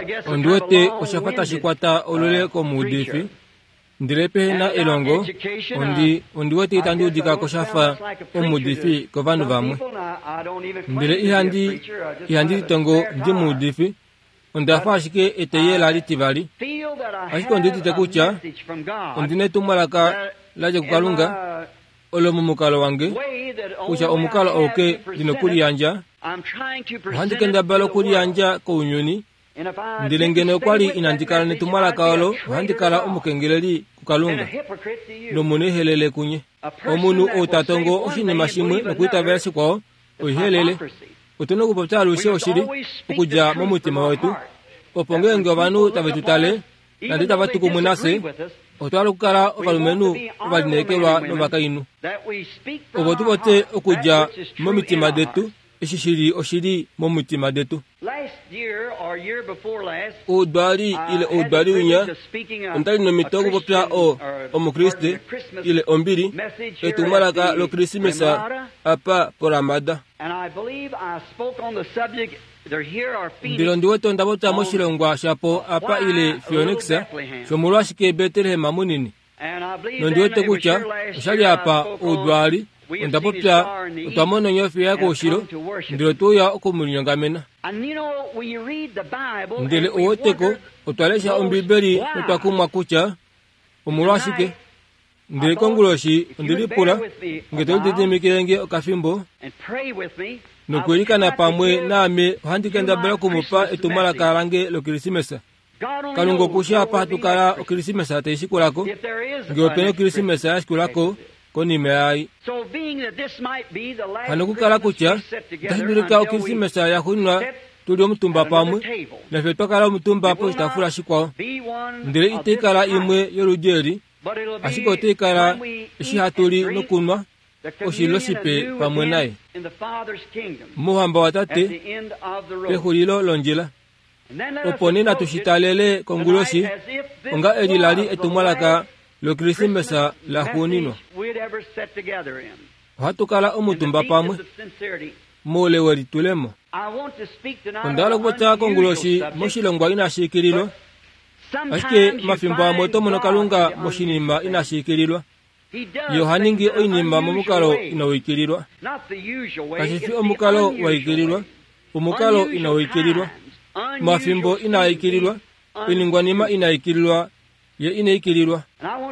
onduete oshafata shikwata olole ko mudifi ndilepe na elongo ondiwete itandudika koshafa omudifi ko vanhu vamwe ndile ihandi tongo ndi mudifi ondafa ashike eteyela litivali ashike onditite kucha ondine tumalaka laje kukalunga olomu mukalo wange kucha omukalo oke dino kuliyanja handikenda balo kuliyanja ko unyuni ndilengene kwali inandikala netumalaka olo handikala omukengeleli kukalunga nomune helele kunye omunu otatongo oshinima shimwe nokwitavela shikwao oihelele utono kupopta lushe oshili okuja momutima wetu opongenge ovanu tavetutale nandi tavatukumwe nase otwala kukala ovalumenu ovalinekelwa novakainu ovo tuvote okuja momitima detu eshishili oshili momutima detu udwali unya ontali nomitogo popya omukriste ile ombili etumalaka lo krisimesa apa poramada ndilo ndiweto ndavota moshilongwa shapo apa ile Phoenixa shomulwa shike Betelehema munini nondiwete kucha oshali apa udwali ondapopya otwamono nyofi yako oshilo ndilo tuya okumulinyangamena ndile uwoteko otwalesha ombibeli notwakumwa kucha omulwa shike ndile konguloshi ondilipula ngetolititimikilenge okafimbo nokwelikana pamwe name handikenda bela kumupa etumalaka lange lo krisimesa kalungo kusha apa hatukala o krisimesa teishikulako ngeopene o krisimesa yashikulako konime yayi hanokukala kucha tahibirika o krisimesa yahunwa tuli omutumba pamwe nafe twakala omutumba po shitafula shikwao ndile itekala imwe yolujeli ashike otekala eshihatuli nokunwa oshilo sipe pamwe naye muhamba wa tate pehulilo lonjila opone na tushitalele konguloshi onga elilali etumalaka lo krisimesa la huninwa hatukala omutumba pamwe mole welitulemo ondala kupota konguloshi moshilongwa inashikililwa ashike mafimbo amwe tomono kalunga moshinima inashikililwa yohaningi oinima momukalo inawikililwa kashifi omukalo waikililwa omukalo inawikililwa mafimbo inaikililwa iningwanima inaikililwa ye inaikililwa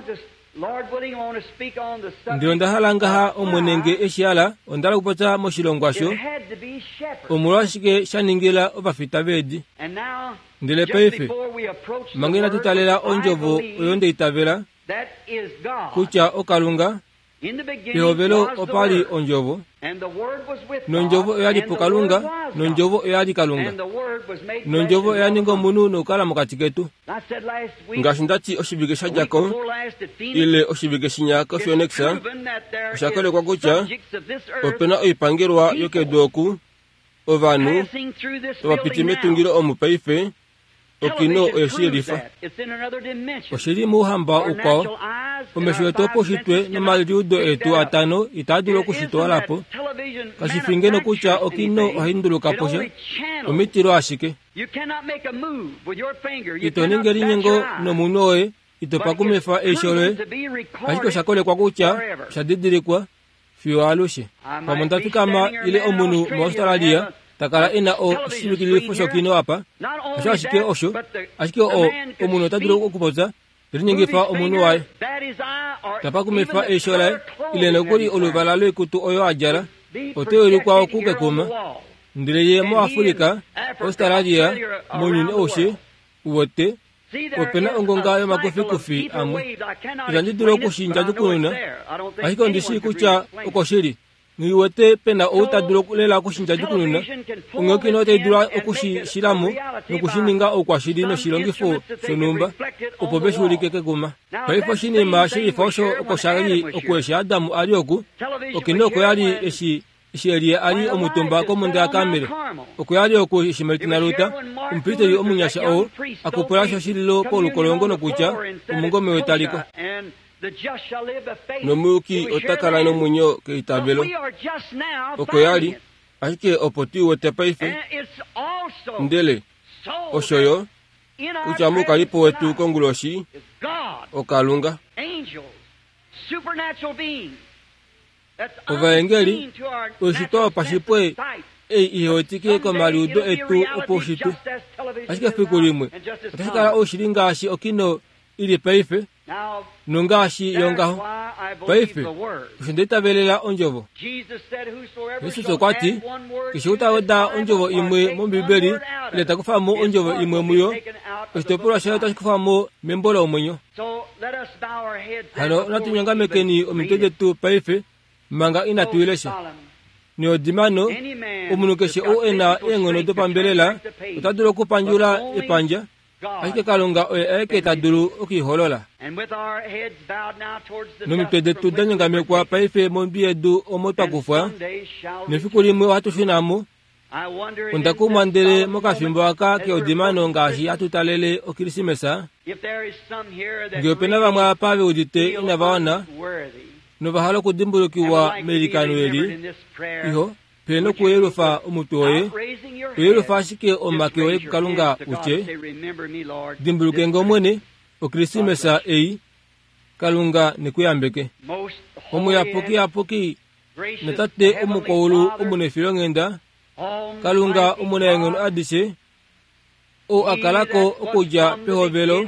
ndiyo ndahalangaha omwenenge eshiala ondala kupota moshilongwasho omulwa shike shaningila ovafita vedi ndile peife mangina tutalela onjovo oyo ndeitavela kucha okalunga ehovelo opali onjovo nonjovo eyali pokalunga nonjovo eyali kalunga nonjovo eyaninga omunu nokala mukati ketu ngashi ndati oshivike shajako ile oshivike shinyaka Phoenixa oshakolekwa kucha opena oipangilwa yokedoku ovanu ovapiti metungilo omupaife okino oyoshilifa oshili muhamba ukwao omesho wetu opo shitwe nomaliudo etu atano itadulo kushitwalapo kashifinge nokucha okino ohindulukaposha omitilo ashike itoningeli nyengo nomuno oye itopakumefa eisholoe ashike shakolekwa kucha shadidilikwa fiyo alushe pamondafikama ile omunu mu Australia takala ina o shibikilifo shokino apa asho ashike osho ashike omunu otadulo okupoza rinyingifa omunu wae tapakumefa eisholoe ile nokuli oluvalalo ikutu oyo ajara oteori kwao kukekuma ndile ye mo Afrika Australia munyuni oshe uwote opena ongonga yo makofi kofi amwe irandidulo kushinja dukununa ahiko ndishi kucha okoshiri ngiwote pena outadulo kulela kushinja dukununa ungokino te dura okushiramu nokushininga okwashiri no shilongifo sonumba opobeshulike kekuma paifo shinima shirifosho okoshari okwesha Adamu alioku okinoko yali isheli ali omutumba ko munda kamere okuyali oku shimeltina luta umpiteri omunyasha o akupulasha shililo polukolongo no kucha umungome wetaliko nomuki otakala no munyo keitabelo okuyali ashike opoti wotepaife ndele oshoyo kuchamu kalipo wetu konguloshi okalunga ovaengeli osito pashipwe ihotike komaliudo etu oposhitu ashika fikulimwe atashikala oshilingashi okino ili paife nungashi yongaho paife ushindeitabelela onjovo Yesu sokwati kishuta weda onjovo imwe mumbibeli ileta kufamo onjovo imwe muyo ositopulwa shayo tashikufamo membola omwenyo hano natunyangamekeni omitejetu paife manga inatuilesha ni odimano omunukeshe oena engono topambelela utadulu kupanjula epanja ashike Kalunga eke tadulu okiholola nomitejetu danyangamekwa paife mombiedu omotwakufa nefikulimwe watushinamo untakumwandele mokafimbo aka ke odimano ngashi atutalele okirisimesa ngiopena vamwe apave udite inavaona novahala kudimbulukiwa melikano eli iho peno kuyelufa omutu oye uyelufa ashike omake oye kukalunga uche dimbulukenga omwene okrisimesa eyi Kalunga nikuyambeke omuyapoki natate omukoulu omunefilo ng'enda Kalunga omunayengono adise o akalako okuja pehovelo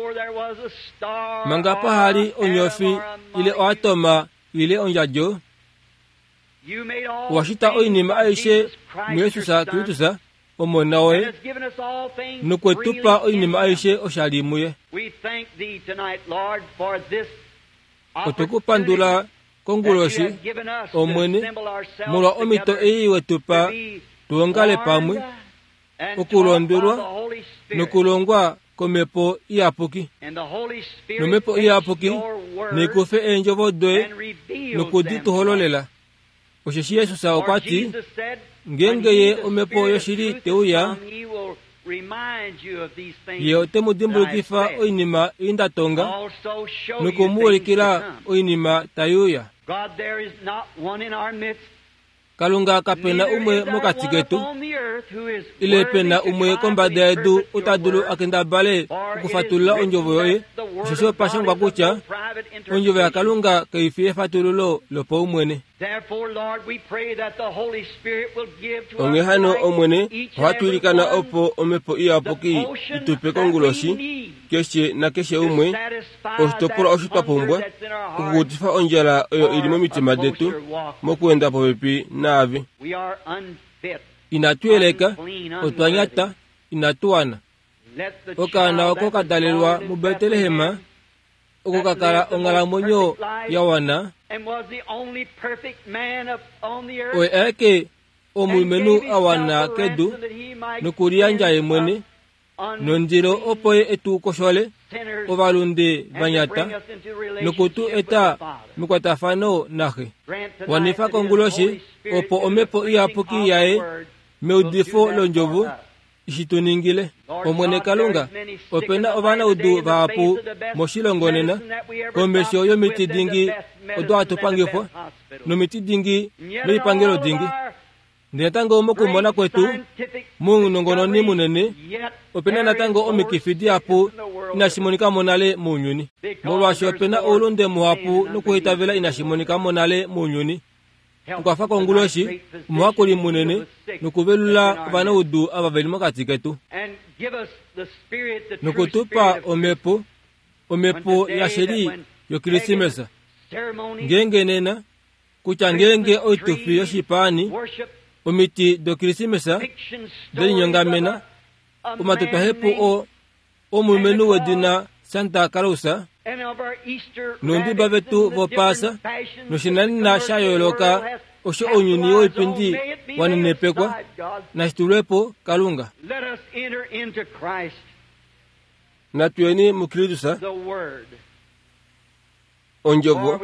manga pahali onyofi ile oatoma ile onjajo washita oinima aishe mwesusa kiritusa omona oye nukwetupa oinima aishe oshalimuye otukupandula konguloshi omwene mulwa omito eyiwetupa tuongale pamwe okulondulwa nokulongwa komepo iyapuki nomepo iyapuki nikufe enjovo dwe nokudituhololela osheshi Yesu sawo kwati ngengeye omepo yoshili teuya ye otemudimbulukifa oinima indatonga nokumuulikila oinima tayuya Kalunga kapena umwe mokati ketu ile pena umwe kombada yedu utadulu akendabale okufatulula onjovo yoye osheshi opashangwa kutya onjovo ya Kalunga keifiye fatululo lopo umwene onge hano omwene ohatuilikana opo omepo iyapoki itupe konguloshi keshe na keshe umwe ositopula oshitwapumbwa okukutifa onjala oyo ili momitima detu mokwenda popepi naavi inatuyeleka otwanyata inatuwana okana oko kadalelwa mu Betelehema oko kakala ongalamwenyo yawana oye eke omulumenu awana kedu nokuliyanja yemwene nondilo opo ye etukoshole ovalunde vanyata nokutu eta mikwatafano nahe wanifa konguloshi opo omepo iyapuki yaye meudifo lonjovu ishituningile omwene Kalunga opena ovana udu vaapu moshilongonena komesho yomiti dingi odo atupangifwa nomiti dingi noipangelo dingi ndinatango mokumona kwetu munongononi munene opena natango omikifidi apu inashimonika monale munyuni molwashi opena olunde muhapu nokuhitavela inashimonika monale munyuni nkwafa konguloshi muhakuli munene nokuvelula vana udu avaveli mokati ketu nokutupa omepo ya sheri yokirisimesa ngenge nena kutya ngenge oitufi yoshipani omiti dokirisimesa delinyongamena omatupahepu omulumenu wedina Santa Clausa nombiba vetu vopasa noshinanina shayoloka osho onyuni oipindi wanenepekwa nashitulepo Kalunga natuyeni mukristusa onjovo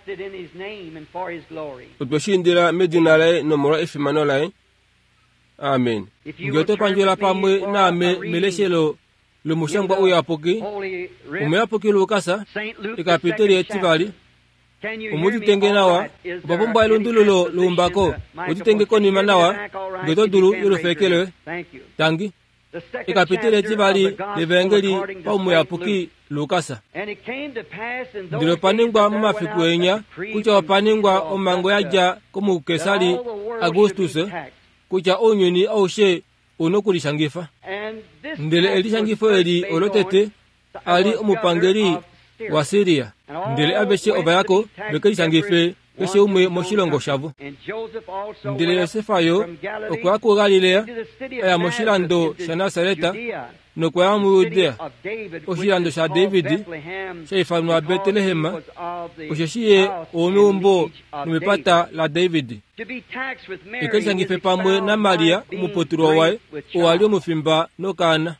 otweshindila medinalae nomolwa efimanolae amen ngioto panjola pamwe name meleshelo lumushangwa uyapoki umuyapoki lukasa ikapitoli etivali umutitenge nawa ubapumba ilundululo lumbako utitenge konima nawa ngioto dulu yulufekelewe tangi ikapitile tivali livengeli paumuyapuki Lukasa. Ndilo paningwa mumafiku enya kucha wapaningwa omango yaja komu Kesari Augustus kucha onyuni aushe unokulishangifa. Ndile elishangifa eli olotete ali omupangeli wa Syria. Ndile abeshe obayako bekelishangife keshe umwe moshilongo shavu. Ndile Yosefayo okwako Galilea aya moshilando sha Nazareta nokwaya mu Yudea oshilando sha David sha ifalme wa Betelehema osheshiye onumbo numepata la David. Ikelishangife pamwe na Maria umupoturo wae owali omufimba nokana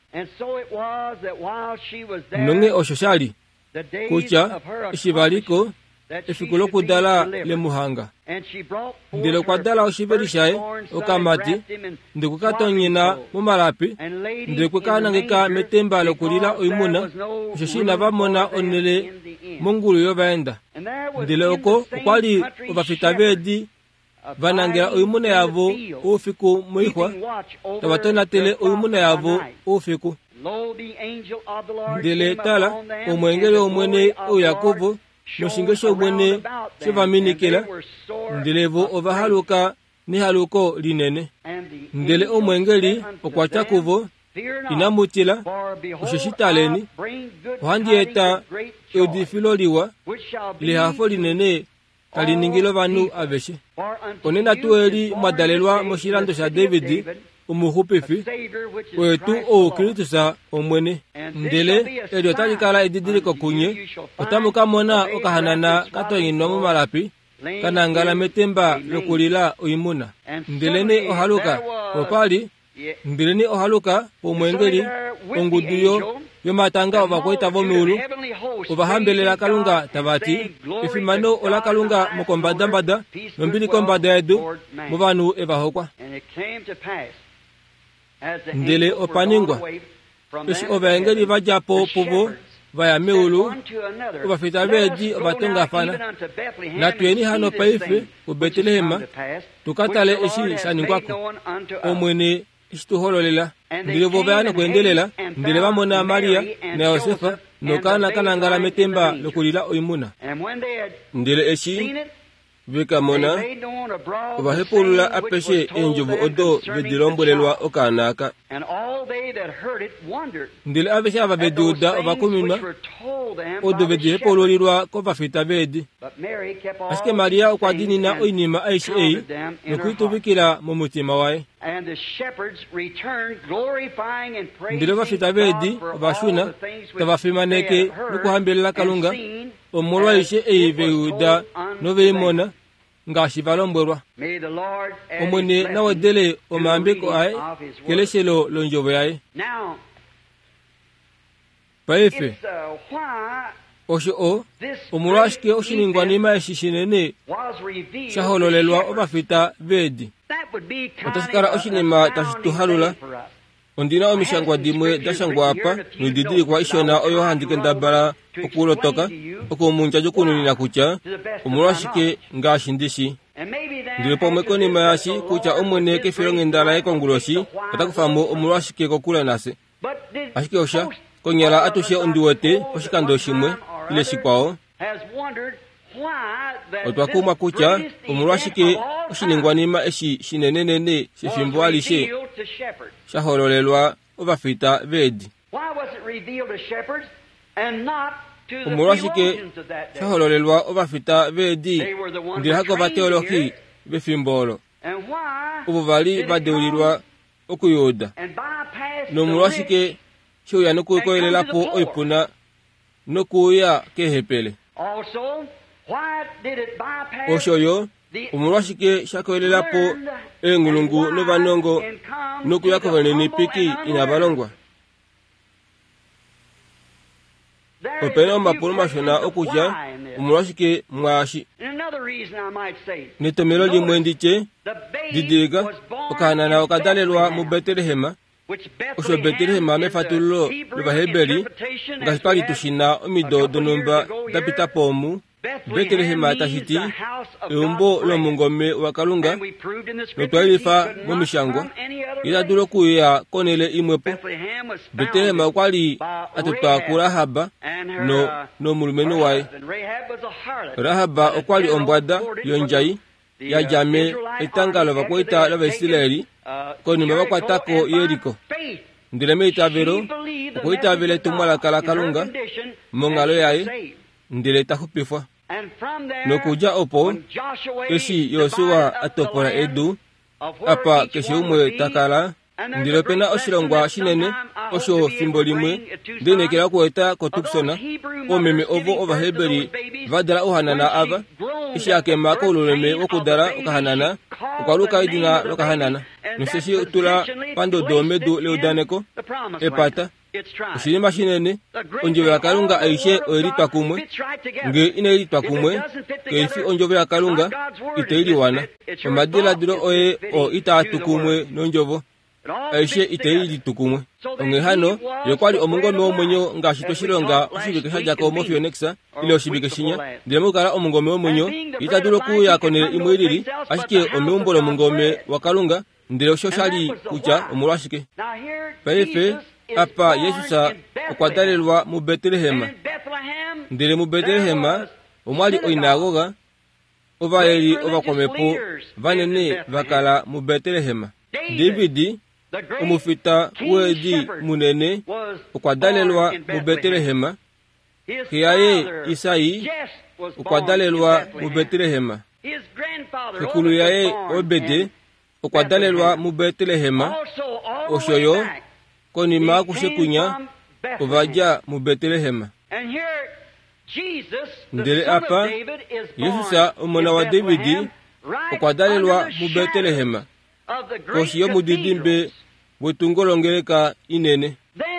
nonge oshoshali kucha ishibaliko ifikulo kudala le muhanga. Ndilo kwa dala oshibelishae okamati ndikukatonyina mumalapi ndikukanangika metemba lokulila oimuna ushashina bamona onele mungulu yobaenda. Ndilo oko ukwali obafita bedi banangela oimuna yavo ufiku muihwa tabatona tele oimuna yavo ufiku. Ndile tala omwengele omwene o Yakobo noshingesho mwene shivaminikila ndilevo ovahaluka ni haluko linene. Ndile omwengeli okwachakuvo inamutila usheshitaleni ohandieta eudifiloliwa lihafo linene kaliningilo vanu aveshe. Onena tueli mwadalelwa moshilando sha David umuhupifi wetu oukilitusa omwene. Ndile elio talikala edidiliko kunye otamuka mona okahanana katoyinwa mumalapi kanangala metemba lokulila oimuna. Ndileni ohaluka opali ndileni ohaluka omwengeli onguduyo yomatanga ovakweta vomulu ovahambelela kalunga tabati ifimano ola kalunga mukombadambada nombiliko mbada edu muvanu evahokwa. Ndile opaningwa ishi ovengeli vajapo puvo vaya meulu ovafita bedi ovatonga fana na tueni hano paife u Betelehema tukatale ishi shaningwako omwene ishi tuhololela. Ndile vovayana kuendelela ndile vamona Maria na Yosefa nokana kanangala metemba lokulila oimuna. Ndile ishi vikamona ovahepulula apeshe enjovu odo vedilombolelwa okanaka. Ndile aveshe avaveduda ovakuminwa odo vedihepululilwa kovafita bedi. Asike Maria okwadinina oinima aishi ei nokwitubikila mumutima wae. Ndile vafita bedi ovashuna tavafimaneke nukuhambelela kalunga omolwa ishe ei veyuda noveimona ngashi valombwerwa. Omwene nawedele omambiko ae keleshelo lonjovo yae. Paife osho o omulwashike oshiningwanima eshishinene shahololelwa ovafita bedi otasikala oshinima tashituhalula. Ondina omishangwa dimwe dashangwa apa nudidilikwa ishona oyo handike ndabala okulotoka okumunja jokununina kucha omulwashike ngashi ndishi. Ndile pomwe konima yashi kucha omwene kefilonge ndala ekonguloshi atakufamu omulwashike kokula nase. Ashike osha konyala atushe ondiwete oshikando shimwe ile shikwao otwakuma kucha omulwashike oshiningwanima eshi shinenenene shifimbo alishe shahololelwa ovafita bedi. Omulwashike shahololelwa ovafita bedi ndile hako vateologi befimbolo uvo vali vadeulilwa okuyuda nomulwashike shoya nokukoyelelapo oipuna nokuya kehepele. Oshoyo omulwashike shakoyelelapo engulungu novanongo nokuyako vaneni piki inavalongwa. Opena omapulu mashona okucha omulwashike mwashi. Netomelo limwe ndiche didiga okahanana okadalelwa mu Betelehema osho Betelehema mefatululo luvahebeli ngashipali tushina omido donumba dapita pomu Betelehema tashiti eumbo lo mungome wa kalunga notwailifa momishango ila dulo kuya konele imwepo. Betelehema kwali atutwa ku Rahaba no mulumenu wae. Rahaba okwali ombwada yonjai ya jame etangalo bakwita la Israeli koni mabakwatako Yeriko. Ndileme itavero okwitavele tumwala kala kalunga mongalo yae ndile tahupifwa. Nokuja opo keshi Yosua atopora Edu apa keshi umwe takala ndile pena oshilongwa shinene osho fimbo limwe ndinekela kueta kotuksona omeme ovo Heberi vadala uhanana ava ishi akema koluleme okudara okahanana ukaluka idina lokahanana nuseshi utula pando domedu leudaneko epata ushilima shinene onjovela kalunga aishe oeritwa kumwe nge ineeritwa kumwe keifi onjovela kalunga iteiliwana omadila dilo oye o itaatu kumwe nonjovo aishe iteilitu kumwe onge hano yokwali omungome womwenyo ngashi toshilonga oshibikesha jako mofionexa ile oshibikeshinya ndilemukala omungome womwenyo itadulo kuyakonele imwe ilili ashike omiumbolo omungome wa kalunga ndile oshoshali kucha omulwashike paife apa Yesusa okwadalelwa mu Betelehema ndile mu Betelehema omwali oinagoga ovaeli ovakomepo vanene vakala mu Betelehema. Davidi omufita wedi munene okwadalelwa mu Betelehema kiyaye Isai okwadalelwa mu Betelehema kekulu yaye Obede okwadalelwa mu Betelehema oshoyo konima kushekunya ovaja mu Betelehema. Ndele apa Yesusa omwana wa Davidi okwadalelwa mu Betelehema koshiyo mudidimbe bwetungolongeleka inene.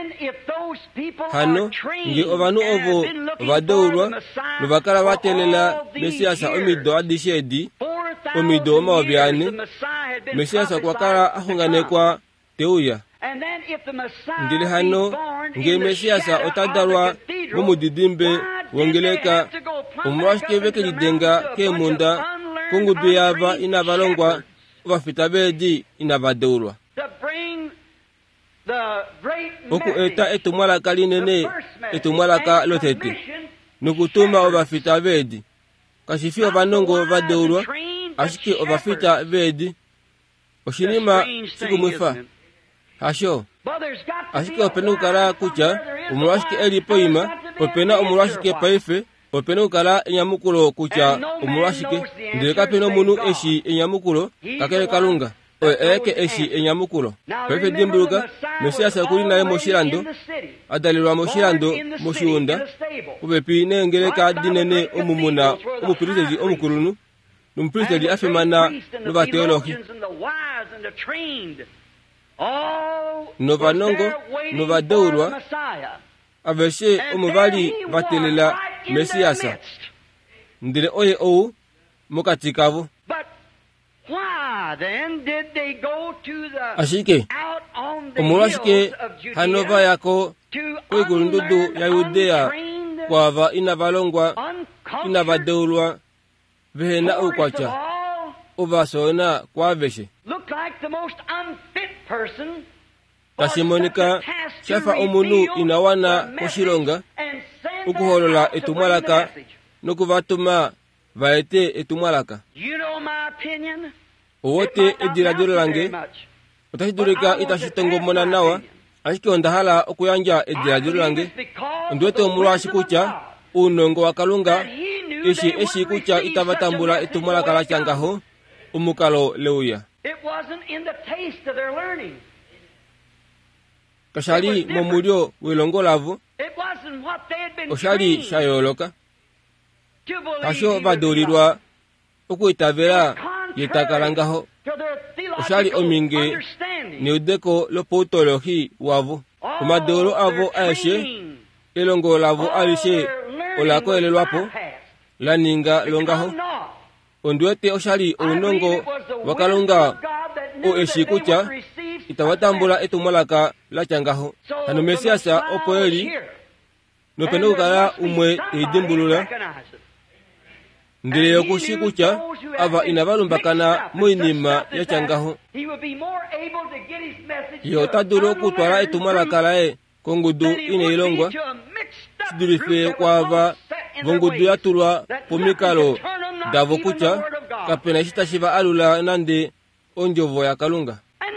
Hano nge ovanu ovo vadoulwa nuvakala vatelela Mesiasa omido adishedi omido omaobyane Mesiasa kwakala ahunganekwa teuya. Ndile hano nge Mesiasa otadalwa mumudidimbe wongeleka omwashike vekelidenga kemunda kungudu yava inavalongwa ovafita bedi inavadeulwa oku eta etumwalaka linene etumwalaka lotete nukutuma ovafita bedi kashifi ovanongo vadeulwa ashike ovafita bedi oshinima sikumwifa hasho ashike opena ukala kucha omulwashike elipo ima opena omulwashike paife opena ukala enyamukulo kucha omulwashike ndile kapena omunu eshi enyamukulo kakele kalunga eke eshi enyamukulo paife dimbuluka Mesiasa kuli naye moshilando adalilwa moshilando moshiunda ubepi nengeleka dinene omumuna omupiliteli omukulunu numupiliteli afemana novateologi novanongo novadeulwa aveshe omuvali vatelela Mesiasa ndile oye ou mokati kavo. Ashike omulwashike hanova yako kwigulundudu ya Yudea kwava inavalongwa inavadeulwa vihena ukwacha uvasona kwaveshe kashimonika shafa omunu inawana koshilonga ukuholola etumwalaka nokuvatuma vaete etumwalaka. Owote ediladilo lange otashidulika itashitongomona nawa ashike ondahala okuyanja ediladilo lange ndwete omulwashi kucha unongo wa kalunga eshi kucha itavatambula etumwalaka lachangaho omukalo leuya kashali momulyo welongolavo oshali shayoloka hasho vadolilwa okuitavela yetakalangaho oshali ominge neudeko lopoutologi wavo omadolo avo aeshe elongo lavo alishe olakoelelwapo laninga longaho ondwete oshali olunongo wakalunga oeshi kucha itawatambula etumwalaka lachangaho hano Mesiasa opo eli nopena ukala umwe eidimbulula ndile yokushikucha ava inavalumbakana muinima yachangaho yotadulu okutwala etumwalaka laye kongudu ineilongwa sidulife kwava vongudu yatulwa pomikalo davo kucha kapena icitashiva alula nande onjovo ya Kalunga.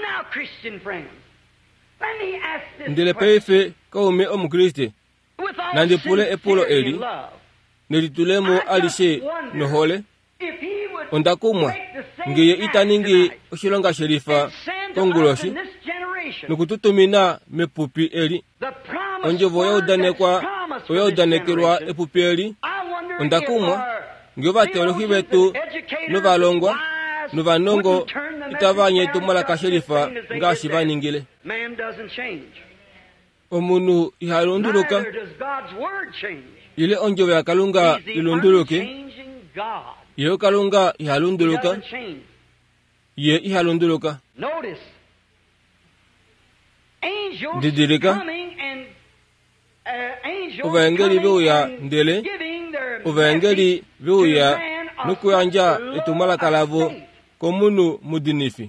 Ndile peife kaume omukriste nandi pule epulo eli nelitulemo alishe nohole ondakumwa ngiye itaningi oshilonga sherifa konguloshi nukututumina mepupi eli onjovo yaudanekelwa epupi eli ondakumwa ngiyo bateologi betu nubalongwa nubanongo itabanye etumwalaka sherifa ngashi baningile. Omunu ihalunduluka ile onjovo ya Kalunga ilunduluke iyo Kalunga ihalunduluka ye ihalunduluka. Didirika uvengeli viuya ndele uvengeli viuya nukuyanja etumwalaka lavo komunu mudinifi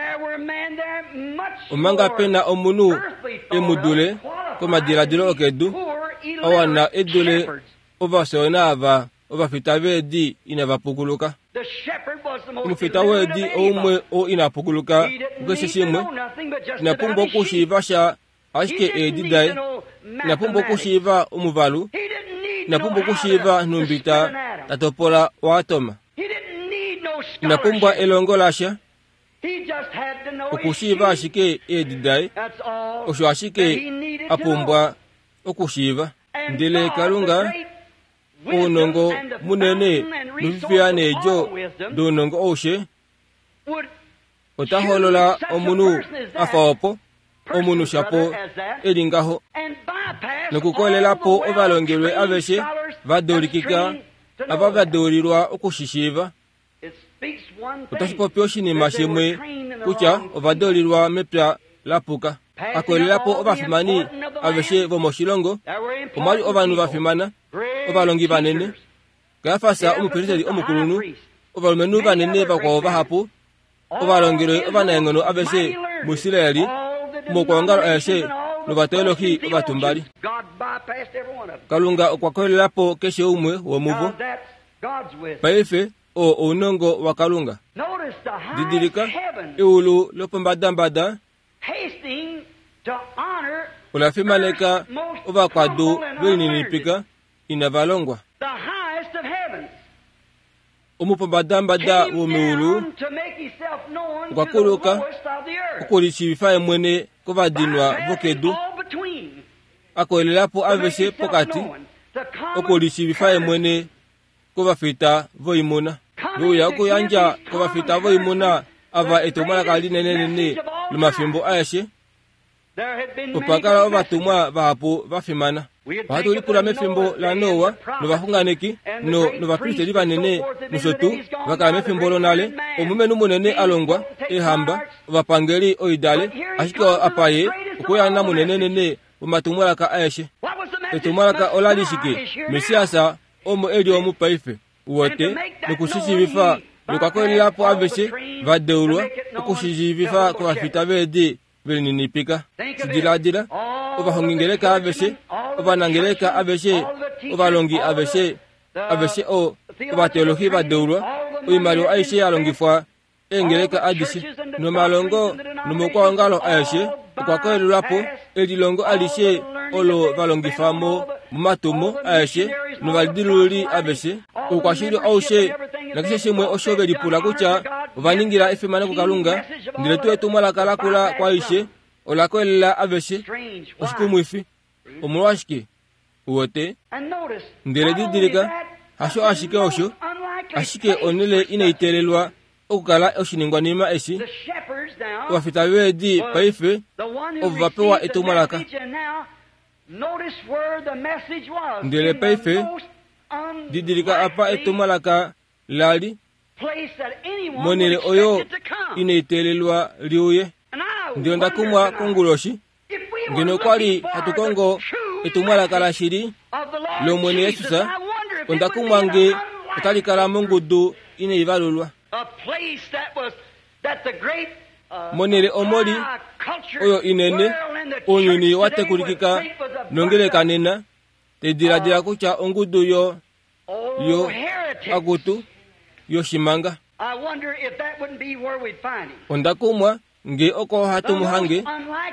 umanga pena omunu emudule komadiladilo okedu awana edule ovasona ava ovafita vedi inavapukuluka umufita wedi oumwe o inapukuluka ukesheshimwe inapumba okushivasha ashike edidai inapumba okushiva umuvalu inapumba okushiva numbita tatopola watoma inapumba elongolasha okushiva ashike edidai osho ashike apumbwa okushiva. Ndile Kalunga unongo munene nufifiane ejo dunongo oshe otaholola omunu afaopo omunu shapo elingaho nukukolelapo ovalongelwe aveshe vadolikika ava vadolilwa okushishiva otashipopi oshinima shimwe kucha ovadolilwa mepya lapuka akolelapo ovafimani aveshe vomoshilongo omwali ovanu vafimana ovalongi vanene gafasa omupereseli omukulunu ovalumenu vanene vakwao vahapu ovalongelwe ovanayengono aveshe muisiraeli mokwangalo ayeshe novateologi ovatumbali. Kalunga okwakolelapo keshe umwe womuvo paife o unongo wa Kalunga. Didirika iulu lopombadambada ulafimaleka ovakwadu velinipika inavalongwa omupombadambada womiulu ukwakuluka okulishivifa emwene kovadinwa vokedu akolelapo aveshe pokati okulishivifa emwene kovafita voimuna vuya okuyanja kovafita voimuna ava etumwalaka linenenene lumafimbo ayeshe opakala ovatumwa vahapu vafimana vahatulipula mefimbo la Nowa novahunganeki novapiliteli vanene musotu vakala mefimbo lonale omumenu munene alongwa ehamba ovapangeli oidale ashike apaye okuyana munenenene omatumwalaka ayeshe etumwalaka olalishike mesiyasa omo eli omu paife uwote nukushishivifa nukakolelapo aveshe vadeulwa okushishivifa kovafita vedi velinipika sidiladila ovahongingeleka aveshe ovanangeleka aveshe ovalongi aveshe o ovateologi vadeulwa oimaliwa aishe yalongifwa engeleka adishe nomalongo nomokwangalo ayeshe okwakolelwapo elilongo alishe olo valongifamo mumatumo ayeshe novalidiluli aveshe ukwashili aushe nakisheshimwe oshovelipula kucha ovaningila efimana ku Kalunga ndile tu etumwalaka lakula kwa ishe olakolela aveshe oshikumwifi omulwashike uwote ndile didirika hasho ashike osho ashike onele ineitelelwa okukala oshiningwanima eshi ovafita vedi paife ovapewa etumwalaka ndile paife didirika apa etumwalaka lali monele oyo ineitelelwa liuye ndio ndakumwa konguloshi ngeno kwali hatukongo etumwalaka la shiri lomwene Yesusa ondakumwa nge utalikala mungudu ine ivalulwa monele omoli oyo inene onyuni watekulikika nongelekanena tediladila kutya ongudu yo akutu yo shimanga ondakumwa nge oko hatumuhange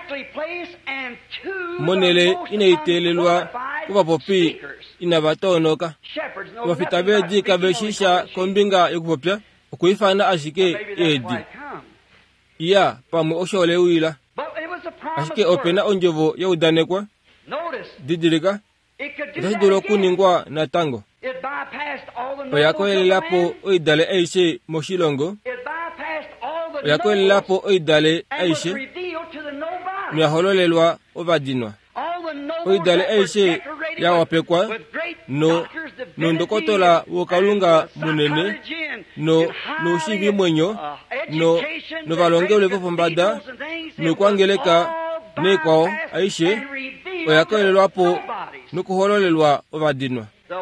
monele ine itelelwa kuva popi ina vatonoka vafita vedika veshisha kombinga yokupopya okuifana ashike edi iya pamwe oshole wila ashike opena onjovo yaudanekwa didilika itahidulo kuningwa natango oyakoelelapo oidale aishe moshilongo oyakoelelapo oidale aishe nuyahololelwa ovadinwa oidale aishe yawapekwa nondokotola wokalunga munene nushivi mwenyo novalongele vopombada nukwangeleka nekwao aishe oyakoelelwapo nukuhololelwa ovadinwa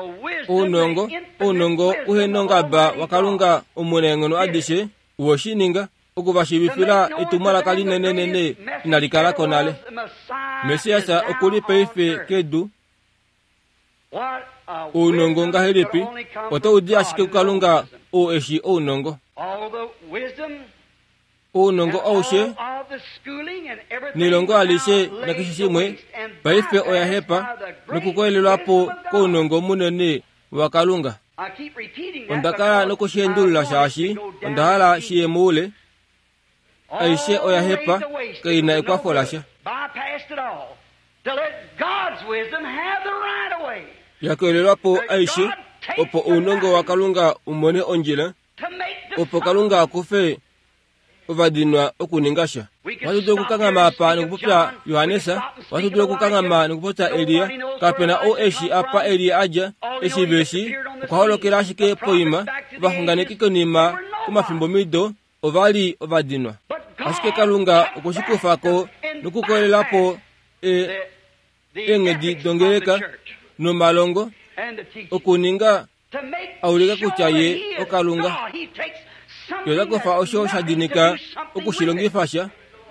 unongo uhenongaba wakalunga omunengono adishe uwoshininga okuvashivifila etumalaka linenenene inalikalako nale mesiyasa okulipa ife kedu unongo ngahelipi otoudi ashike kukalunga oeshi unongo aushe nilongo alishe nakishishimwe paife oyahepa nukukoelelwapo kounongo munene wakalunga ondakala nokushendulula shashi ondahala shiyemule aishe oyahepa kaina ekwafolasha yakoelelwapo aishe opo unongo wakalunga umone onjila opo kalunga akufe ovadinwa okuningasha watudile kukangama apa nikupopya yohanesa watudile kukangama nikupopya eliya kapena oeshi apa eliya aja eshiveshi ukaholokela ashike poima ovahunganekike nima kumafimbo mido ovali ovadinwa ashike kalunga ukushikufako nikukoelelapo engedi dongeleka nomalongo okuninga aulika kutya ye okalunga yozakufa osho shadinika okushilongifasha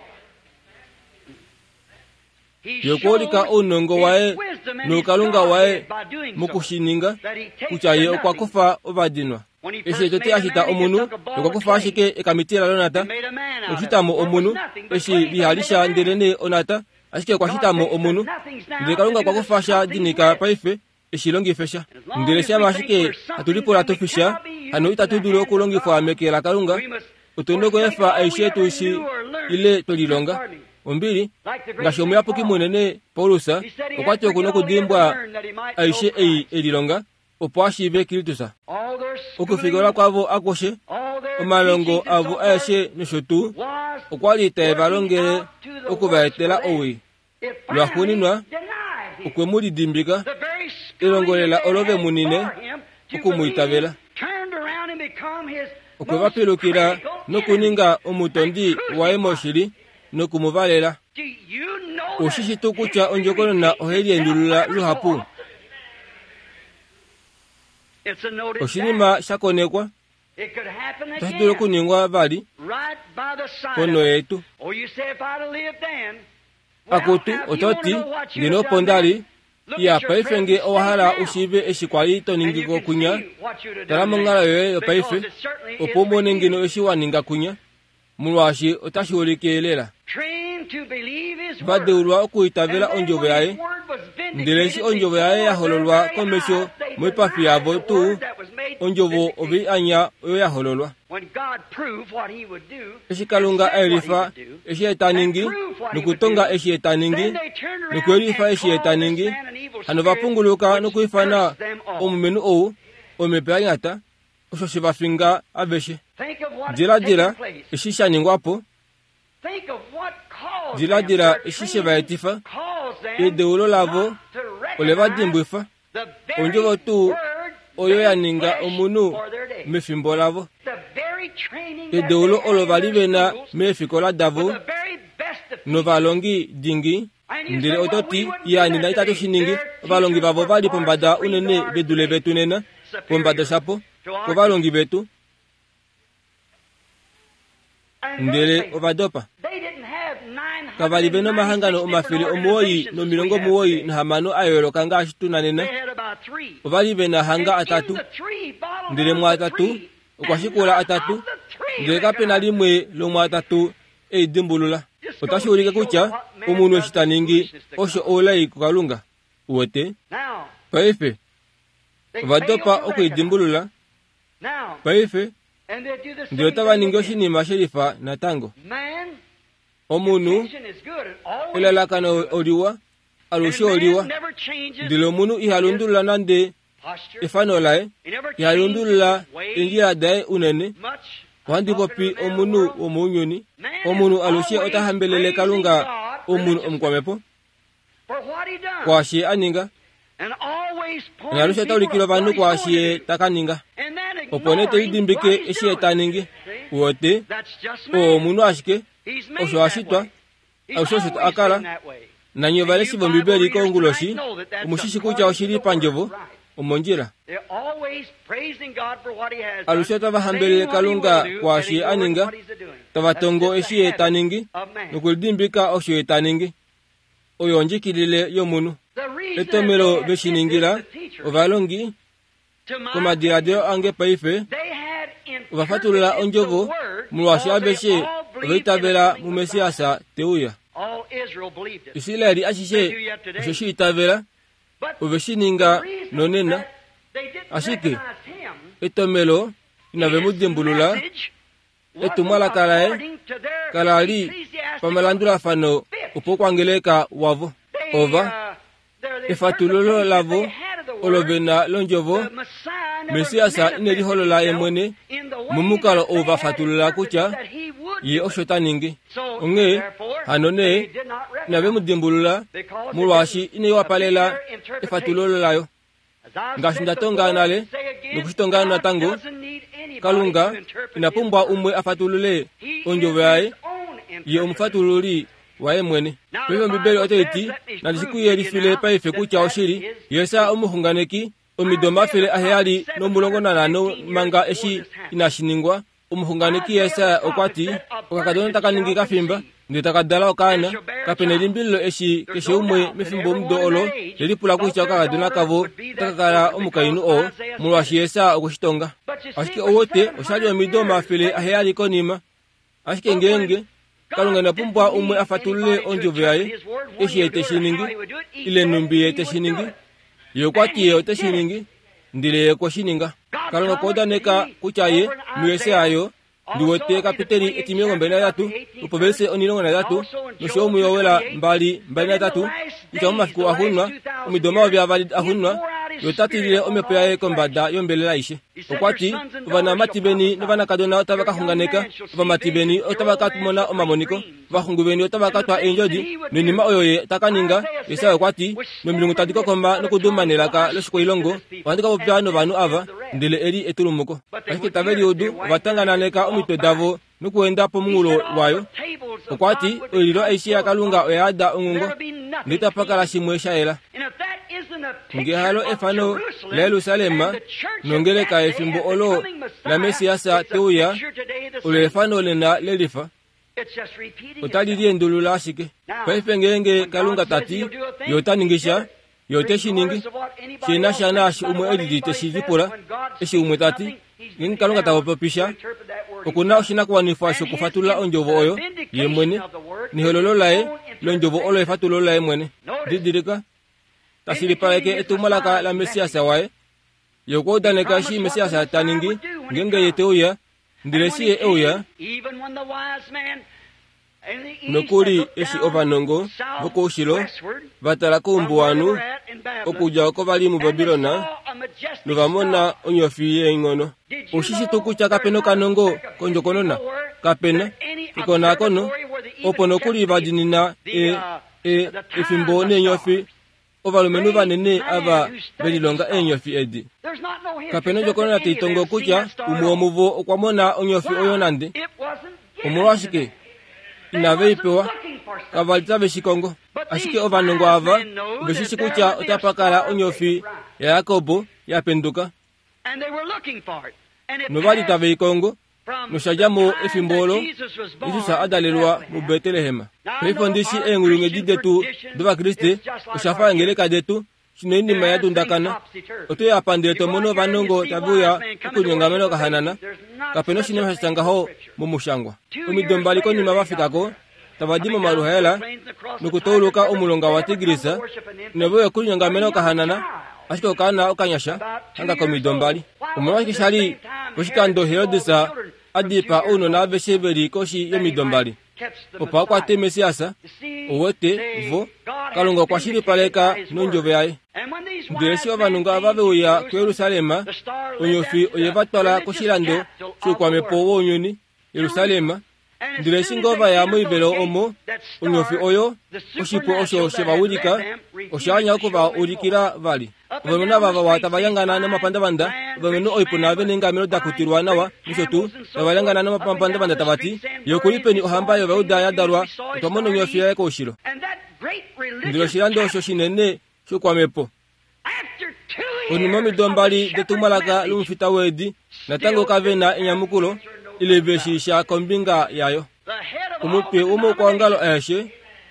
yokuolika unongo wae nukalunga wae mukushininga kutya ye okwakufa ovadinwa eshi tote ashita omunu yokwakufa ashike ekamitila lonata okushitamo omunu eshi lihalisha ndelene onata ashike kwashitamo omunu ndele kalunga kwakufasha dinika paife eshilongifesha ndele shama ashike atulipola tofisha hano itatudule okulongifwa mekela kalunga utondoko efa aishetu ishi ile tolilonga ombili ngashomu yapuki munene polusa okwati okuno kudimbwa aishe elilonga opo ashive kilitusa okufigura kwavo akoshe omalongo avo aishe noshotu okwali itaevalongele okuvaetela owi lwahuninwa okwemulidimbika ilongolela olove munine okumuitavela okwevapilukila nokuninga omutondi wae moshili nokumuvalela ushishitu kutya onjokonona oheliendulula luhapu oshinima shakonekwa tashidule kuningwa vali kono yetu akutu ototi ndino pondali ya paifenge owahala ushive eshikwali toningiko kunya talamongala yoye yopaife opo umone ngino eshiwaninga kunya mulwashi otashiwolikelela vadeulwa okuitavela onjovo yaye ndeleshi onjovo yaye yahololwa komesho mwipafi yavo tu onjovo ovi anya oyo yahololwa eshikalunga aelifa eshietaningi nukutonga eshietaningi nukuelifa eshietaningi hano vapunguluka nukuifana omumenu owu omepeanyata osho shivafinga aveshe diladila eshishaningwapo diladila eshishevaetifa edeulo lavo olevadimbwifa onjovo tu oyo yaninga omunu mefimbo lavo edeulo olovalivena mefikola davo novalongi dingi ndile ototi yanina itatushiningi valongi vavo vali pombada unene vedule vetunena pombanda sapo kovalongi betu ndele ovadopa kavali beno mahangano omafili omuoyi nomilongo muoyi na hamano ayoloka ngaashi tunanena ovali bena hanga atatu ndele mwa atatu okwashikula atatu ndele kapena limwe lomwa atatu eidimbulula otashiulike kutya omunhu eshitaningi osho olayi kukalunga uwete paife ovadopa okwidimbulula paife ndilo tavaningi oshinima shelifa natango omunhu elalakano oliwa alushe oliwa ndilo omunhu ihalundulula nande efano laye ihalundulula enjila daye unene wandipopi omunhu womuunyuni omunhu alushe otahambelele kalunga omunhu omukwamepo kwashe aninga nalushe ataulikila vanhu kwashe takaninga opo ne toyidimbike eshe taningi uwote omunhu ashike osho ashitwa alushe osho akala nanyo valesi vombibeli konguloshi omushishi kutya oshili panjovo omonjila alushe tavahambelele kalunga kwashe aninga tavatongo eshe taningi nokulidimbika osho taningi oyo onjikilile yomunhu etomelo veshiningila ovalongi komadiladilo ange paife ovafatulula onjovo mulwashi abeshe oveitavela mu mesiyasa teuya isilaeli ashishe osho shiitavela oveshininga nonena ashike etomelo inavemudimbulula etumwala kalaye kalali pamalandulafano opo kwangeleka wavo ova efatululo lavo olovena lonjovo mesiyasa ineliholola emwene mumukalo ovafatulula kutya ye osho taningi onge hanone inavemudimbulula mulwashi ineiwapalela efatululo layo ngashi ndatongana nokushitongana natango kalunga inapumbwa umwe afatulule onjovo yaye ye omufatululi waye mwene paife mbibeli oteiti nandishikuye lifile paife kutya oshili yesa omuhunganeki omidoma afile aheyali nomulongo nanano manga eshi inashiningwa omuhunganeki yesa okwati okakadona takaningi kafimba nde takadala okana kapene limbililo eshi keshe umwe mefimbo omudo olo lelipula kutya okakadona kavo takakala omukainu o mulwashi yesa okushitonga ashike owote oshali omidoma afile aheyali konima ashike ngenge kalunga napumbwa umwe afatulule onjovo yaye eshi eteshiningi ile numbi eteshiningi yokwatiye oteshiningi ndile ekoshininga kalunga kodaneka kutya ye muyese ayo ndiwote kapiteli etimilongo mbali na tatu upobese onilongo na tatu nosho omuyowela mbali na tatu kutya omafiku ahunwa omidoma ovi avali ahunwa yotatilile omepo yaye kombanda yombelela ishe okwati ovana matibeni novana kadona otavakahunganeka ova matibeni otavakatumona omamoniko vahunguveni otavakatwa enjodi nonima oyo ye takaninga yesa okwati nomilungu tadikokomba nokudumanelaka loshikoilongo wandikapopya novanu ava ndele eli etulumuko ashike taveli udu ovatangananeka omito davo nokuenda pomung'ulo wayo okwati olilo aishi yakalunga oyaada ongungo nditapakala shimwe shayela ngehalo efano la Yerusalema nongeleka efimbo olo la mesiyasa teuya olo efano lena lelifa otalili endulula ashike paife ngenge kalunga tati yotaningisha yoteshiningi shina shanashi umwe elili teshilipula eshi umwe tati ngenge kalunga tawopopisha okuna oshinakuwanifwa shokufatulula onjovo oyo yemwene niholololaye lonjovo olo efatulula yemwene didirika tasilipaleke etumwalaka la mesiyasa waye yokodaneka shi mesiyasa taningi ngenge yeteuya ndilesiye euya nokuli eshi ovanongo vokuushilo vatala kuumbuwanu okuja oko vali mu Babilona novamona onyofi yeing'ono ushishi tukutya kapena okanongo konjokonona kapena ikonakono opo nokuli vadinina efimbo nenyofi ovalumenu vanene ava velilonga enyofi edi kapena onjokonona teitongo kutya umwe omuvo okwamona onyofi oyo nande omulwashike inaveipewa kavalita veshikongo ashike ovanongo ava veshishi kutya otapakala onyofi ya Yakobo yapenduka no valitava ikongo no shajamo efimbolo isusa adalelwa mu Betelehema peifondisi engulunge didetu dova Kriste ushafa engeleka detu shino indima ya dundakana oto ya pandeto mono vanongo tabuya kunyongameno kahanana kapeno shino hasangaho mumushangwa umidombali ko nyuma bafikako tabadimo maruhela nukutoluka omulonga wa Tigrisa neboye kunyongameno kahanana ashiko kana okanyasha anga komidombali umwa kishali kushikando Herodisa adipa uno na vesheberi koshi yomidombali opa kwa te Mesiasa owote vo kalongo kwa shiri paleka nonjove yae ndesi wavanunga vave uya ku Yerusalema onyofi oyevatwala kushilando shukwa mepo wonyoni Yerusalema ndilesi ngova ya muivelo omo onyofi oyo oshipo osho shebawulika oshanya kuva ulikira vali vamena vava watabayangana na mapandabanda vameno oipona venenga melo dakutirwa nawa misotu vabayangana na mapandabanda tabati yokulipeni ohambayo vauda ya darwa tomono nyofi ya koshilo ndilo shilando osho shinene shukwamepo onimo midombali detumalaka lumfita wedi natango kavena enyamukulo ileveshisha kombinga yayo umupe umo kwa ngalo eshe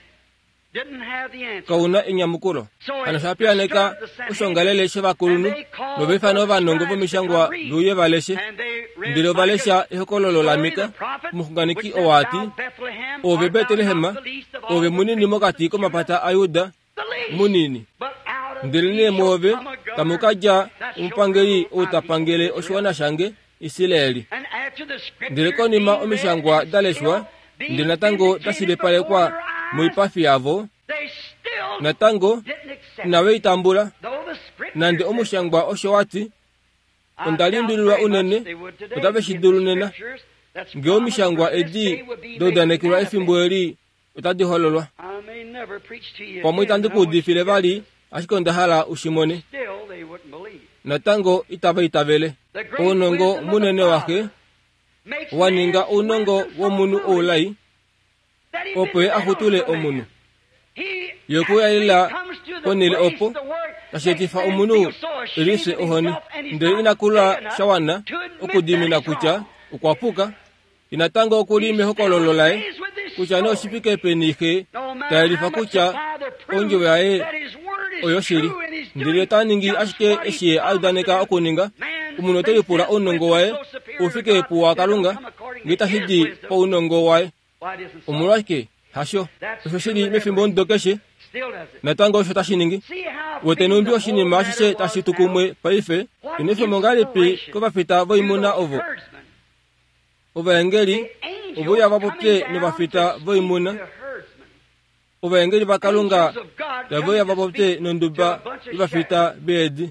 kauna enyamukulo anashapianeka usongalele shevakulunu novefano vanongo vomishangwa luye valeshe ndilo valesha ehokololo lamika mukunganiki owati ove Betelehema ove munini mokati komapata Ayuda munini ndiline move tamukaja umpangeli utapangele oshuana shange Isileli ndilekonima omishangwa daleshwa ndinatango tasile pale kwa muipafi yavo natango nawe itambula nande omushangwa oshowati ondalindulwa unene utaveshidulunena nge omishangwa edi dodanekirwa efimbueli utadihololwa pamwitandikudifile vali ashikondahala ushimone natango itavele unongo munene wake waninga unongo womunu olai ope ahutule omunu yokuyaila konile opo ashetifa omunu ilise ohoni nde inakula shawana okudimina kucha ukwapuka inatango okulime hokolololae kucha no shipike penike tailifa kucha onjo yae oyoshiri ndile taningi ashike eshe aidaneka okuninga umunote yupura unongo wae ufike puwa kalunga ngita hidi po unongo wae umurake hasho ushiri mefimbo ndokeshe natango shotashiningi wetenumbi oshini mashishe tashitukumwe paife inefe mongalipi kobafita voimuna ovo ovengeli obuya vapote nobafita voimuna ovengeli vakalunga yavoya vapote nonduba ibafita bedi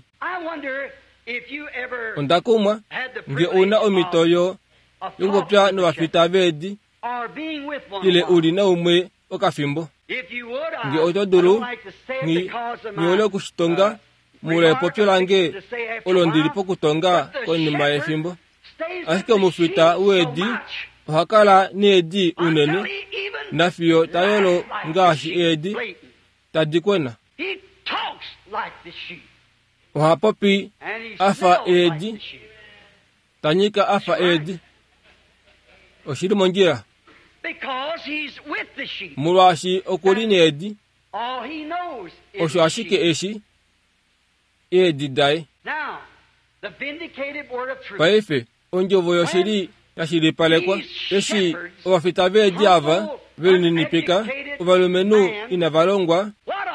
ondakumwa nge una omitoyo yungopya nobafita bedi ile uli na umwe okafimbo nge otodulu ni ole kushitonga mule popyo lange olondilipo kutonga konima efimbo asike omufita wedi ohakala ni edi unene nafiyo tayolo ngashi edi tadikwena ohapopi afa edi tanyika afa edi oshiri monjira mulwashi okulini edi osho ashike eshi edi dai paife onjovo yoshiri yashiri palekwa eshi ovafita bedi ava velinipika ovalumenu inavalongwa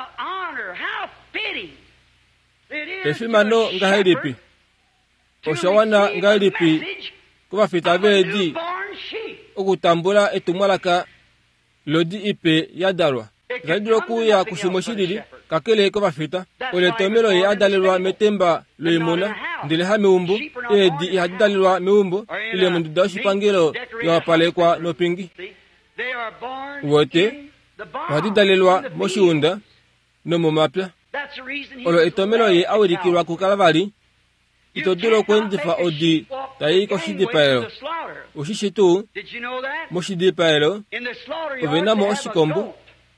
efimano ngahelipi oshawana ngahelipi kuvafita bedi okutambula etumwalaka lodi ipe yadarwa zadiro kuya kushimoshiriri kakele kuvafita oletomelo ye adalirwa metemba loimuna ndile ha miumbu edi ihadidalirwa miumbu ile munduda oshipangelo yawapalekwa nopingi wote hadidalirwa moshiunda nomomapya olo etomelo ye awirikirwa kukalavali itodilo kwendifa odi tayi koshidipaelo ushishitu moshidipaelo ovenamo oshikombu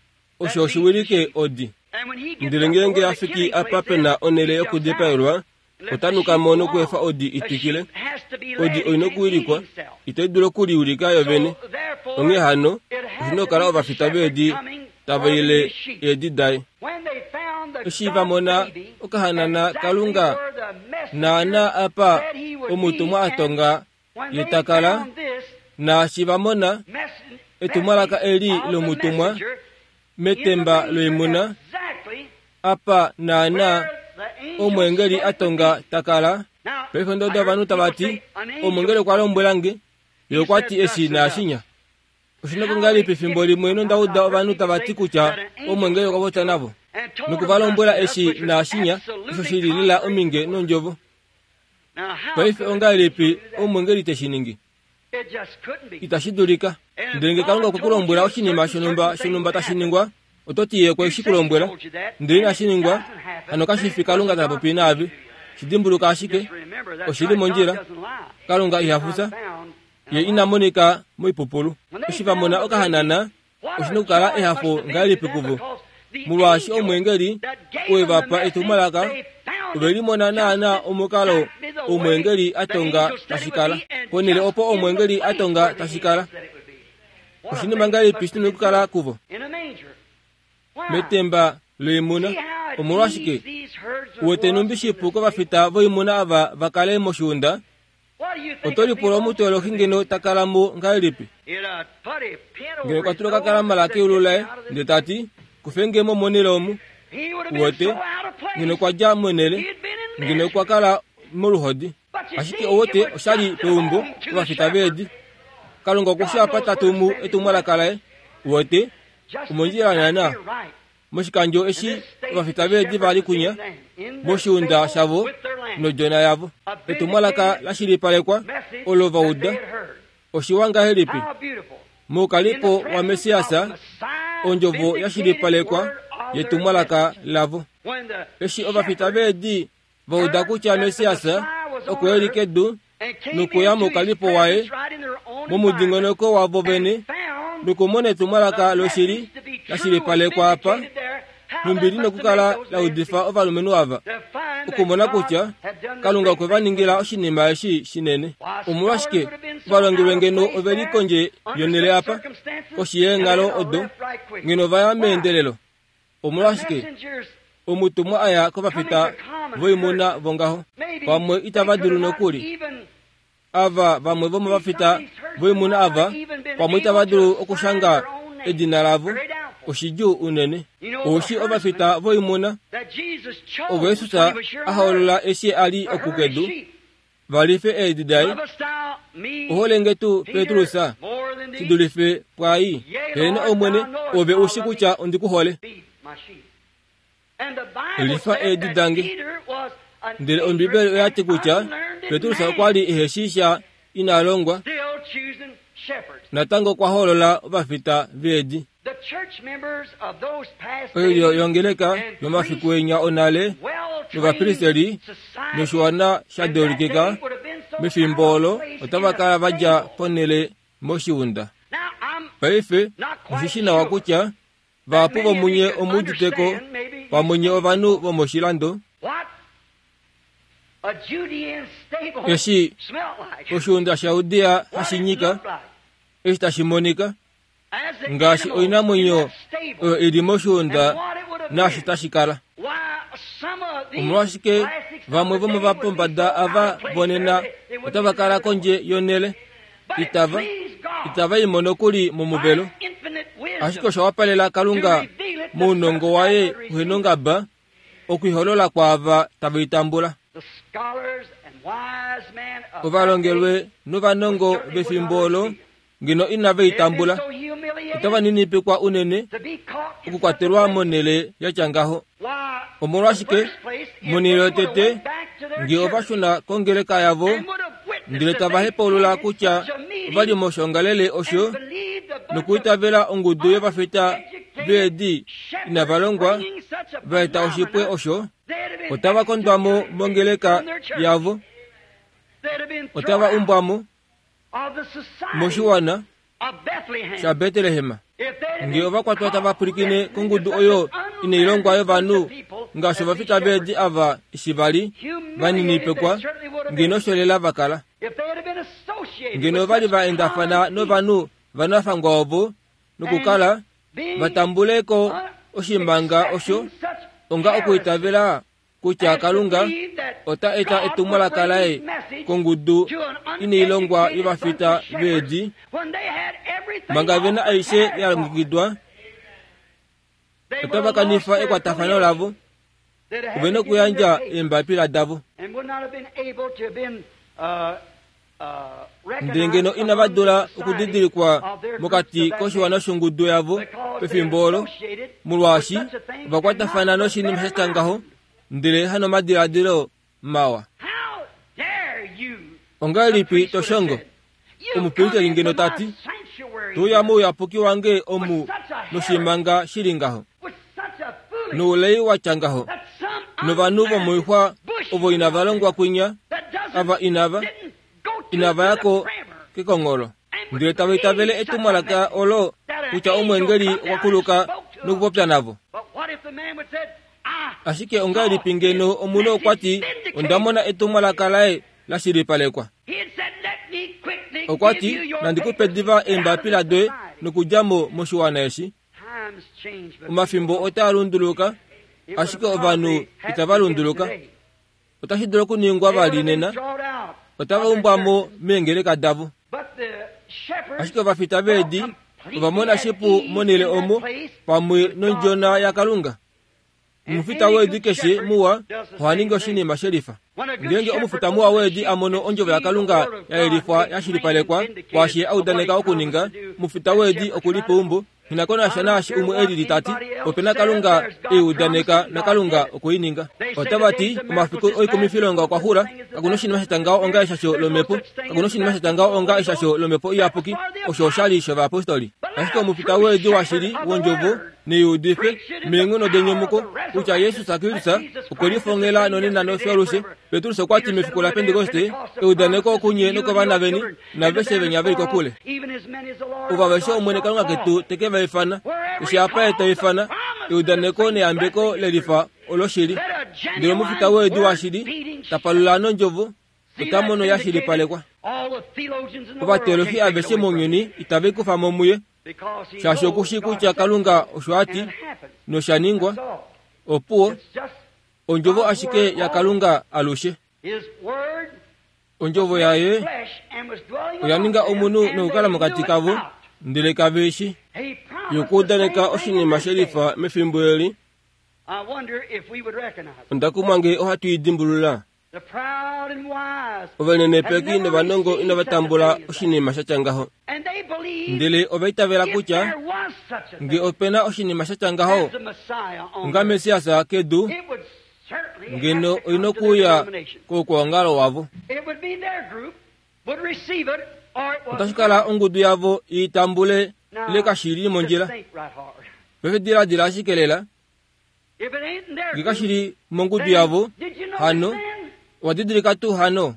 osho oshiwilike odi ndilengenge afiki apapena onele okudipaelwa otanuka mono kwefa odi itikile odi oinokuirikwa itedulo kuliulika yovene onge hano usinokala ovafita bedi tabaile edi dai eshiva mona okahanana kalunga nana apa omutumwa atonga yetakala na shiva mona etumalaka eli lomutumwa metemba loimuna apa nana omwengeli atonga takala pefondo da vanu tabati omwengeli kwa lombelange yokwati esi na ashinya usinokungali pefimbo limweno ndauda vanu tabati kucha omwengeli kwa bota nabo nukuvalombola esi na ashinya isoshililila ominge nonjovo paife ongali pi omwengeli teshiningi itashidulika ndenge kalunga kukulombola oshinima shonumba tashiningwa ototiye kwa shikulombola ndenge ashiningwa ano kashifi kalunga tapopi nabi shidimbuluka ashike oshili monjira kalunga ihafusa ye inamonika moipupulu oshiva mona okahanana oshinokala ehafo ngali pikuvu mulwashi omwengeli wevapa etumalaka ubelimona nana omukalo omwengeli atonga tashikala ponele opo omwengeli atonga tashikala oshinima ngali pisino kukala kuvo metemba loimuna omulwashike uwetenumbishi ko bafita voimuna ava vakale moshunda otolipula omutwelo hingeno takalamo ngalipi ngeno kwatulo kakalama keululae ndetati kufengemo monelomu uwote ngeno kwaja mwenele ngeno kwakala moluhodi ashike owote oshali peumbo bafita bedi kalunga kushapa tatumu etumwalakalae uwote umonjira nana moshikanjo eshi bafita bedi bali kunya moshunda shavo nojona yavo etumwalaka lashilipalekwa olovauda oshiwanga helipi mukalipo wa mesiasa onjovo yashilipalekwa yetumwalaka lavo eshi obafita bedi vauda kucha mesiasa okuelikedu nukuya mukalipo wae momudingonoko wavo bene nukumone tumwalaka loshili lashilipalekwa apa numbili nokukala laudifa ovalumenu ava ukumona kucha kalunga kwevaningila oshinima eshi shinene omulwashike valongelwe ngeno ovelikonje yonele apa koshiye ngalo odo ngeno vaya meendelelo omulwashike omutumwa aya kovapita voimuna vongaho vamwe itavadulu nokuli ava vamwe vomo vafita voimuna ava vamwe itavadulu okushanga edina lavo oshiju unene oshi ovafita voimuna ovesusa aholola eshi ali okukedu valife edidai oholengetu petrusa tidulife pwai hene omwene ove ushikucha ondikuhole elifa edidange ndele ombibelo yati kucha petrusa kwali iheshisha inalongwa natango kwaholola ovafita vedi oyo yongeleka nomafikuenya onale novakristeli noshuwana shadolikeka mifimbolo otavakala vaja ponele moshiunda paife nshishina wakucha vapo vomunye omuditeko vamunye ovanu vomoshilando eshi oshiunda sha Yudea hashinyika eshi tashimonika ngashi oinamwenyo ili moshunda nashi tashikala omulwashike vamwe vomo vapombada ava vonena otavakala konje yonele itava imono kuli momuvelo ashike oshawapalela kalunga muunongo waye uhenongaba okwiholola kwava tavaitambula ovalongelwe novanongo vefimbolo ngino inaveitambula itava ninipe kwa unene okukwatelwa monele yachangaho omulwashike monele otete ngi ovashuna kongeleka yavo ndile tavahepulula kucha vali moshongalele osho nokuitavela ongudu yovafita bedi inavalongwa vaeta oshipwe osho otavakondwamo mongeleka yavo otava umbwamo moshiwana sha Betelehema ngi ovakwatwa tavapurikine kungudu oyo ine ilongwayo vanu ngasho vafita bedi ava ishivali vaninipekwa nginosholela vakala ngino vali vaendafana no vanu vanafangwa ovo nukukala vatambuleko oshimbanga osho onga okuitavela kutya Kalunga ota eta etumwa la kalae kungudu ine ilongwa ivafita bedi mangavena aishe yalongikidwa ota vakanifa ekwatafano lavo uvene kuyanja embapila davo ndengeno inavadula okudidilikwa mukati koshiwana shongudu yavo pefimbolo mulwashi vakwatafana no shinima shatangaho ndile hano madiladilo mawa onga lipi toshongo omupilite lingeno tati tuyamu yapuki wange omu noshimanga shilingaho nuulei wachangaho novanuvo muihwa ovo inavalongwa kwinya ava inava yako kikongolo ndile tavaitavele etumalaka olo kucha omwengeli wakuluka nukupopya navo ashike onga lipingeno omuno okwati ondamona etumalaka lae lashilipalekwa okwati nandikupediva embapila dwe nukujamo moshiwana eshi omafimbo otalunduluka ashike ovanu itavalunduluka otashidolo kuningwa valinena otavaumbwamo mengeleka davo ashike vafita bedi ovamona shipu monele omo pamwe nonjona ya Kalunga mufita wedi keshe muwa hwaninga oshinima shelifa ngenge omufuta muwa wedi amono onjovo ya Kalunga yaelifwa yashilipalekwa washe audaneka okuninga mufita wedi okulipa umbo hinakona shanashi umwe eli litati opena Kalunga eudaneka na Kalunga okuininga otavati omafiko oikomifilonga okwahula kakuno shinima shatangao onga ishasho lomepo kakuno shinima shatangao onga ishasho lomepo iyapuki osho shali sho vaapostoli ashike omufita wedi washili wonjovo niyudife mengono denyomuko kucha Yesu sakilisa ukolifongela nonena no fyorushe petulse kwati mefiko la Pentekoste eudaneko kunye noko vana veni na veshe venyaveli kule uvaveshe omwene Kalunga ketu tekeva ifana ushapa eta ifana eudaneko ne ambeko lelifa oloshili ndilo mufita wedi washili tapalulano njovo utamono yashili palekwa uva teologi aveshe monyoni itaveku famomuye shashokushiku cha Kalunga oshwati no shaningwa opuo onjovo ashike ya Kalunga alushe onjovo yaye oyaninga omunu nokukala mukatikavo ndile kaveshi yokudaneka oshinima shelifa mefimbo eli ndakumange ohatuidimbulula ovenenepeki ne vanongo inavatambula oshinima shachangaho ndile ovaitavela kutya ngi opena oshinima shachangaho nga Mesiasa kedu ngeno oinokuya kokuangalo wavo otashikala ongudu yavo itambule lekashili monjela vevedila ashikelela ngikashili mongudu yavo hano wadidilika tu hano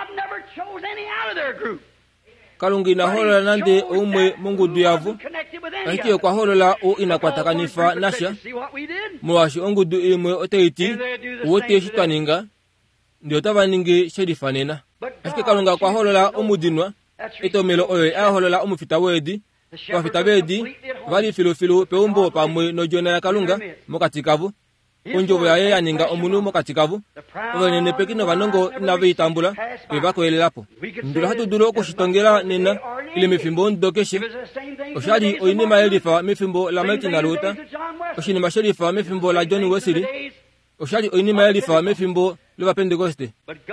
Kalunga inaholola nande umwe mongudu yavo ashike okwaholola o inakwatakanifa nasha mwashi ongudu imwe oteiti uwote shitwaninga ndio tavaningi shelifanena ashike Kalunga kwaholola omudinwa etomelo oyo aholola omufita wedi bafita bedi vali filofilu peumbo pamwe nojona ya Kalunga mokatikavu onjovo yaye yaninga omunu mokatikavu ovenene pekino vanongo inaveitambula evakoelelapo ndilo hatudulo okushitongela nena ile mifimbo ndokeshe oshali oinima elifa mifimbo la Martin Luther oshinima shelifa mifimbo la John Wesley oshali oinima elifa mifimbo leva Pentekoste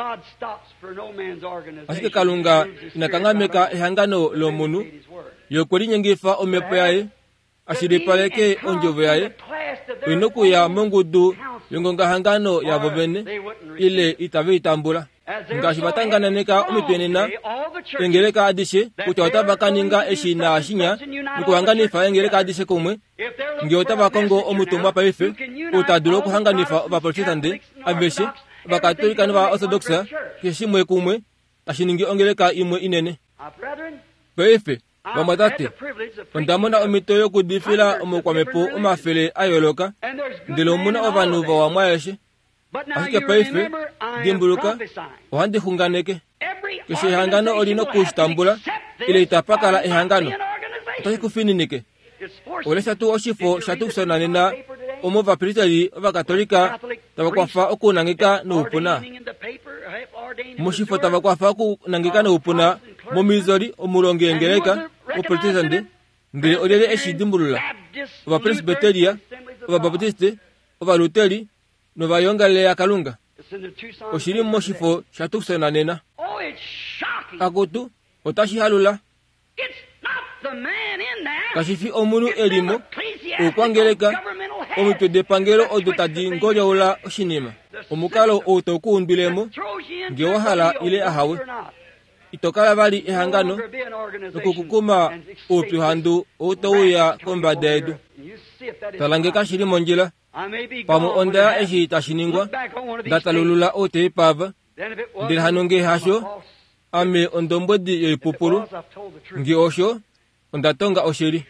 ashike Kalunga inakangameka ehangano lomunu yokulinyengifa omepo yaye ashilipaleke onjovo yaye inokuya mongudu yongonga hangano yavo vene ile itaveitambula ngashi vatangananeka omitwenena engeleka adishe kuti otavakaninga eshina ashinya nikuhanganifa engeleka adishe kumwe ngi otavakongo omutumwa paife utadulo kuhanganifa vaprotestante aveshe vakatolika ni vaorthodoxa keshimwe kumwe ashiningi ongeleka imwe inene paife Bamatate ondamona omitoyo kudifila omukwamepo omafele ayoloka ndilo muna ovanu va wamwaeshe asike paife dimbuluka ohandi hunganeke keshe ihangano olino kustambula ile itapakala ihangano otasi kufininike olesa tu oshifo shatu kusonanena omova pilitali ova katolika tabakwafa okunangika nuupuna mushifo tabakwafa okunangika nuupuna momizoli omulongi engeleka oprotestante ngile olele eshidimbulula ova presbyteria ova baptiste ova luteri nova yongale ya kalunga oshili moshifo shatu kusonanena akutu otashihalula kashifi omunu elimo okwangeleka omitwe depangelo odo tadi ngolyola oshinima omukalo otokuundulemo nge wahala ile ahawe itokala bali ehangano nokukukuma upyuhandu outouya kombada yedu talangeka shili monjila pamo onda eshi tashiningwa ndatalulula oteipava ndilhanonge hasho ame ondombodi yoipupulu ngi osho ondatonga oshiri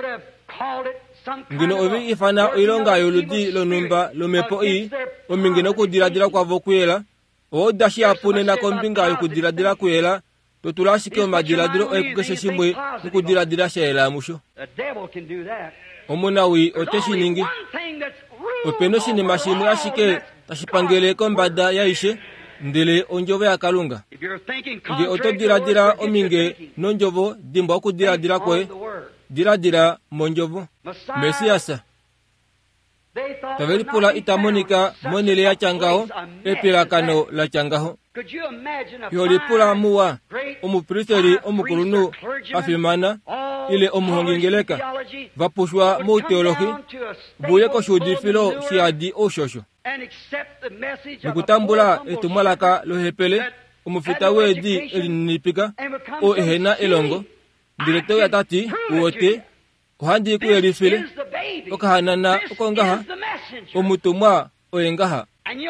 ngino ovi ifana oilonga yoludi lonumba lomepo ii omingino kudiladila kwavo kuyela oodashi apunena kombinga yokudiladila kuyela totula ashike omadiladilo oekukeshe shimwe nokudiladila shayela musho omunawi oteshiningi opena oshinima shimwe ashike tashipangele kombada yaishe ndele onjovo ya kalunga nge otodiladila ominge nonjovo dimba okudiladila kwe diladila monjovo mesiyasa tavelipula itamonika monele ya changaho epilakano la changaho yolipula muwa omupiliteri omukulunu afimana ile omuhongengeleka vapushwa mu teologi buye koshudifilo shiadi oshosho nukutambula etumwalaka lohepele omufita wedi elinipika o ehena elongo ndileteo ya tati uote ohandi kuyelifile okahanana okongaha omutumwa oyengaha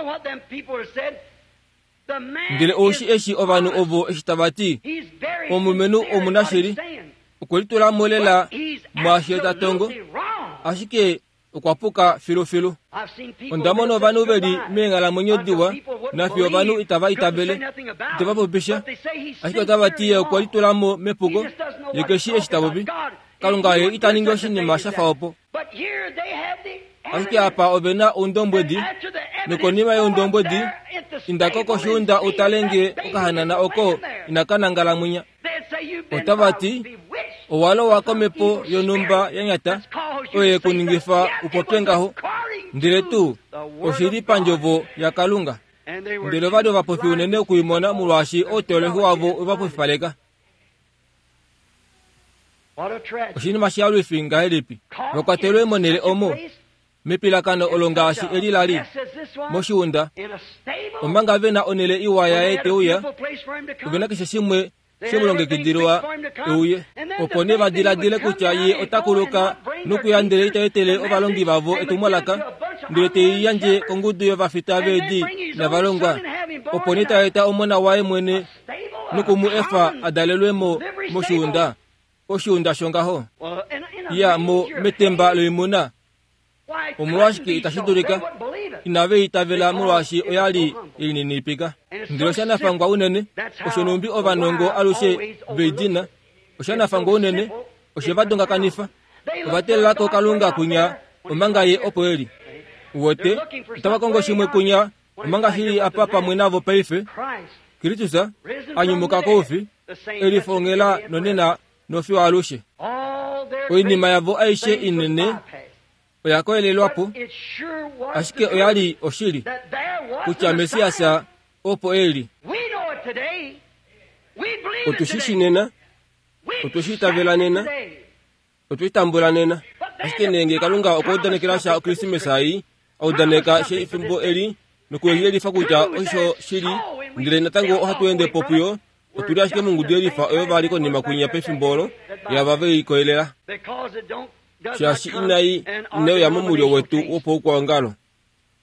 ndile oshi eshi ovanu ovo eshitabati omumenu omunashiri okulitula molela mwasheta tongo ashike okwapuka filu ondamona ovanu veli mengala mwenyodiwa nafi ovanu itava itabele itevapopisha ashike otavatiye okwalitulamo mepuko yekeshi eshitabobi kalungaye itaningi oshinima shafa opo ashike apa ovena undombwedi nokonima youndombwedi indakoko shunda utalenge okahanana oko inakanangala mwinya otavati owalo wakomepo yonumba yanyata oye kuningifa upopengaho ndile tu oshili panjovo ya kalunga ndile vado vapofi unene okuimona mulwashi oteolohi wavo ovapofipaleka oshinima shialuifi ngahelipi vakwatelwe monele omo mepilakano olongashi elilali moshiunda omanga vena onele iwaya eteuya ovena keshe shimwe shemulongekidilwa euye opo ne vadiladile kutya ye otakuluka nokuyandele itaetele ovalongi vavo etumwalaka ndile teiyanje kongudu yovafita vedi na valongwa opo ne taeta omona waye mwene nokumu efa adalelwemo moshiunda oshiunda shongaho ya mo metemba loimuna omulwashiki itashidulika inave itavela mulwashi oyali ilinipika ndilo shanafangwa unene oshonumbi ovanongo alushe veidina oshanafangwa unene oshevadonga kanifa ovatelelako kalunga kunya omanga ye opo eli uwote itavakongo shimwe kunya omanga shili apa pamwe navo paife kiritusa anyumuka kofi elifongela nonena nofiwa alushe oinima yavo aishe inene oyakoelelwapo ashike oyali oshili kutya mesiyasa opo eli otushishinena otushitavelanena otuitambulanena ashike nenge kalunga okudanekela sha okrisimesa ayi audaneka she ifimbo eli nokuelifa kutya osho shili ndile natango ohatuende popuyo otuli ashike mungudu elifa oyo valiko nima kunya pefimbolo yavave ikoelela shashi inayi ineyo ya mumulio wetu wopo ukwangalo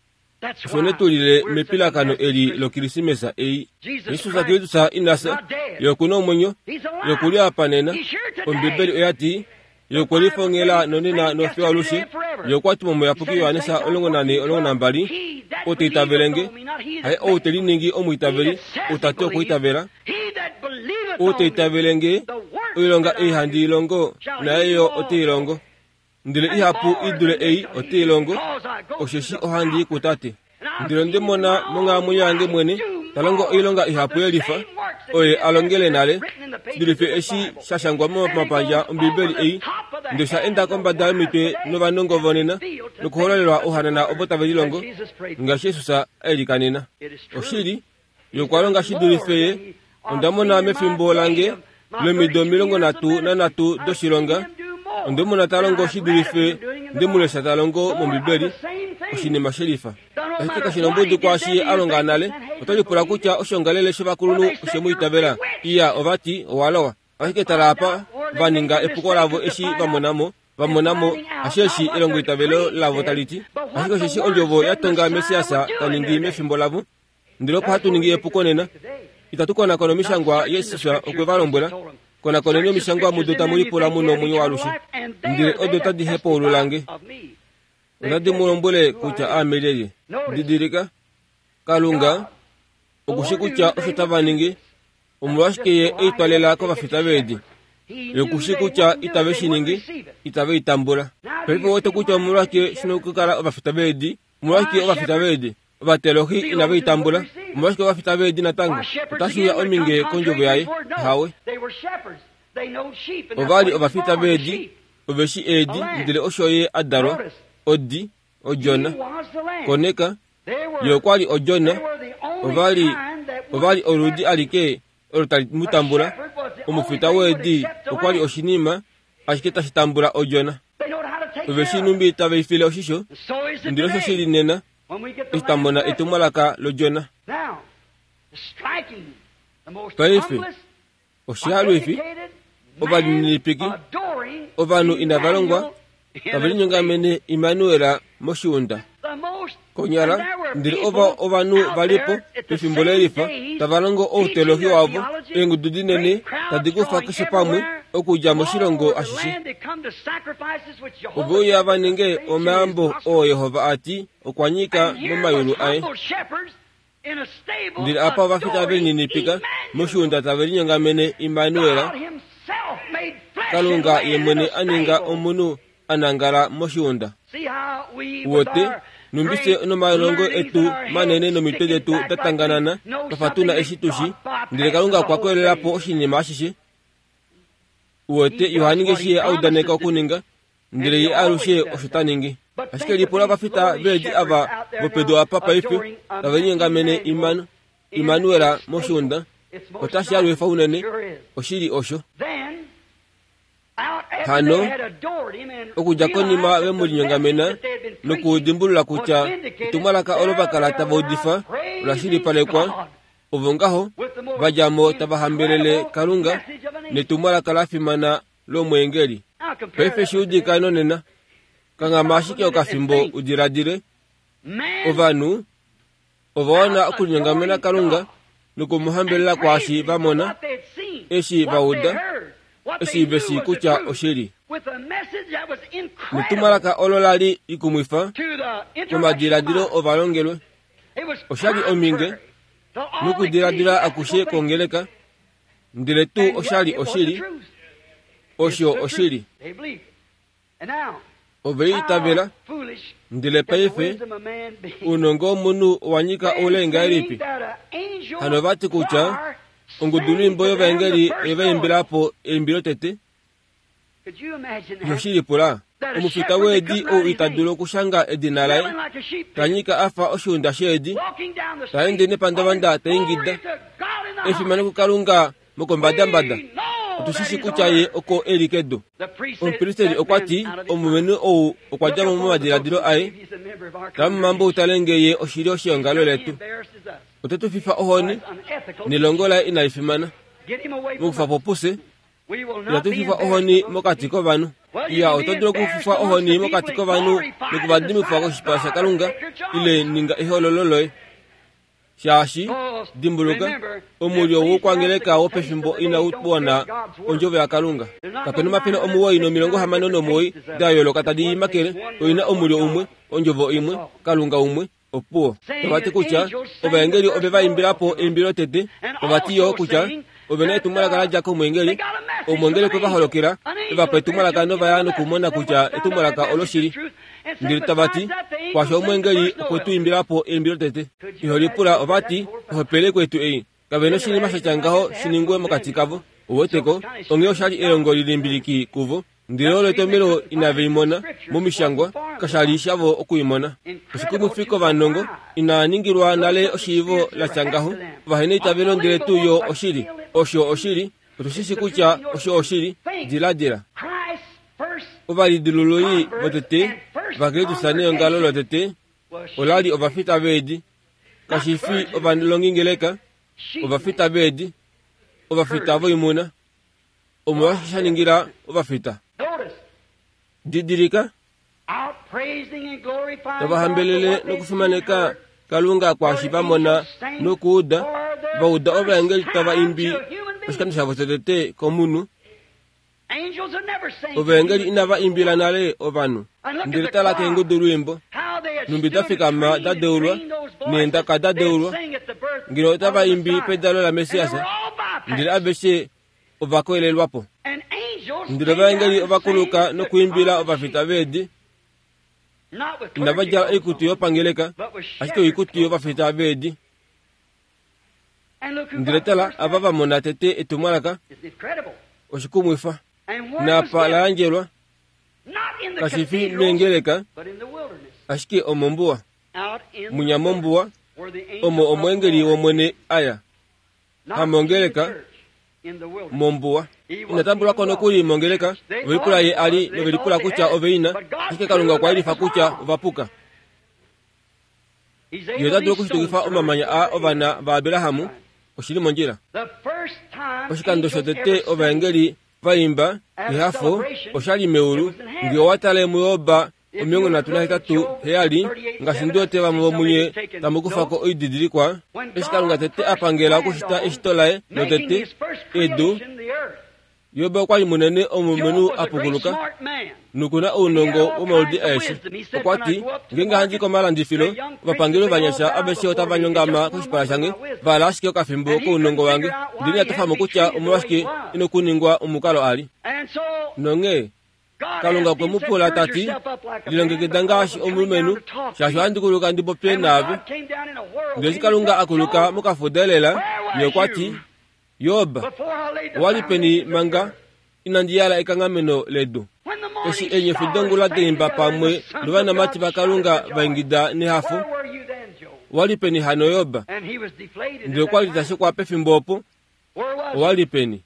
Sone tulile mepila kano eli lo kirisimesa ei. Yesu sa kristu sa inasa. Yokuno mwenyo. Yokuli apanena. Ombibeli oyati. Yokuli fongela nonina no fiwa lushi. Yokwati momo ya puki yohanesa olongo nambali. Ote itabelenge. Hai ote liningi omu itabeli. Utate oku itabela. Ote itabelenge. Ilonga ihandi ilongo. Na eyo ote ilongo. Ndile ihapu idule ei ote ilongo. Osheshi ohandi kutate. Ndile ndemona monga munyange mwene. Talongo ilonga ihapu elifa. Oye alongele nale. Ndilife eshi shashangwa mapanja mbibeli ei. Ndosha enda komba damitwe nova nongo vonena. Nukuholelwa ohanana obota velilongo. Nga shesusa elikanena. Oshiri. Yokwalonga shidulifeye. Ondamona mefimbo lange. Lemido milongo natu doshilonga. Ondemona talongo shidulife. Ndemulesha talongo mbibeli. Oshinema sherifa. Ekeka shinombudu kwa shi alonga nale. Otolipula kucha oshongalele shibakulunu oshemu itabela. Iya ovati owalowa. Ahike talapa vaninga epuko lavo eshi vamonamo asheshi elongo itabelo lavo taliti. Ahike osheshi onjovo yatonga mesiasa taningi mefimbo lavo. Ndilopo hatu ningi epuko nena. Itatukona kono mishangwa yesiswa okwevalombwela. Kona kono nyo mishangwa mudota mulipula muno munyo walushi. Ndile odota dihepo ululange. Ndadi mulombole kucha amelele. Didirika. Kalunga. Okushi kucha oshotavaningi. Umulwashikeye eitwalela kwa vafitabedi. Yokushi kucha itabe shiningi. Itabe itambula. Pepe wote kucha umulwashike shinokukala vafitabedi. Umulwashike vafitabedi. Vatelohi inabe itambula. Umulwashike vafitabedi natanga. Utashuya ominge konjobo yae. Hawe. Ovali vafitabedi. Oveshi edi. Ndile oshoye adaro. Odi. Ojona. Koneka. Yokwali ojona. Ovali orudi alike. Orotali mutambula. Umufita wedi. Okwali oshinima. Ashiketa shitambula ojona. Oveshi numbi tabe ifile oshisho. Ndilo shoshiri nena. Istambona itumalaka lojona. Paife. Oshihalu ifi. Ovali nilipiki. Ovanu inavalongwa. Tabeli nyonga mene Emmanuela Moshiunda. Konyala, ndiri ovanu valipo, pefimbolelifa, tavalongo o teologi wavo, engududi nene, tadigufa kishipamwe, okuja moshilongo ashishi. Ubu yava ninge omeambo o Yehova ati, okwanyika mumayulu ae. Ndiri apa vafita veli ninipika, Moshiunda tabeli nyonga mene Emmanuela. Kalunga yemwene aninga omunu anangara Moshiunda. Wote, numbise no malongo etu manene no mitede tu datanganana kafatuna eshitushi ndire kalunga kwa kwelela po oshinima ashishi. Wote yohaninge shiye audaneka okuninga ndire ye alushe oshitaningi. Ashike lipola bafita beji ava bopedo apapa ife tavenyenga mene Emmanuela Moshiunda otashi alwe faunene oshiri osho. Hano okujakonima wemulinyongamena nokudimbulula kucha tumalaka olobakala tabaudifa ulashiri palekwa ovongaho vajamo tabahambelele kalunga netumalaka lafimana lomwengeli pefe shiudika nonena kangamashike okafimbo udiradire ovanu ovaona okulinyongamena kalunga nokumuhambelela kwashi vamona eshi vauda esi besi kucha oshiri. Mutumalaka ololali ikumwifa. Kumadiradiro ovalongelwe. Oshali ominge. Nukudiradira akushe kongeleka. Ndile tu oshali oshiri. Osho oshiri. Ovei tabela. Ndile paife. Unongo munu wanyika olenga eripi. Hanovati kucha. Ongudulu mboyo vengeli eve imbilapo imbirotete. Yoshiri pula. Umufita wedi o itadulo kushanga edinalai. Tanyika afa oshunda shedi. Taende ne pandavanda taingida. Efi manuku kalunga mokombada. Utushishi kuchaye oko erikedo. Umpristeri okwati omumenu o okwajamo mumadiradiro ae. Tamu mambo utalengeye oshiri oshiyongalo letu. Utetu fifa ohoni. Nilongola inaifimana. Mukufa popuse. Yatu fifa ohoni mokatiko vanu. iya otodro kufufa ohoni mo katiko vanu nikubadimi fako shipasha kalunga ile ninga iholololoe shashi dimbuluka omulio wokwangeleka opefimbo ina utbona onjove akalunga kapeno mapena omuwo ino milongo hamano no moi dayolo katadi makere oina omulio umwe onjovo imwe kalunga umwe opuo obati kucha obengeli obeva imbilapo imbilo tete obati yo kucha obene tumala kala jako mwengeli omwengeli kwa holokera eba petumala kano bayano kumona kucha etumala ka oloshiri ndiritabati kwa sho mwengeli kwetu imbilapo imbilo tete iholipula obati hopele kwetu kabeno shini mashachangaho shiningwe makatikavo uweteko ongeo shali elongo lilimbiliki kuvo ndirolo tomero inaveimona mumishangwa kashali shavo okuyimona kushikumu fiko vanongo inaningirwa nale oshivo la changaho vahene itabelo ndiretu yo oshiri osho oshiri utushishi kucha osho oshiri diladira ovali diluloi votete vakretu sane ongalo lotete olali ovafita vedi kashifi ovanilongingeleka ovafita vedi ovafita voimuna omwashaningira ovafita didirika tavahambelele nokufumaneka kalunga kwashipamona nokuuda vauda ovengeli tava imbi oshikandisha votetete komunu ovengeli inava imbila nale ovanu ndiritala kengu durwimbo numbidafikama dadeulwa nendaka dadeulwa ngino tava imbi pedalo la mesiasa ndiri aveshe ovakoelelwapo ndiri vengeli ovakuluka nokuimbila ovafita vedi navaja ikutu yopangeleka ashito ikutu yovafita vedi ndiretala avavamona tete etumalaka oshikumwifa napa laanjelwa kashifi mengeleka ashike omombuwa munyamombuwa omo omwengeli womwene aya hamongeleka mombuwa inatambula kono kuli mongeleka velipula ye ali novelipula kucha oveina ashike kalunga kwa ilifa kucha ovapuka yotatulo kushitukifa omamanya a ovana va Abelahamu oshili monjila oshikandosho tete ovengeli vaimba ihafo oshali meulu ngio watale muyoba omiongo na tunahitatu heyali ngasindote vamuvomunye tamukufako oididirikwa eshikalunga tete apangela okushita eshitolae notete edu yoba okwali munene omumenu apukuluka nukuna unongo omaudi eshi okwati ngenga hanjiko malandifilo vapangelo vanyasha abeshe otavanyongama kushipala shange vala ashike okafimbo ko unongo wange ndini atofamo kucha omulwashike inokuningwa omukalo ali nonge kalunga kwe mupula tati lilongekeda ngashi omulumenu shasho andikuluka ndipo penave ndesi kalunga akuluka mukafudelela yokwati yoba walipeni manga inandiyala ikangameno ledu eshi enye fidongula deimba pamwe luvana mati bakalunga vaingida ni hafu walipeni hano yoba ndio kwali tashe kwa pefimbopo walipeni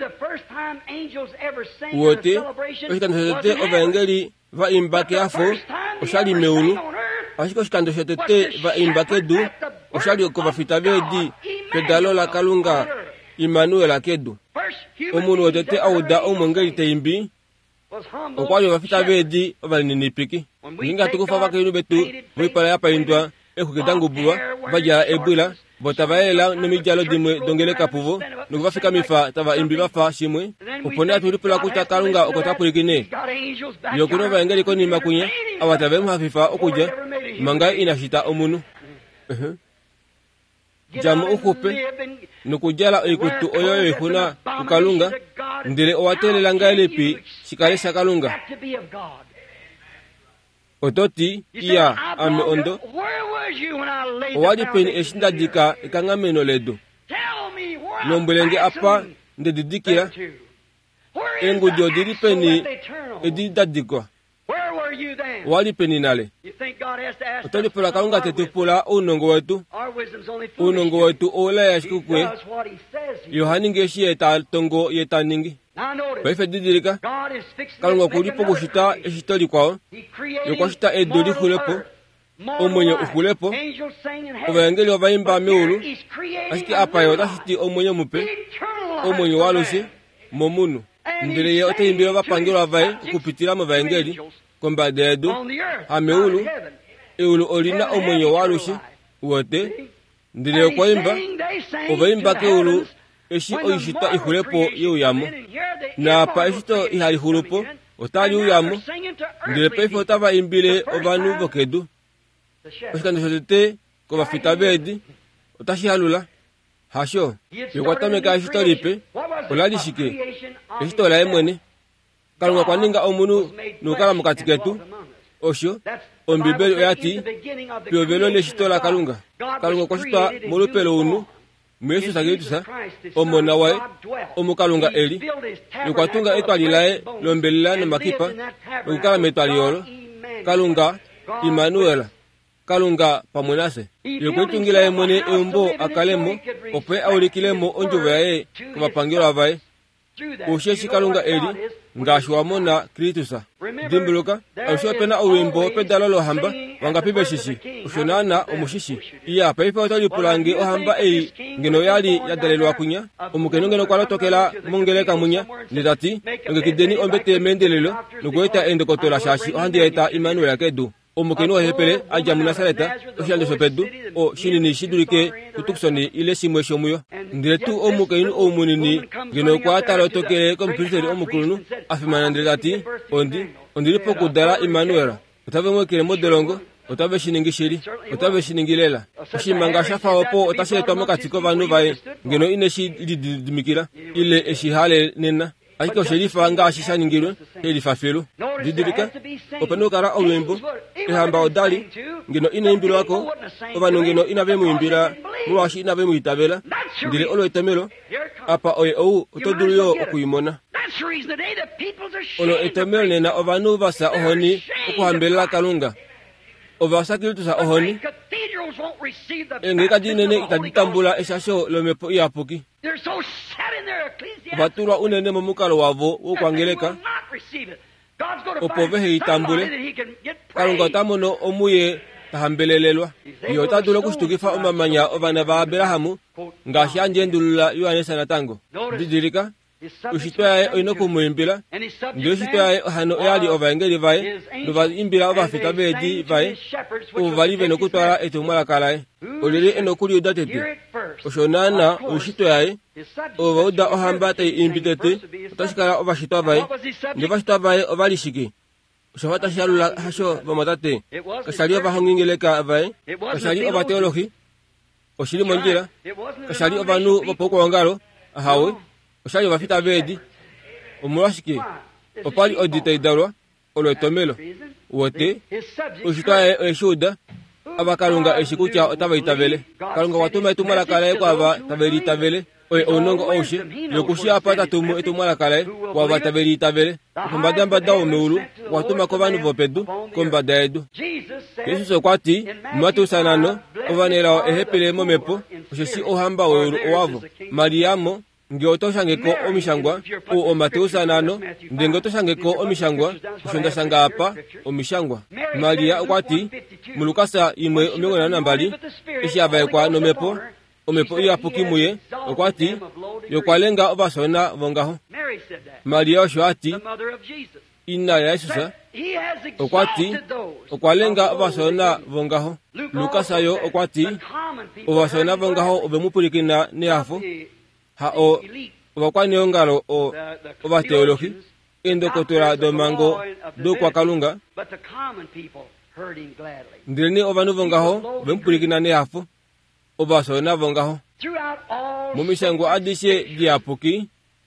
wote oshikandoshotete ovengeli vaimbake afo oshali meulu ashiko oshikandoshotete vaimbake du oshali okovafita vedi pedalo la kalunga Immanuel akedu omunu wotete auda omwengeli teimbi okwali ovafita vedi ovalinipiki ninga tukufa vakelu betu voipala yapaindwa ekukidangubulwa vajala ebwila botavaela nomijalo dimwe dongeleka puvo nukuvafika mifa tava imbi vafa shimwe upone atulipula kucha kalunga okotapulikine yokuno vaengeli konima kunya awatavemu hafifa okuja manga inashita omunu jamu ukupe nukujala ikutu oyoyo ihuna kukalunga ndile owatelela ngaelepi shikale sha kalunga ototi iya ame ondo owalipeni eshindadika ikangameno ledu nombelenge apa ndedidikila engudi odilipeni edidadikwa walipeni nale otolipula kalunga tetupula unongo wetu ola yashikukwe yohani ngeshi yetatongo yetaningi baife didirika kalunga kulipo kushita eshitoli kwao yokwashita edo lihulepo omwenye ukulepo ovengeli ovaimba meulu ashiki apa yotashiti omwenye mupe omwenye walusi momunu ndile ote imbiro bapangiro avaye kupitira mu vangeli kwamba dedo ameulu eulu olina omonyo walushi wote ndile kwaimba ovaimba ke ulu eshi oishita ihulepo yuyamo na pa eshito ihali hulupo otali uyamo ndile peifo otava imbile ovanu vokedu oshikandishotete kova fitabedi otashihalula hasho yokwatameka eshito lipe olalishike eshito la emwene kalunga kwaninga omunu nukala mukati ketu osho ombibeli oyati pyovelo leshito la kalunga kwashitwa mulupelo unu mwesu sagitusa omona wae omukalunga eli yokwatunga etwali lae lombelela na makipa yokukala metwali yolo kalunga Imanuela kalunga pamwenase yokwetungila emwene eumbo akalemo opwe aulikilemo onjovo yae kumapangilo avae usheshi kalunga eli ngashiwamona Kritusa dimbuluka aushopena uwimbo pedalolo hamba wangapibe shishi ushonana omushishi iya paifa otalipulange ohamba ei ngeno yali yadalelwa kunya omukenongeno kwalotokela mungeleka munya nditati ngekideni ombete mendelelo nukweta endokotola shashi ohandieta Imanuela kedu omukeno hepele aja munasareta oshande sopedu o shinini shidulike kutuksoni ile simwe shomuyo ndiretu omukeno omunini ngeno kwatalo tokele komputeri omukulunu afimana nditati ondilipo kudala Imanuela otave mwekele modelongo otave shiningishiri otave shiningilela oshimanga shafaopo otashiletwa mokatiko vanu vae ngeno ineshi lidimikila ile eshihale nena akike oshelifa nga shishaningilwe elifa felo didirika openukara olwembo ehamba odali ngeno inaimbilo wako ovanu ngeno inave muimbila mulwashi inave muitabela ndile olwetemelo apa oye ou otoduluyo okuyimona olo etemelo nena ovanu vasa ohoni okuhambelela kalunga ovasa Kritusa ohoni engeka dinene itaditambula eshasho lomepo iyapuki ovatulwa unene momukalo wavo wokwangeleka opovehe itambule kalunga otamono omuye tahambelelelwa iyo otadula okushitukifa omamanya ovana va Abelahamu ngashi anjendulula Yohanesa natango didirika ushitwa yae oyina okumuimbila ndiyo ushitwa yae hano yali ovangeli vae novaimbila ovafita vedi vae ovalive nokutwala etumwalakalae olili enokuli udatete oshonana ushitwa yae ovauda ohamba tai imbitete otashikala ovashitwa vae ndivashitwa vae ovalishiki oshovatashalula hasho vomatate kashali ovahongingeleka vae kashali ovateologi oshili monjila kashali ovanu vopokuwangalo ahawe oshali ovafita vedi omulwashike opali oditaidalwa olwetomelo wote ushitwa yae eshuda abakalunga eshikutya otavaitavele kalunga watuma etumwalakalae kwava taveliitavele oye onongo oshe yokushi apa tatumu etumwalakalae kwava taveliitavele kombadambada omeulu watuma kovanu vopedu kombada yedu Yesu okwati Matu sanano ovanelao ehepele momepo osheshi ohamba oulu owavo Mariamo ngi otoshangeko omishangwa o Mateo sanano ndenge otoshangeko omishangwa ushondashanga apa omishangwa Maria okwati mulukasa imwe omengona nambali eshiavaekwa nomepo omepo iyapukimuye okwati yokwalenga ovasona vongaho Maria oshoati ina ya Yesusa okwati okwalenga ovasona vongaho Lukasayo okwati ovasona vongaho ovemupulikina neafo hao ovakwani ongalo ovateologi endokotola domango do kwa kalunga ndilini ovanu vongaho vemupulikina neafo ovasona vongaho mumishango adishe diapuki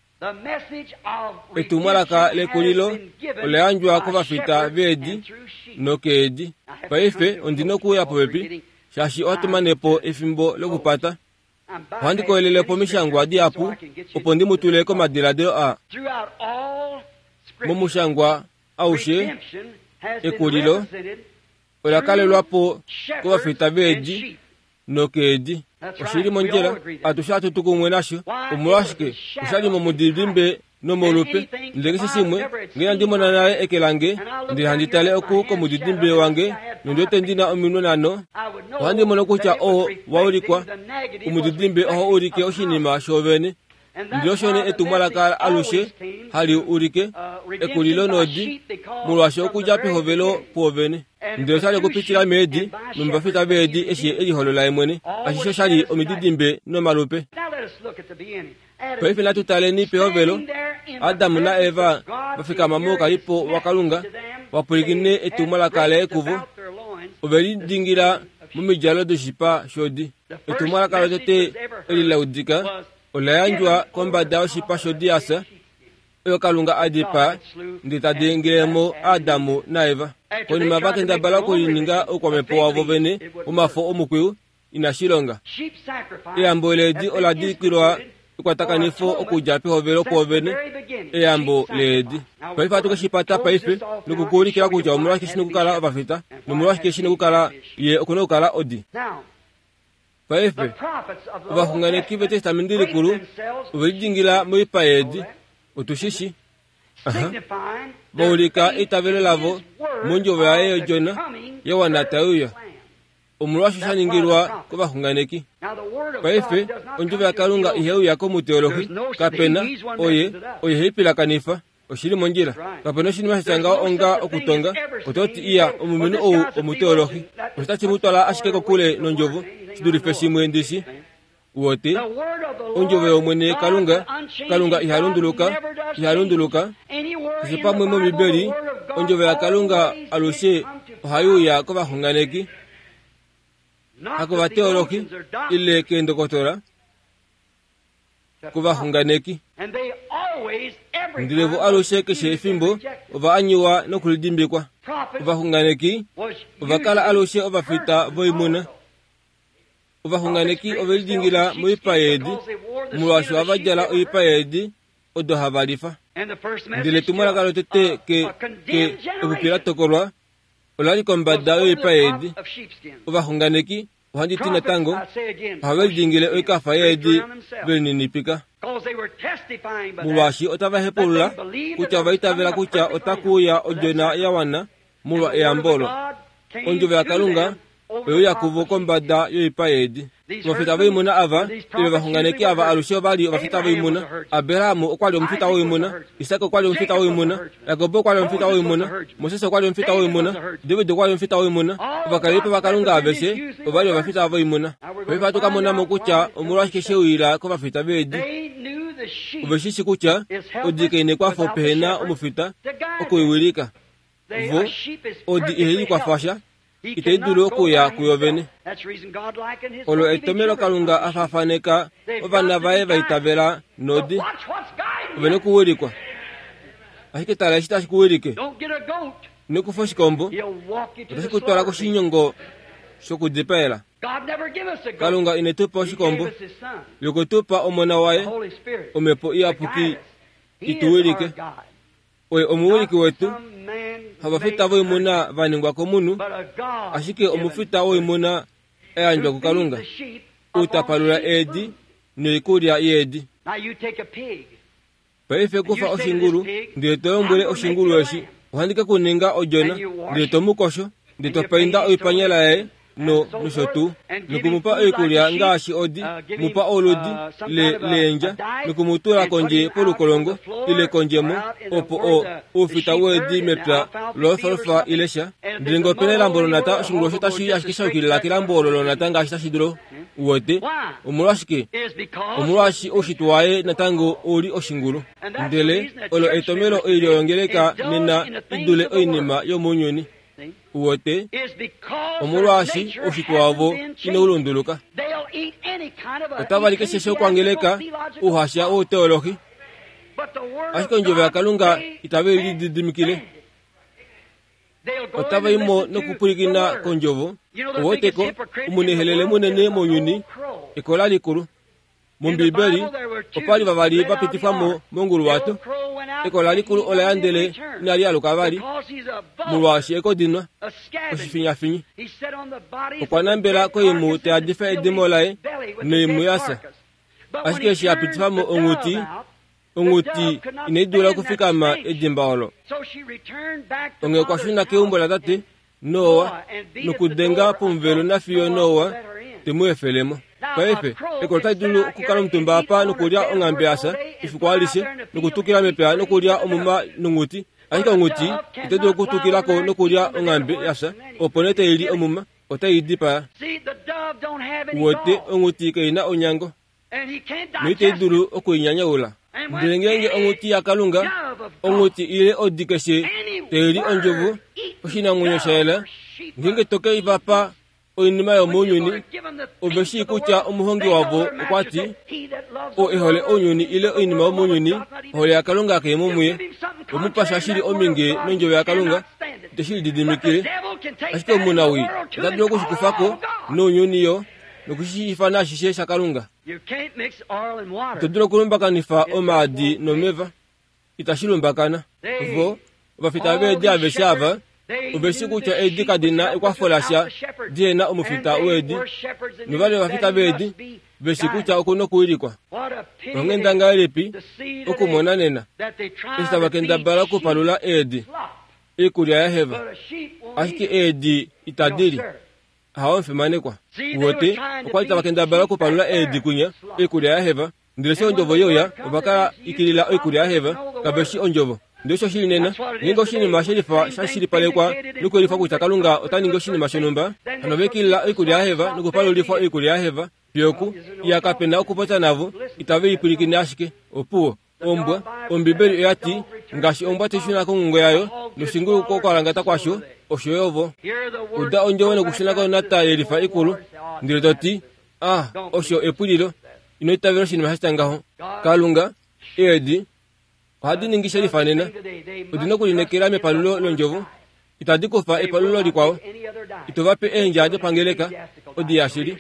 etumwalaka lekulilo oleanjwa kovafita vedi nokeedi paife ondinokuya popepi shashi otumanepo efimbo lokupata wandikoelelepo mishango adiapu opo ndimutuleko madiladelo a momushangwa aushe ekulilo olakalelwapo kovafita vedi nokeedi oshili monjela atushatutukumwe nasho omulwashike ushali momudidimbe nomolupe ndengese simwe ngena ndimona naye ekelange ndihanditale oku komudidimbe wange nondwete ndina ominwe nano ohandimona kutya oho waulikwa omudidimbe oho ulike oshinima shovene ndiloshone etumalaka alushe hali urike ekulilo nodi mulwashe okuja pehovelo povene ndilosale kupitila medi numbafita bedi eshe eliholola emwene ashisho shali omididimbe no malupe. Paife tutale ni pehovelo Adamu na Eva bafika mamoka lipo wakalunga wapulikine etumalaka ekuvu obeli dingira mumijalo doshipa shodi etumalaka tete elilaudika olayanjwa kombada oshipa shodi asa eyo kalunga adipa nditadengiremo Adamu na Eva koni mabake ndabala kulininga okwamepo wavo bene umafo omukwiu inashilonga eyambo ledi oladikirwa ikwatakanifo okuja pehovelo povene eyambo ledi paife atukeshipata paife nukukulikila kuja omulwa keshinukukala obafita nomulwa keshinukukala ye okunokukala odi paife obahunganeki betestamenti likulu obelidingila muipa yedi utushishi baulika itavelo lavo munjovo yaye jona yawanatauya omulwa shishaningirwa kubahunganeki paife onjovo yakalunga iheuya muteologi kapena oye heipilakanifa oshili monjila kapena oshinima shishanga onga okutonga ototi iya omumino owu omuteologi oshitachimutwala ashikeko kule nonjovo shidulife shimwe ndishi wote onjovo yomwene kalunga ihalunduluka kisipamwe mu bibeli onjovo ya kalunga alushe ohayuya kubahunganeki hakubateologi ile kendokotora kubahunganeki ndilevo alushe keshe efimbo oba anyiwa nokulidimbikwa obahunganeki obakala alushe obafita boimuna obahunganeki obelidingila muipa yedi mulwasho abajala oipa yedi odohabalifa ndile tumalakalo tete ke okupila tokolwa olaliko mbada oipa yedi obahunganeki ohanditina tango ohabelidingile oikafa yedi belinipika mulwashi otavahepulula kutya baitavela kutya otakuya ojona yawana mulwa eyambolo onjovo yakalunga oyo yakuvu kombada yoipa yedi bafita boimuna ava ile bahunganeki ava alushe bali bafita boimuna Aberahamu okwali omufita woimuna Isaka okwali omufita woimuna Yakobo okwali omufita woimuna Moses okwali omufita woimuna David okwali omufita woimuna bakalipa bakalunga abeshe obali bafita boimuna baifa tukamonamo kutya omulwa keshewira ko bafita bedi obeshishi kutya odikene kwafo pehena omufita okuiwirika vo odi ehili kwafasha itaidulo kuya kuyovene olo etomelo kalunga afafaneka obana bae baitavela nodi obene kuwirikwa ahiketala eshita kuwirike nikufo shikombo otasikutwala kushinyongo shokudipela kalunga inetupa shikombo likutupa omona wae omepo iapuki ituwirike oye omuwiriki wetu habafita boimuna baningwa komunu ashike omufita woimuna eyanjwa kukalunga utapalula edi neikulia yedi paife kufa oshingulu ndiyetoyombwele oshingulu eshi uhandike kuninga ojona ndiyetomukosho ndiyetopainda oipanyela yae nushotu nikumupa oikulia ngaashi odi mupa oludi lenja nikumutula konje polukolongo ile konjemo opo ufita wedi mepya lofolfa ilesha ndingo penela mbolo nata shingolo shitashi ashikisha ukilila kila mbolo lonata ngaashi tashidro uwote omulwashi oshitwaye natango oli oshingulu ndele olo etomelo oili oyongeleka nena idule oinima yomunyoni uwote omulwashi oshitwavo inoulunduluka otabalike sheshe okwangeleka uhasha oteologi ashike onjovo yakalunga itabeli didimikile otabaimo nokupulikina konjovo uwoteko umunehelele munene monyuni ekola likulu mumbibeli opali babali bapitifamo mongulu watu ekola likulu olayandele nali aluka bali mulwashi ekodinwa oshifinyafinyi okwanambela koyimu teadifa edimolae noimu yasa ashike shiapitifamo onguti inaidula kufikama edimbaolo onge kwashuna keumbo la tate Noa nukudenga pumvelo na fiyo Noa temuefelemo Paife ekolta dulu kukala mtumba pa nukulia ongambe asa ifukwalishe nukutukila mepea nukulia omuma nunguti ahika nguti itedo kutukila ko nukulia ongambe asa oponete ili omuma otaidipa wote onguti keina onyango nite dulu okuinyanya ula ndengenge onguti akalunga onguti ile odikeshe teli onjovu oshina ngunyo shela ngenge toke ivapa oinima yo monyuni obeshi kucha omuhongi wabo kwati o ehole onyuni ile oinima yo monyuni hole akalunga ke mumuye omupasha shiri ominge nonjo ya akalunga teshiri didimikire ashike munawi tadlo kushikufako no nyuni yo nokushi ifana shishe shakalunga tadlo kulumba kanifa omadi nomeva itashilumbakana vo bafitabe dia beshava ubeshi kucha edi kadina ekwafolasha diena omufita wedi nubale bafita bedi beshi kucha okuno kuirikwa ongenda lepi okumona nena istabakenda bala kupalula edi ikulia ya heva ashiki edi itadiri hawa mfimanekwa wote okwalita bakenda bala kupalula edi kunya ikulia ya heva ndilese onjovo yoya obakala ikilila ikulia ya heva kabeshi onjovo ndosho shili nena ningo shini mashirifa shashiri pale kwa nuko lifa kutakalunga otaningo shini mashonumba anovekila ikulia heva nuko palo lifa ikulia heva byoku yakapenda okupota navo itave ipilikini ashike opuo ombwa ombibeli yati ngashi ombwa tishuna ko ngo yayo nusingu ko kwalangata kwasho oshoyovo uda onjowone kushina ko nata yelifa ikulu ndirdoti osho epulilo inoitavero shini mashitangaho kalunga edi hadi ningi sherifa nena udino kulinekera me palulo lonjovu itadikofa e palulo likwao itovape enjaje pangeleka odi yashiri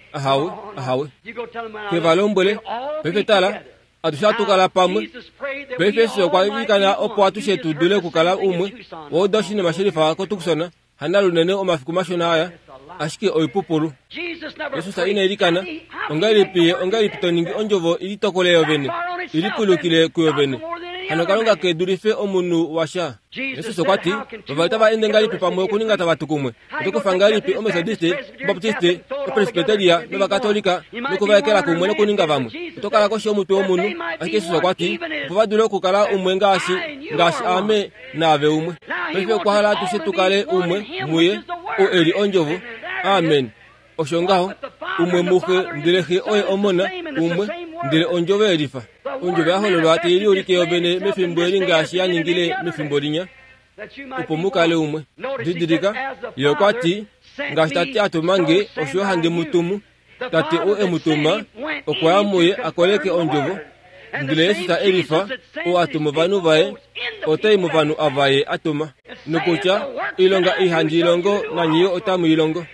ahawe kevalombole pefetala atushatukala pamwe pefeso kwa ikana opo atushetu dule kukala umwe wodoshine masherifa ko tukusona hanalu nene omafiku mashona haya ashike oipupulu Yesu sa ina ilikana ongali pitoningi onjovo ilitokoleyo bene ilipulukile kuyo bene hanokalonga ke durife omunu washa Yesu sokwati babaita ba endengali pipa mo kuninga tabatukumwe toko fangali pi omesadiste baptiste presbyteria no katolika no kuvaekela kumwe no kuninga vamwe tokala ko shomu pe omunu ake Yesu sokwati babadulo kukala umwe ngashi ame nave umwe pefe kwa hala tushitukale umwe muye o eri onjovo amen oshongaho umwe muhe ndilehe oye omona umwe ndile onjove erifa onjove aho lwati ili ulike obene mefimbweli ngashi yaningile mefimbolinya upomukale umwe didirika yokwati ngashi tati atumange osho hande mutumu tati o mutuma okwamuye akoleke onjovo ndile Yesu ta erifa o atumu vanu vae otai muvanu avaye atuma nukucha ilonga ihanji ilongo na nyiyo otamu ilongo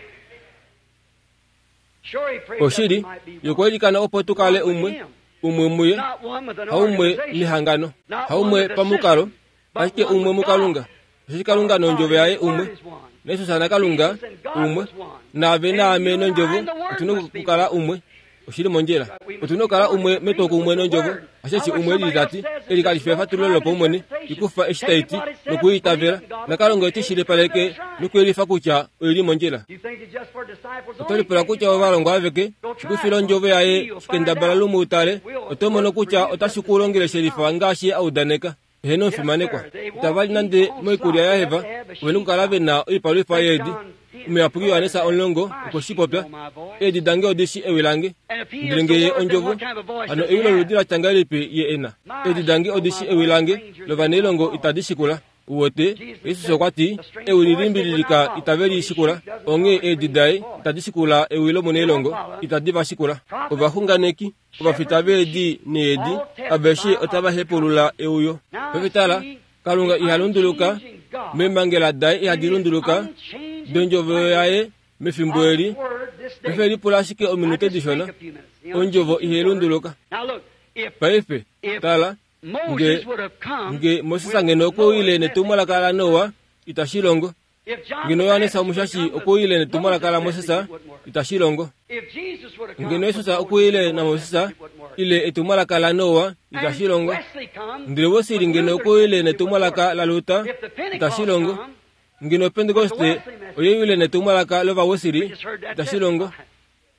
oshiri yokwelikana opotukale umwe muye haumwe lihangano haumwe pamukalo ashike umwe mukalunga shikalunga nonjove yae umwe neso sana kalunga umwe nave name nonjovo tuno kukala umwe oshiri monjera otuno kala umwe metoko umwe nonjovo ashechi umwe lidati elikalifefa tulolo pomone ikufa eshitaiti nokuyitavera nakalonga etishire paleke nokwelifa kucha eli monjera otolipula kucha wabalongo aveke shikufilo njove yae shikendabala lumutale otomono kucha otashikulongele sherifa ngashi audaneka heno mfimanekwa tabali nande moikulia ya heva wenu kalabe na ipalufa yedi umeapugiwa anesa onlongo ukoshipopya edi dange odishi ewilange ndilenge onjovu ano ewilo ludila changalipi ye ena edi dange odishi ewilange lovanelongo itadishikula uwote Yesu sokwati ewililimbililika itaveli ishikula onge edi dai itadishikula ewilo monelongo itadiva shikula ovahunganeki ovafitabe edi ne edi abeshi otaba hepulula euyo pefitala kalunga ihalunduluka memangela dai ihadilunduluka donjovo yae mefimbweli mefeli pulashike ominute dishona onjovo ihelunduluka paife tala nge Moses ngeno okoile ne tumala kala Noa itashilongo ngeno Yohane samushashi okoile ne tumala kala Moses itashilongo ngeno Yesu okoile na Moses ile etumala kala Noa itashilongo ndile wosiri ngeno okoile ne tumala kala Luta itashilongo ngino Pentecoste oyewile ne tumala kala lova wosiri itashilongo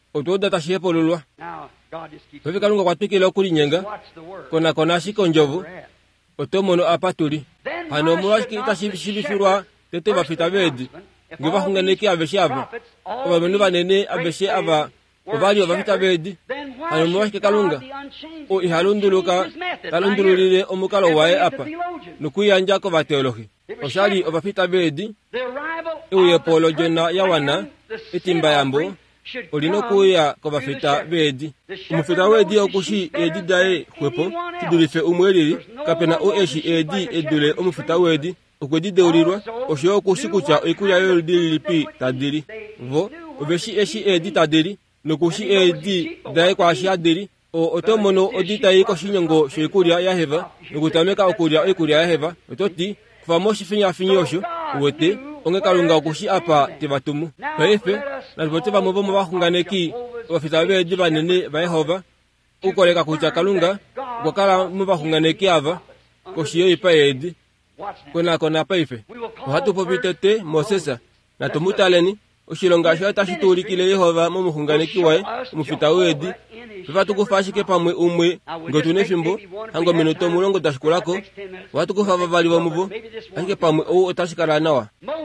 otoda tashepo lulwa Now, God just keeps pepe kalunga kwatwikile okuli nyenga watch the word. kona kona shiko njovu We're at. otomono apatuli Then hano why mulwashiki should not the tashibishibifirwa tete bafita bedi If ngiba all hunganeki these abeshe aba prophets, all oba benu these banene great abeshe aba men were obali bafita shepherds, bedi then why hano mulwashiki should kalunga God be unchanging? o ihalunduluka Change his method talundululile right here. omukalo And waye bring it to apa theologians. nukuyanjako bateologi oshali obafita bedi The arrival iuye of the polo perfect jona yawana lamb, the sin itimba yambo offering, should olino come kuya ko through the bafita shepherd. bedi The shepherd umufita wedi knows the okushi sheep better edidaye than hwepo anyone else. tidulife umwelili There's no kapena one knows oeshi the sheep edi like the edule shepherd. omufita wedi okwedideulirwa osho okushikucha ikuya yolidilipi tadiri vo obeshi eshi edi tadiri nokushi edi daye kwashi adiri otomono oditayi koshinyongo shoikulya yaheva nokutameka okulya oikulya yaheva ototi kuva moshifinyafinyi osho uwete onge kalunga okushi apa tebatumu paife nalipote bamwe bomo bahunganeki bafita bedi banene ba Yehova ukoleka kucha kalunga gwakala mu bahunganeki ava koshiyo ipa edi kona paife ohatupopitete mosesa natumutaleni oshilonga sho tashituulikile Yehova mumuhunganeki waye omufita wedi vatukufashike pamwe umwe ngotune fimbo hango minuto mulongo tashikulako watukufa vavali vomuvo ashike pamwe ou otashikala nawa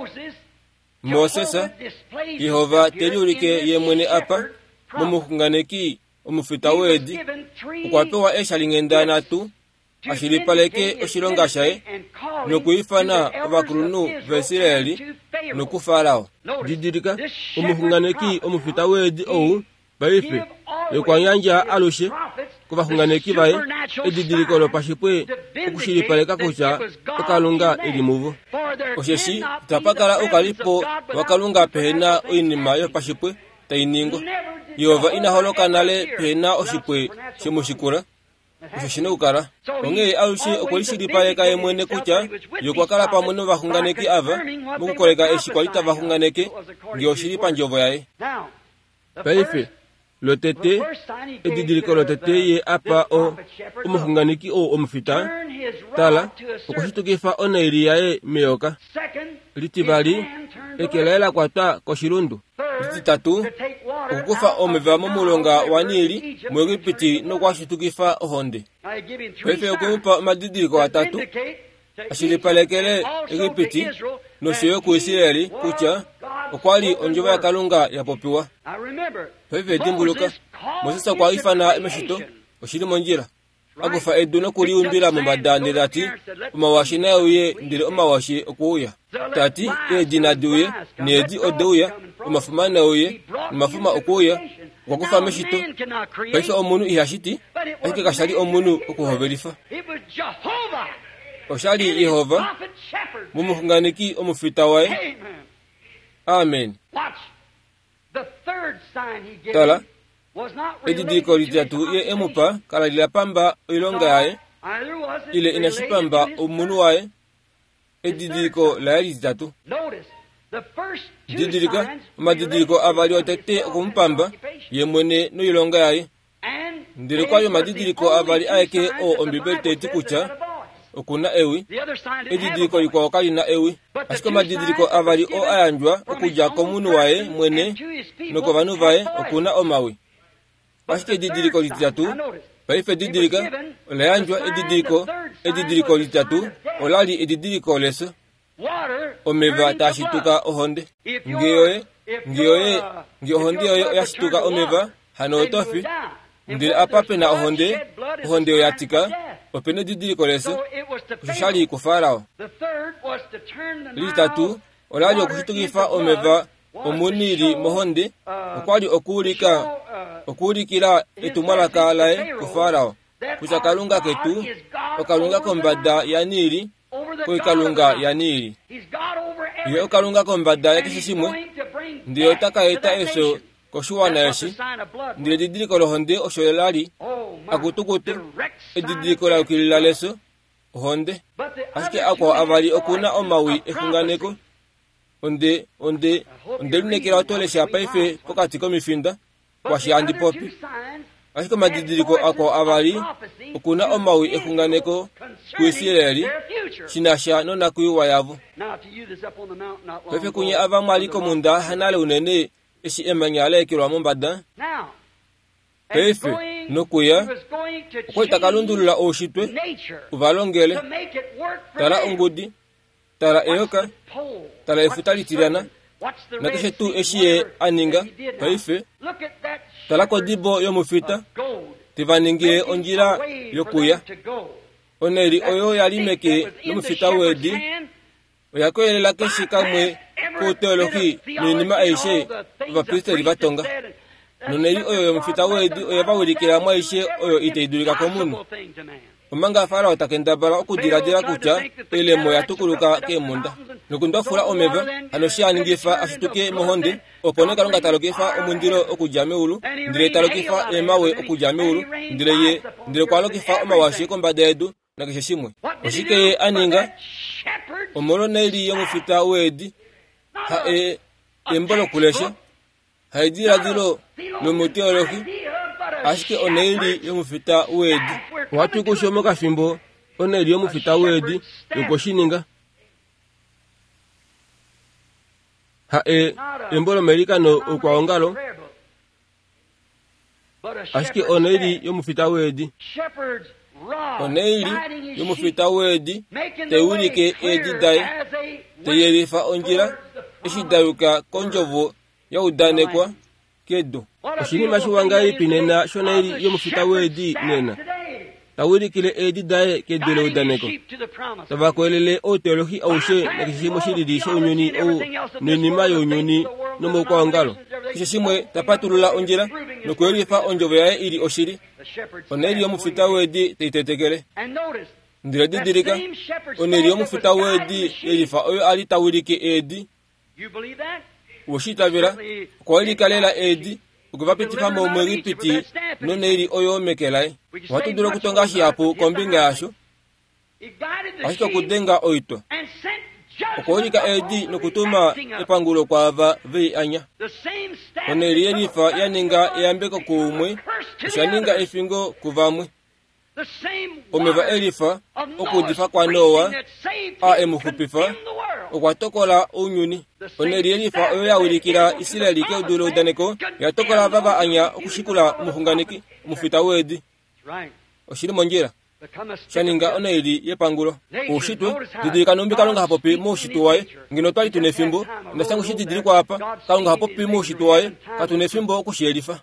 mosesa Yehova teliulike ye mwene apa mumuhunganeki omufita wedi ukwapewa eshalingenda natu ashilipaleke oshilonga shaye nokuifana abakulunu vaisiraeli nokufarao didirika omuhunganeki omufita wedi ou baife ekwanyanja alushe kubahunganeki baye edidiriko lopashipwe okushilipaleka kucha okalunga elimuvo osheshi tapakala okalipo wakalunga pehena oinima yopashipwe tainingo Yehova inaholoka nale pehena oshipwe shemushikula osheshine ukala onge alushe okolishilipaleka yemwene kucha yokwakala pamwe novahunganeki ava mukukoleka eshikwalita vahunganeke ngioshilipa njovo yaye paife lotete edidiriko lotete ye apa omuhunganiki omufita tala okushitukifa onaili yaye meyoka litibali ekelaela kwata koshilundu lititatu okukufa omeva momulonga wa Nili mu Egipiti nokwashitukifa ohonde paife okumupa omadidiriko atatu ashilipalekele Egipiti noshoyo ku Isiraeli kucha okwali onjova ya kalunga yapopiwa paife dimbuluka Mosesa kwaifana emeshito oshili monjira agufa edu nokuliumbila mumbadani ati omawashi nayuye ndile omawashi okuuya tati edina duye nedi odeuya omafuma nauye omafuma okuuya gwakufa meshito paife omunu ihashiti ashike kashali omunu okuhovelifa oshali Yehova mumuhunganiki omufita waye amen tala edidiriko litatu ye emupa kala lilapamba ilonga yaye ile inashipamba omunu waye edidiriko laye litatu didirika madidiriko avali otete okumupamba ye mwene no ilonga yaye ndile kwayo madidiriko avali ayeke ombibeli teti kucha okuna ewi edidiriko likwa okali na ewi ashiko madidiriko avali ayanjwa okuja komunu waye mwene noko vanu vaye okuna omawi ashike edidiriko litatu paife didirika olayanjwa edidiriko litatu olali edidiriko leso omeva tashituka ohonde ngiyoye ohonde yoyo oyashituka omeva hano otofi ndile apape na ohonde oyatika opene didiriko leso kushishali kufarao litatu olali okushitukifa omeva omunili mohonde okwali okuulikila etumwalaka laye kufarao kucha kalunga ketu okalunga kombada ya Nili koikalunga ya Nili iyo okalunga kombada ya kishisimwe ndiyo otakaeta eso koshuwana eshi ndile didiriko lohonde osholelali akutukutu edidiriko la ukilila leso ohonde ashike akwa avali okuna omawi ehunganeko onde lunekela otolesha paife pokati komifinda kwashiyandi popi ashike madidiriko akwa avali okuna omawi ehunganeko ku Isiraeli shinasha nonakuiwa yavo paife kunye avamwe aliko munda hanale unene esi emanyale kilwa mombada Now, Pefe, nokuya, kwa takalundula oshitwe, uvalongele, tara ongudi, tara eoka, tara efutalitirana, na kishe tu eshiye aninga, pefe, tara kwa dibo yomufita, tivaningie onjira yokuya, oneri oyo yalimeke yomufita wedi, oyakoyele la keshi kamwe ko teologi, ninima aishe, vapiste rivatonga. Noneri oyo yomufita wedi oyo bawulikira mwaishe oyo iteidulika komuno. Omanga fara otakendabala okudiradira kutya ele moya tukuluka kemunda. Nukundofula omeva anoshia ningifa ashituke mohonde opone kalonga talokifa omundiro okujame ulu ndire talokifa emawe okujame ulu ndire kwalokifa omawashi kombadedu nakisheshimwe. Oshike aninga omoro neli yomufita wedi ha embolo kuleshe haidira dilo nomuteologi ashike oneli yomufita wedi watu kushomoka fimbo oneli yomufita wedi yokoshininga ha embolo amerikano okwaongalo ashike oneli yomufita wedi oneli yomufita wedi tewulike edidai teyerifa onjira eshidayuka konjovo yaudanekwa kedo oshinima shiwanga ipinena shoneri yomufita wedi nena tawulikile edidae kedole udaneko tabakwelele o teologi aushe na kishimo shiridi shonyoni o nenima yonyoni nomo kwa ngalo kishimwe tapatulula onjira nokwelifa onjovo yae ili oshiri oneri yomufita wedi teitetekele ndira didirika oneri yomufita wedi yelifa oyo ali tawulike edi woshitavira kwalikalela edi ukuvapitifa momweri piti noneri oyo mekelai watu duro kutonga shiapo kombinga yasho ashito kudenga oito okwalika edi nokutuma epangulo kwa ava vei anya oneri yelifa yaninga eyambeko kumwe ushaninga efingo kuvamwe omeva elifa okudifa kwa Noa a emuhupifa okwatokola unyuni oneri elifa oyo yawulikira Isiraeli ke udulo udaneko yatokola baba anya okushikula umuhunganiki umufita wedi oshiri monjira shaninga oneri yepangulo ushitwe didirika nombi kalonga hapopi mushituwaye ngino twali tunefimbo ndasangu shididiri kwa hapa kalonga hapopi mushituwaye katunefimbo okushelifa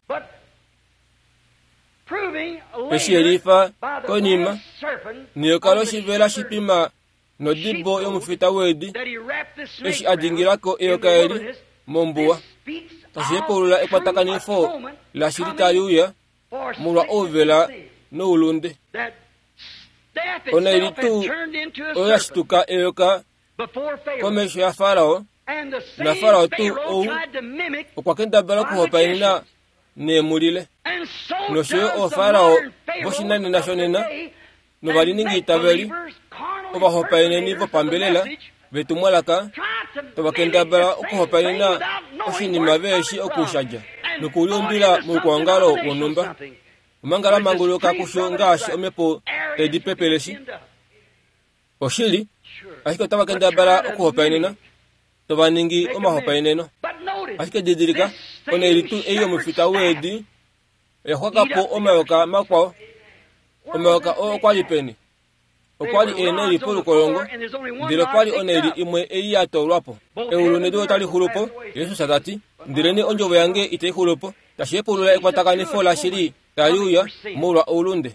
eshelifa konima niyo kalo shivela shipima no dibo yomufita wedi eshi adingirako eyokaeli mombuwa tashepulula ekwatakanifo la shiritayuya mulwa ovela no ulunde oneli tu oyashituka eyoka komesho ya Farao na Farao tu ou okwakendabala kuhopainina nemulile noshoyo o Farao boshinani nashonena no baliningi tabeli obahopaine nivo pambelela betumwalaka tobakendabala okuhopaina oshinima beshi okushaja nokuyundila mu kwangalo wonumba umangala mangulo kakusho ngashi omepo edipepeleshi oshili ashiko tabakendabala okuhopainena tobaningi omahopaineno ashike didirika onelitu eyo mufita wedi ehwakapo omayoka makwa omayoka okwalipeni okwali eneli pulu kolongo ndilo pali oneli imwe eyatolwapo eulunedo tali hulupo Yesu satati ndireni onjovo yange ite hulupo tashepulula ekwatakanifo la shiri tayuya mulwa ulunde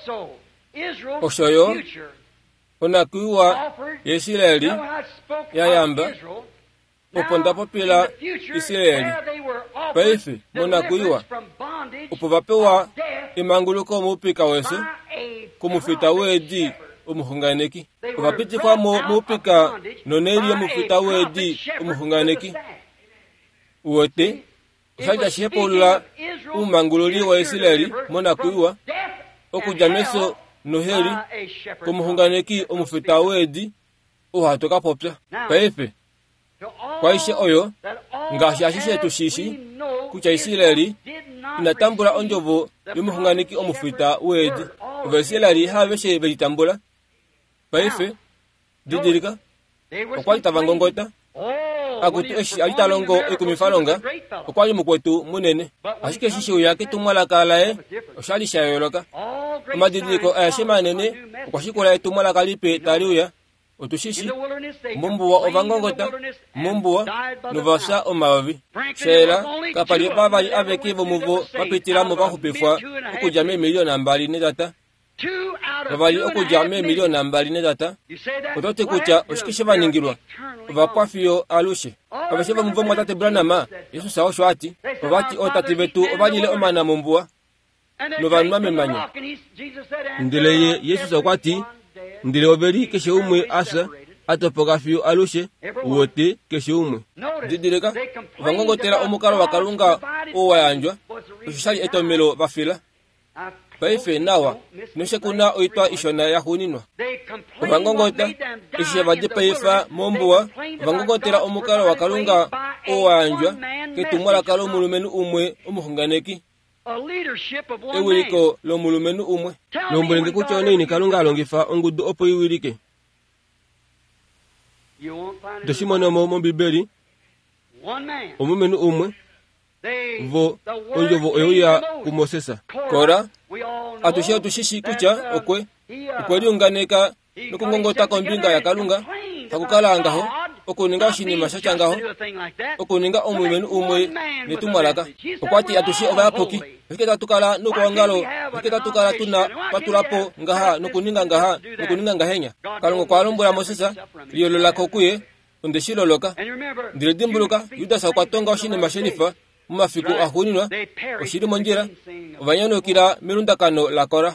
oshoyo onakuwa Yisraeli yayamba opondapo pila Isiraeli paife monakuiwa upovapewa imanguluko mupika wese kumufita wedi umuhunganeki uvapitikwa mupika noneli yomufita wedi umuhunganeki uwote ushaja shepulula umangululi wa Isiraeli monakuiwa okujameso noheli kumuhunganeki umufita wedi uhatoka popya paife kwaishe oyo ngashi ashishe tushishi kucha Isiraeli inatambula onjovo yumuhunganiki omufita wedi Isiraeli haveshe belitambula paife didirika okwali tavangongota akutu eshi alitalongo ekumifalonga okwali mukwetu munene ashike shisho yake tumwala kalae oshali shayoloka amadidiliko ayashemanene okwashikola tumwala kalipe taliuya otushishi mumbuwa ovangongota mumbuwa nuvasa omavi shela kapali babali avekivo muvo bapitila mu bahupifwa okujame milioni ambali ne data babali okujame milioni ambali ne data otote kucha oshikishe baningirwa vapafio alushe abasheva muvo mwatate branama yesu sawo shwati babati otati betu obalile omana mumbuwa novanwa memanya ndileye yesu sakwati ndile obeli keshe umwe asa atopogafio alushe uwote keshe umwe didireka vangongotela omukalo wakalunga owayanjwa oshishali etomelo bafila paife nawa noshe kuna oitwa ishona yahuninwa vangongota ishe badi paifa mombuwa vangongotela omukalo wakalunga owayanjwa ketumwala kalo mulumenu umwe omuhunganeki ewiliko lo mulumenu umwe lombulenge kuchone ni kalunga alongifa ongudu opo iwilike toshimonomo mombibeli omumenu umwe vo onjovo oyoya kumosesa kora atushishi kucha okwe liunganeka nokungongota kombinga ya kalunga hakukalangaho okuninga shinima shachangaho okuninga omumenu umwe netumwalaka okwati atushi ovayapoki fiketa tukala nukuangalo fiketa tukala tuna patulapo ngaha nokuninga ngahenya kalunga kwalombula mosesa liyololako kuye ondeshiloloka ndiledimbuluka yudasa kwatonga oshinima shenifa mumafiku ahuninwa oshili monjira ovanyanukila milundakano lakora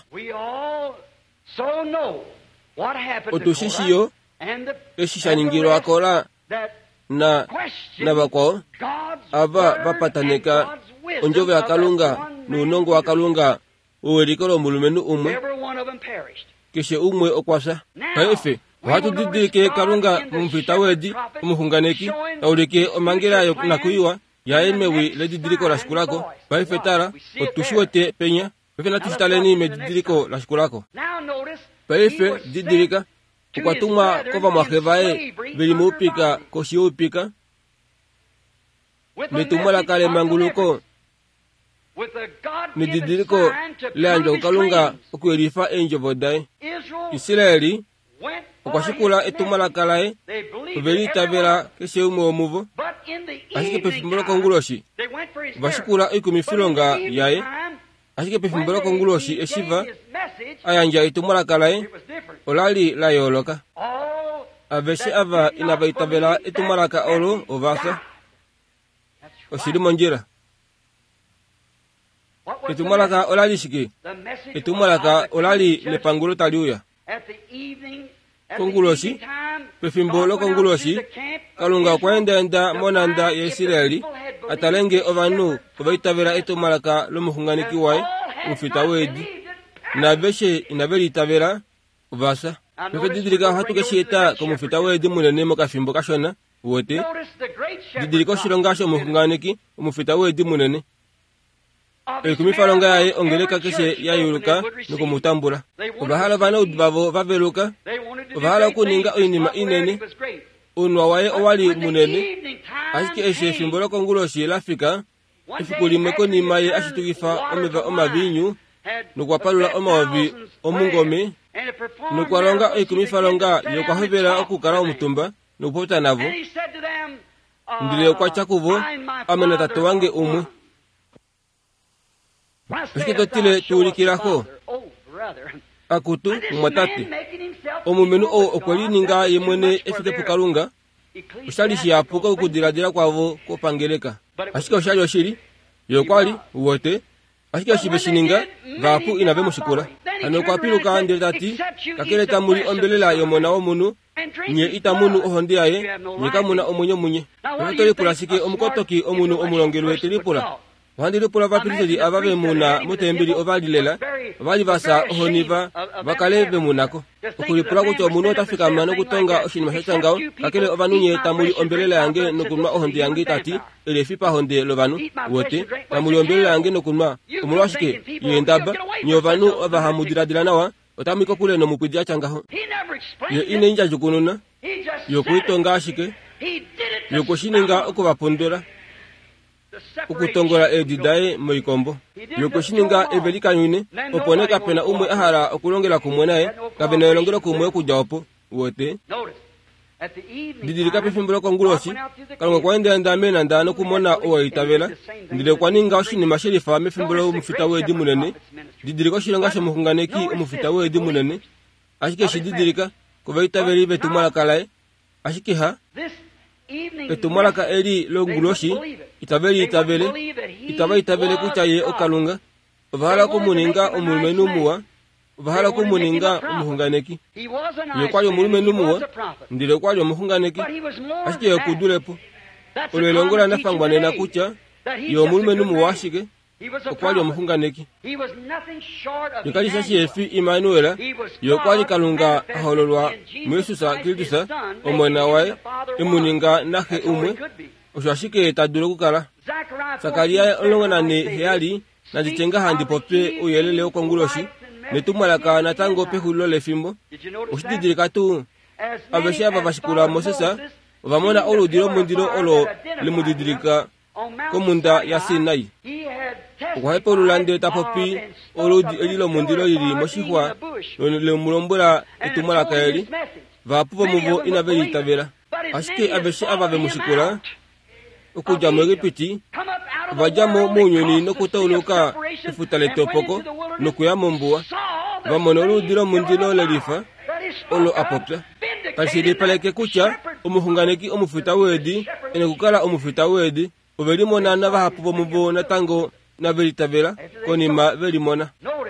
otushishiyo eshishaningirwa akola na bakwao ava vapataneka onjove ya kalunga nuunongo wa kalunga uwelikolo mulumenu umwe keshe umwe okwasa paife watu didike kalunga mumfita wedi umuhunganeki aulike omangelayo nakuiwa yaemewi ledidiriko la shikulako paife tara otushiwete penya paife natushitaleni medidiriko la shikulako paife didirika ukwatumwa kova mwahevae vilimuupika koshiupika metumwala kale manguluko nididiriko leanjo kalunga okuelifa enjovodae Israeli okwashikula etumwala kalae velitavela keshe umwe omuvo ashike pefimboloko nguloshi vashikula ikumifilonga yaye ashike pefimboloko nguloshi eshiva ayanja etumwala kalae olali la yoloka aveshe ava inavaitavela etumwalaka olo ovasa oshili monjira etumwalaka olali shike etumwalaka olali lepangulo taliuya konguloshi pefimbo konguloshi kalunga kwaendenda monanda ya Israeli atalenge ovanu ovaitavela etumwalaka lomuhunganiki wae mufita wedi na veshe inavelitavela ovasa pepe didirika hatukeshieta komufita wedi munene mokafimbo kashona wote didirika shilongasho muhunganiki omufita wedi munene ekumifalonga yaye ongeleka keshe yayuluka nokumutambula ovahala vana udvavo vaveluka ovahala okuninga oinima inene unwa waye owali munene ashike eshe efimboloko nguloshi lafika efikulime konima ye ashitukifa omeva omavinyu nokwapalula omaovi omungome nokwalonga ekumifalonga yokwahuvela okukala omutumba nokupopita navo ndile okwachakuvo amena tate wange umwe ashike totile tuulikilako akutu mwatate omumenu okwelininga yemwene efike pukalunga oshali shiyapuka okudiladila kwavo kopangeleka ashike oshali oshili yokwali uwote ashike oshibe shininga vapu inave mushikula ano kwapiluka ndile tati kakele tamuli ombelela yomona womunu nye itamunu ohondi yaye nye kamuna omwenyo munye nokutolipula shike omukotoki omunu omulongelwe tilipula wandilipula vapiliseli avave muna mutembili ovalilela ovali vasa ohoniva vakale vemunako okulipula kuti omunu otafikama nokutonga oshinima shachangao kakele ovanunye tamuli ombelela yange nokunwa ohondi yange tati elefipa honde lovanu wote tamuli ombelela yange nokunwa omulu washike yendaba nye ovanu ovahamudiladila nawa otamwikopule nomupwidi achangaho ye ine inja jukununa yokuitonga ashike yokoshininga okuvapondela okutongola edidaye moikombo yokoshininga evelikanyune opone kapena umwe ahala okulongela kumwe naye kapena elongelo kumwe okuja opo wote didilika pefimbo kongulosi kalonga kwaendeenda mena ndano kumona owaitavela ndile kwaninga oshinima shelifa mefimbo omufita wedi munene didilika oshilonga shomuhunganeki omufita wedi munene ashike shididilika kuvaitaveli vetumwalakalaye ashike ha etumwalaka eli longulosi itavele kuchaye okalunga vahala kumuninga omulume numuwa vahala kumuninga omuhunganeki yokwali omulume numuwa ndile kwali omuhunganeki ashike yokudulepo olwelongola nafangwanena kutya yo omulume numuwa ashike okwali omuhunganeki yokali shashiyefi Imanuela yokwali kalunga ahololwa mwesusa kilitusa omwana wae emuninga nahe umwe osho ashike tadule kukala Sakariya olongonane heyali nadichenga handi pope uyelele okonguloshi netumwalaka natango pehulilo lefimbo ushididilika tu aveshe ava vashikula Mosesa vamona oludilo mundilo olo limudidilika komunda ya Sinai okwahepa olulande tapopi oludi elilo mundilo lili moshihwa lomulombola etumwalaka eli vapupo muvo inaveliitavela ashike aveshe ava vemushikula okuja mu Egipiti vajamo muunyuni nokutauluka efuta letopoko nokuya mombuwa vamona oludilo mundilo lelifa olo apopya kashilipaleke kutya omuhunganeki omufita wedi ene kukala omufita wedi ovelimona navahapupo muvo natango navelitavela konima velimona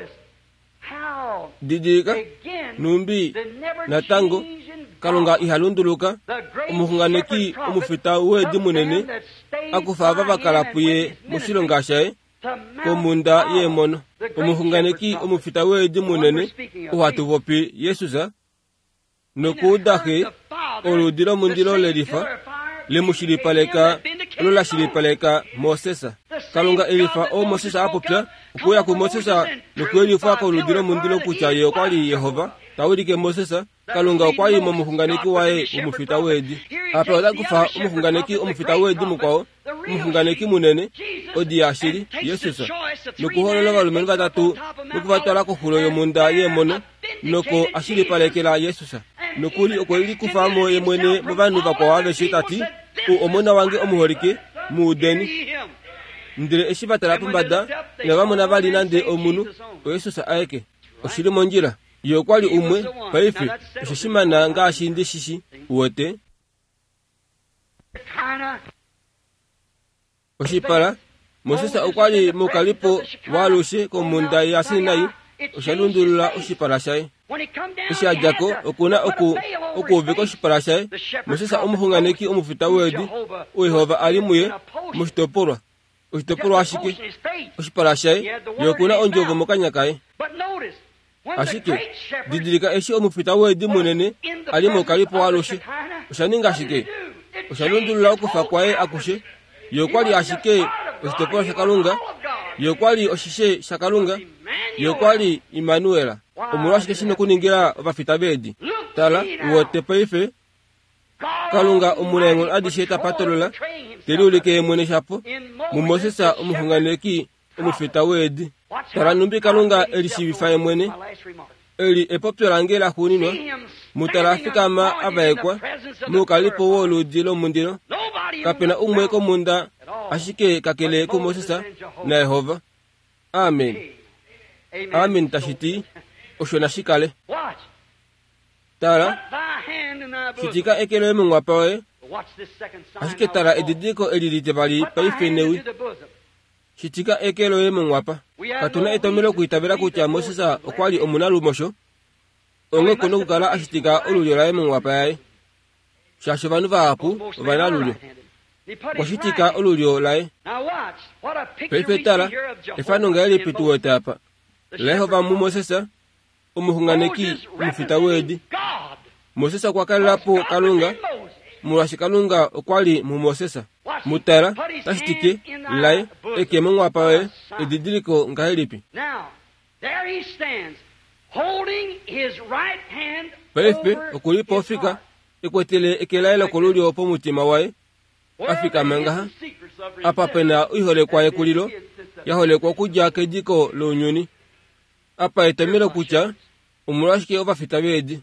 didilika numbi natango kalunga ihalunduluka omuhunganeki omufita wedi munene akufa vavakalapuye mushilonga shaye komunda yemono omuhunganeki omufita wedi munene uhatuvopi Yesusa nokudahe oludilo mundilo lelifa limushilipaleka ololashilipaleka Mosesa kalunga elifa o Mosesa apopya ukuya ku Mosesa nokuelifa ka oludilo mundilo kutya ye okwali Yehova tawulike Mosesa kalunga okwali momuhunganeki wae omufita wedi apa odakufa omuhunganeki omufita wedi mukwao omuhunganeki munene odi ashili Yesusa nokuholola valumeni vatatu nokuvatwala kohulo yomunda yemono noko ashilipalekela Yesusa nokuli okweli kufamo yemwene muvanu vakwawo aveshitati omona wange omuholike muudeni ndile eshivatala pombada navamona vali nande omunu oyesusa aeke oshili monjila yokwali umwe paife oshishimana ngaashi ndi shishi wote oshipala Mosesa okwali mukalipo walushe komunda ya Sinai oshalundulula oshipala shaye ishajako okuna okuvika oshipala shaye Mosesa omuhunganeki omufita wedi Yehova alimuye mushitopolwa oshitopolwa ashike oshipala shaye yokuna onjovo mokanyakaye ashike didilika eshi omufita wedi munene ali mukalipo walushe oshaninga ashike oshalundulula okufa kwaye akushe yokwali ashike oshitopolwa shakalunga yokwali oshishe shakalunga yokwali Imanuela omulwa ashike shino kuningira vafita bedi tala wote paife kalunga omulengo adisheta patolola teliulike mwene shapo mumosesa omuhunganeki omufita wedi tala numbi kalunga elishivifaye mwene eli epopyolangela huninwa mutalafikama avaekwa mukalipo woludilo mundilo kapena umwe komunda ashike kakele ku Mosesa na Yehova amen amen tashiti oshona shikale tala shitika ekelo emungwapawe ashike tala edidiko elilite bali paifenewi shitika ekelo emungwapa katuna etomelo kuitabela kutya Mosesa okwali omunalumosho onge kono kukala ashitika olulyo emungwapa yaye shasho vanu vahapu vanalulyo kwashitika olulyo laye paife tala efano ngaeli pituwete apa Yehova mu Mosesa omuhunganeki omufita wedi Mosesa kwakalelapo kalunga mulwashi kalunga okwali mu Mosesa mutala tashitike laye ekemungwapawe edidiliko ngaelipi paife okulipo ofika ekwetele ekelaela kolulyo po mutima waye afika menga apa pena ihole kwa ekulilo yahole kwa kuja kejiko lonyoni apa etemelo kucha umurashike oba fitabedi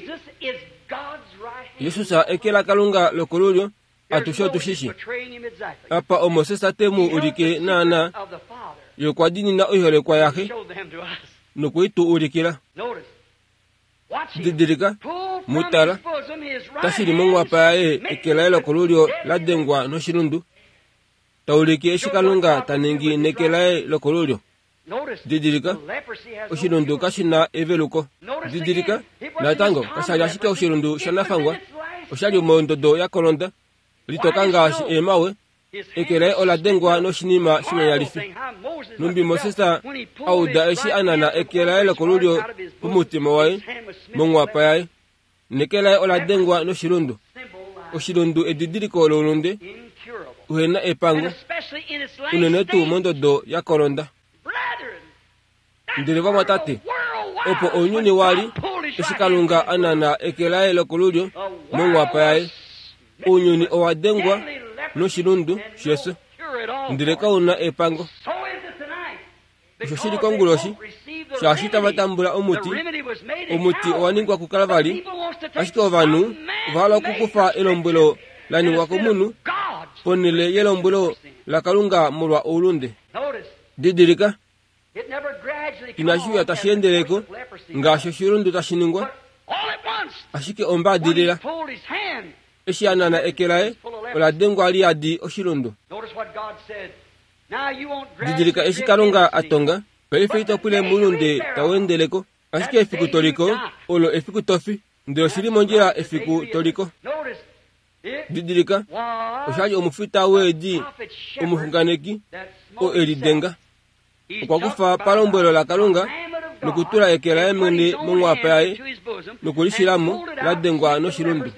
Yesu sa ekela kalunga lokolulyo atusho tushishi apa omosesa temu ulike nana yo kwa dini na ihole kwa yake nukuitu ulikila didirika mutala tashiri mungu apaye ekela lokolulyo ladengwa no shirundu taulike eshikalunga taningi nekela lokolulyo didirika oshirundu kashina eveluko didirika natango kasayashika oshirundu shanafangwa oshali mondodo ya kolonda litokanga emawe ekele oladengwa no shinima shimayalifi numbi Mosesa auda eshi anana ekele lokolulyo umutima wae mungu apaye nekela oladengwa no shirundu oshirundu edidiriko lolunde uhena epango unenetu mondodo ya kolonda ndireva matate opo onyuni wali eshikalunga anana ekelae lokolulyo mungu apaye onyuni owadengwa no shirundu shesu ndireka una epango shoshiri konguloshi shashita batambula omuti owaningwa kukalavali ashike ovanu vala kukufa elombwelo laningwa komunu ponele yelombwelo lakalunga mulwa ulunde didirika inashuya tashendeleko ngasho shirundu tashiningwa ashike omba dilila eshi anana ekelae oladengwa aliadi oshirundu didirika eshi kalunga atonga pelifeito pule mulunde tawendeleko ashike efiku toliko olo efiku tofi ndilo shilimo njira efiku toliko didirika oshali omufita wedi omuhunganeki o elidenga okwakufa palombwelo la kalunga nukutula ekelae mwene mungu apaye nukulishilamo ladengwa no shirundu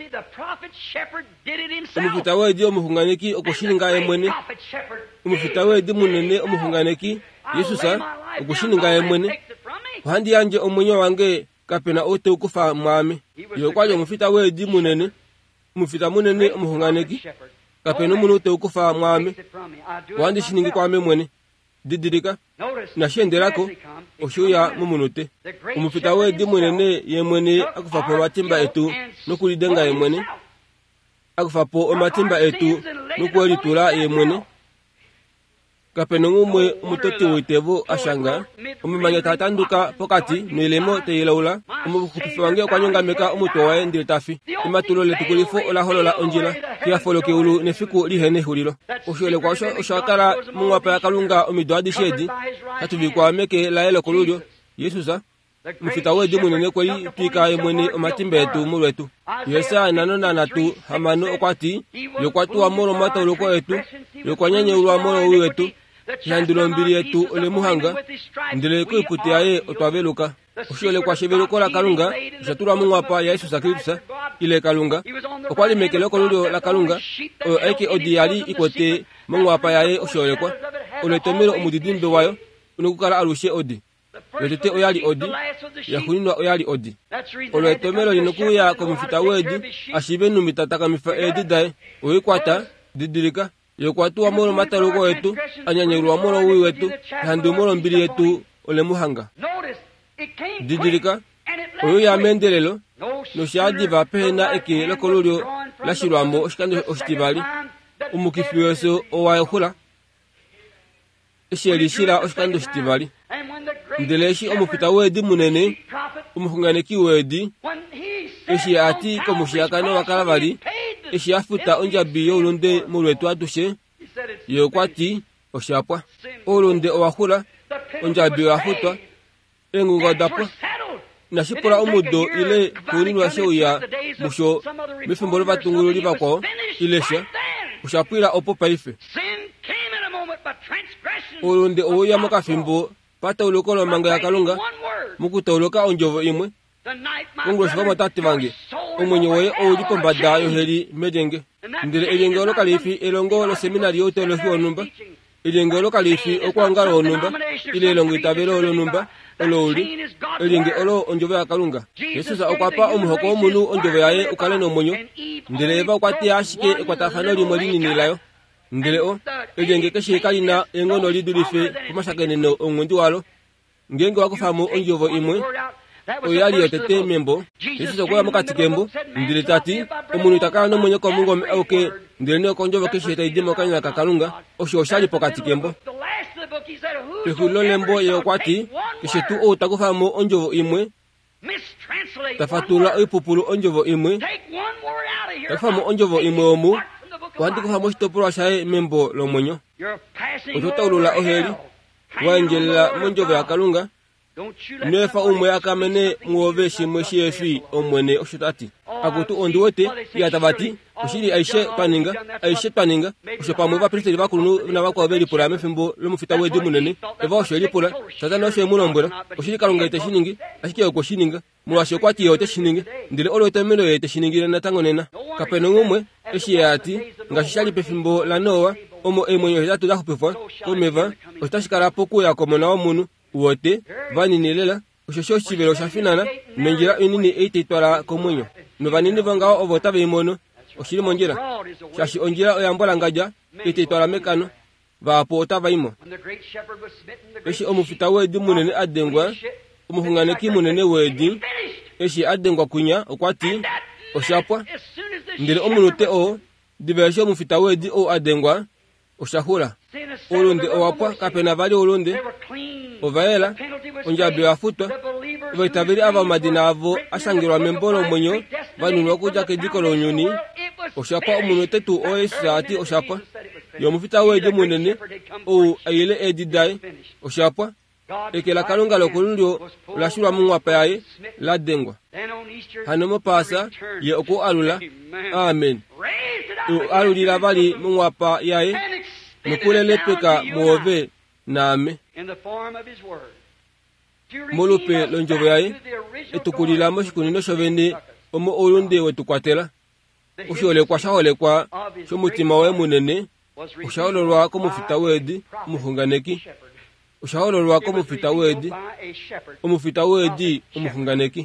omufita wedi omuhunganeki okushininga emwene omufita wedi munene omuhunganeki Yesusa okushininga emwene ohandi yanje omwenyo wange kapena ote ukufa mwami yokwali omufita wedi munene omufita munene omuhunganeki kapena omuntu ote ukufa mwami ohandi shiningi kwame mwene didirika nashendelako oshuya mumunute omufita wedi munene yemwene akufapo matimba etu nokulidenga yemwene akufapo omatimba etu nokuelitula yemwene kapena ngumwe omutoti witevo ashanga omimanya tatanduka pokati noilemo teilaula omukutufi wange okwanyongameka omutwe wae ndile tafi imatulo letukulifo olaholola onjila kiyafoloke ulu nefiku lihene hulilo oshole kwa oshakala mungwapa ya kalunga omido adishedi tatuvikwa meke laelo kolulyo Yesusa mufita wedi munene kweli pika yemwene omatimba etu mulwetu yesa nanona natu hamano okwati yokwatu wa moro mata uloko etu yokwanyanye ulwa moro wetu yandilo mbili etu ole muhanga ndile kuiputi aye otwaveluka oshole kwa sheveluko la kalunga shatura mungwapa ya Yesusa Kristo ile kalunga okwali mekeleko lulyo la kalunga eke odiyali ikote mungwapa yae oshole kwa ole tomero omudidimbe wayo unukukala alushe odi yotete oyali odi yahuninwa oyali odi ole tomero linokuya komufita wedi ashibenu mitataka mifa edidae oikwata didirika yokwatu wa moro mataruko etu anyanyeru wa moro ui wetu handu moro mbili etu ole muhanga didirika oyo ya mendelelo no shadi va pena eke lokolulyo la shirwambo oshikando oshitibali umukifiweso owayehula eshelishira oshikando oshitibali ndeleshi omufita wedi munene umuhunganeki wedi eshi ati komushiyakano wakalavali eshi afuta onjabi yolunde mulwetu atushe yokwati oshapwa olunde owahula onjabi wafutwa engunga dapwa nashipula omudo ile kuninwa sheuya musho mifimbolo vatungululi vakwao ilesha ushapwila opo paife olunde owoya mukafimbo pata ulokolo manga ya kalunga mukuta uloka onjovo imwe kunguloshika matati vange omwenye woye oulipo mbada yoheli medenge ndile elenge olokalifi elongo lo seminari yoteolohi onumba elenge olokalifi okwangala onumba ile elongo itabelo olonumba ololi elinge olo onjove ya kalunga yesu za okwapa omuhoko omunu onjove yaye ukale n'omwenyo ndele eva okwati ashike ekwatafano limwe lininilayo ndele o elinge keshe kalina engono lidulife kumasakeneno ongundi walo ngenge wakufamo onjovo imwe oyali yotete membo yesu za kwa mukati kembo ndele tati omunu itakala n'omwenyo kwa mungu oke ndele ne konjovo keshe taidimo kanyina kakalunga osho oshali pokati kembo Pekulo lembo ye okwati keshe tu o takufamo onjovo imwe tafatula oipupulu onjovo imwe takufamo onjovo imwe omu wanti kufamo shitopulwa shaye membo lomwenyo ototaulula oheli wanjela monjovo ya kalunga nefa umwe akamene muove shimwe shefi omwene oshotati akutu ondiwete yatabati oshili aishe paninga oshopamwe bapriesteri bakulu na bakwabeli pula mefimbo lomufita wedi munene eva osheli pula satana oshe mulombwela oshili kalunga ite shiningi ashike oko shininga mulwashe kwati yote shiningi ndile olote melo yete shiningire natango nena kapeno ngumwe eshiyati ngashishali pefimbo la Noa omo emwenyo yatu dakupefwa komeva ostashikala poku ya komona omunu wote vaninilela oshosho chivelo shafinana menjira inini eititwala komwenyo no vanini vangao ovota veimono oshili monjira shashi onjira oyambola ngaja eititwala mekano vapo otavaimo eshi omufita wedi munene adengwa omuhunganeki munene wedi eshi adengwa kunya okwati oshapwa ndile omunute o diversio omufita wedi o adengwa oshahula ulunde owapwa kapena vali ulunde ovaela onjabi wafutwa vaitavili ava madina avo asangirwa membolo mwenyo vanunwa kuja kediko lonyuni oshapwa omunute tu oesati oshapwa yomufita wedi munene ou ayile edidai oshapwa ekela kalunga lokululyo lashulwa mungwapa yaye ladengwa hanomo pasa ye oku alula amen alulila vali mungwapa yaye nukulelepeka muove name molupe lonjovo yaye etukulila moshikunino shovene omo olunde wetukwatela usholekwa shaolekwa shomutima we munene ushaololwa komufita wedi umuhunganeki ushaololwa komufita wedi omufita wedi umuhunganeki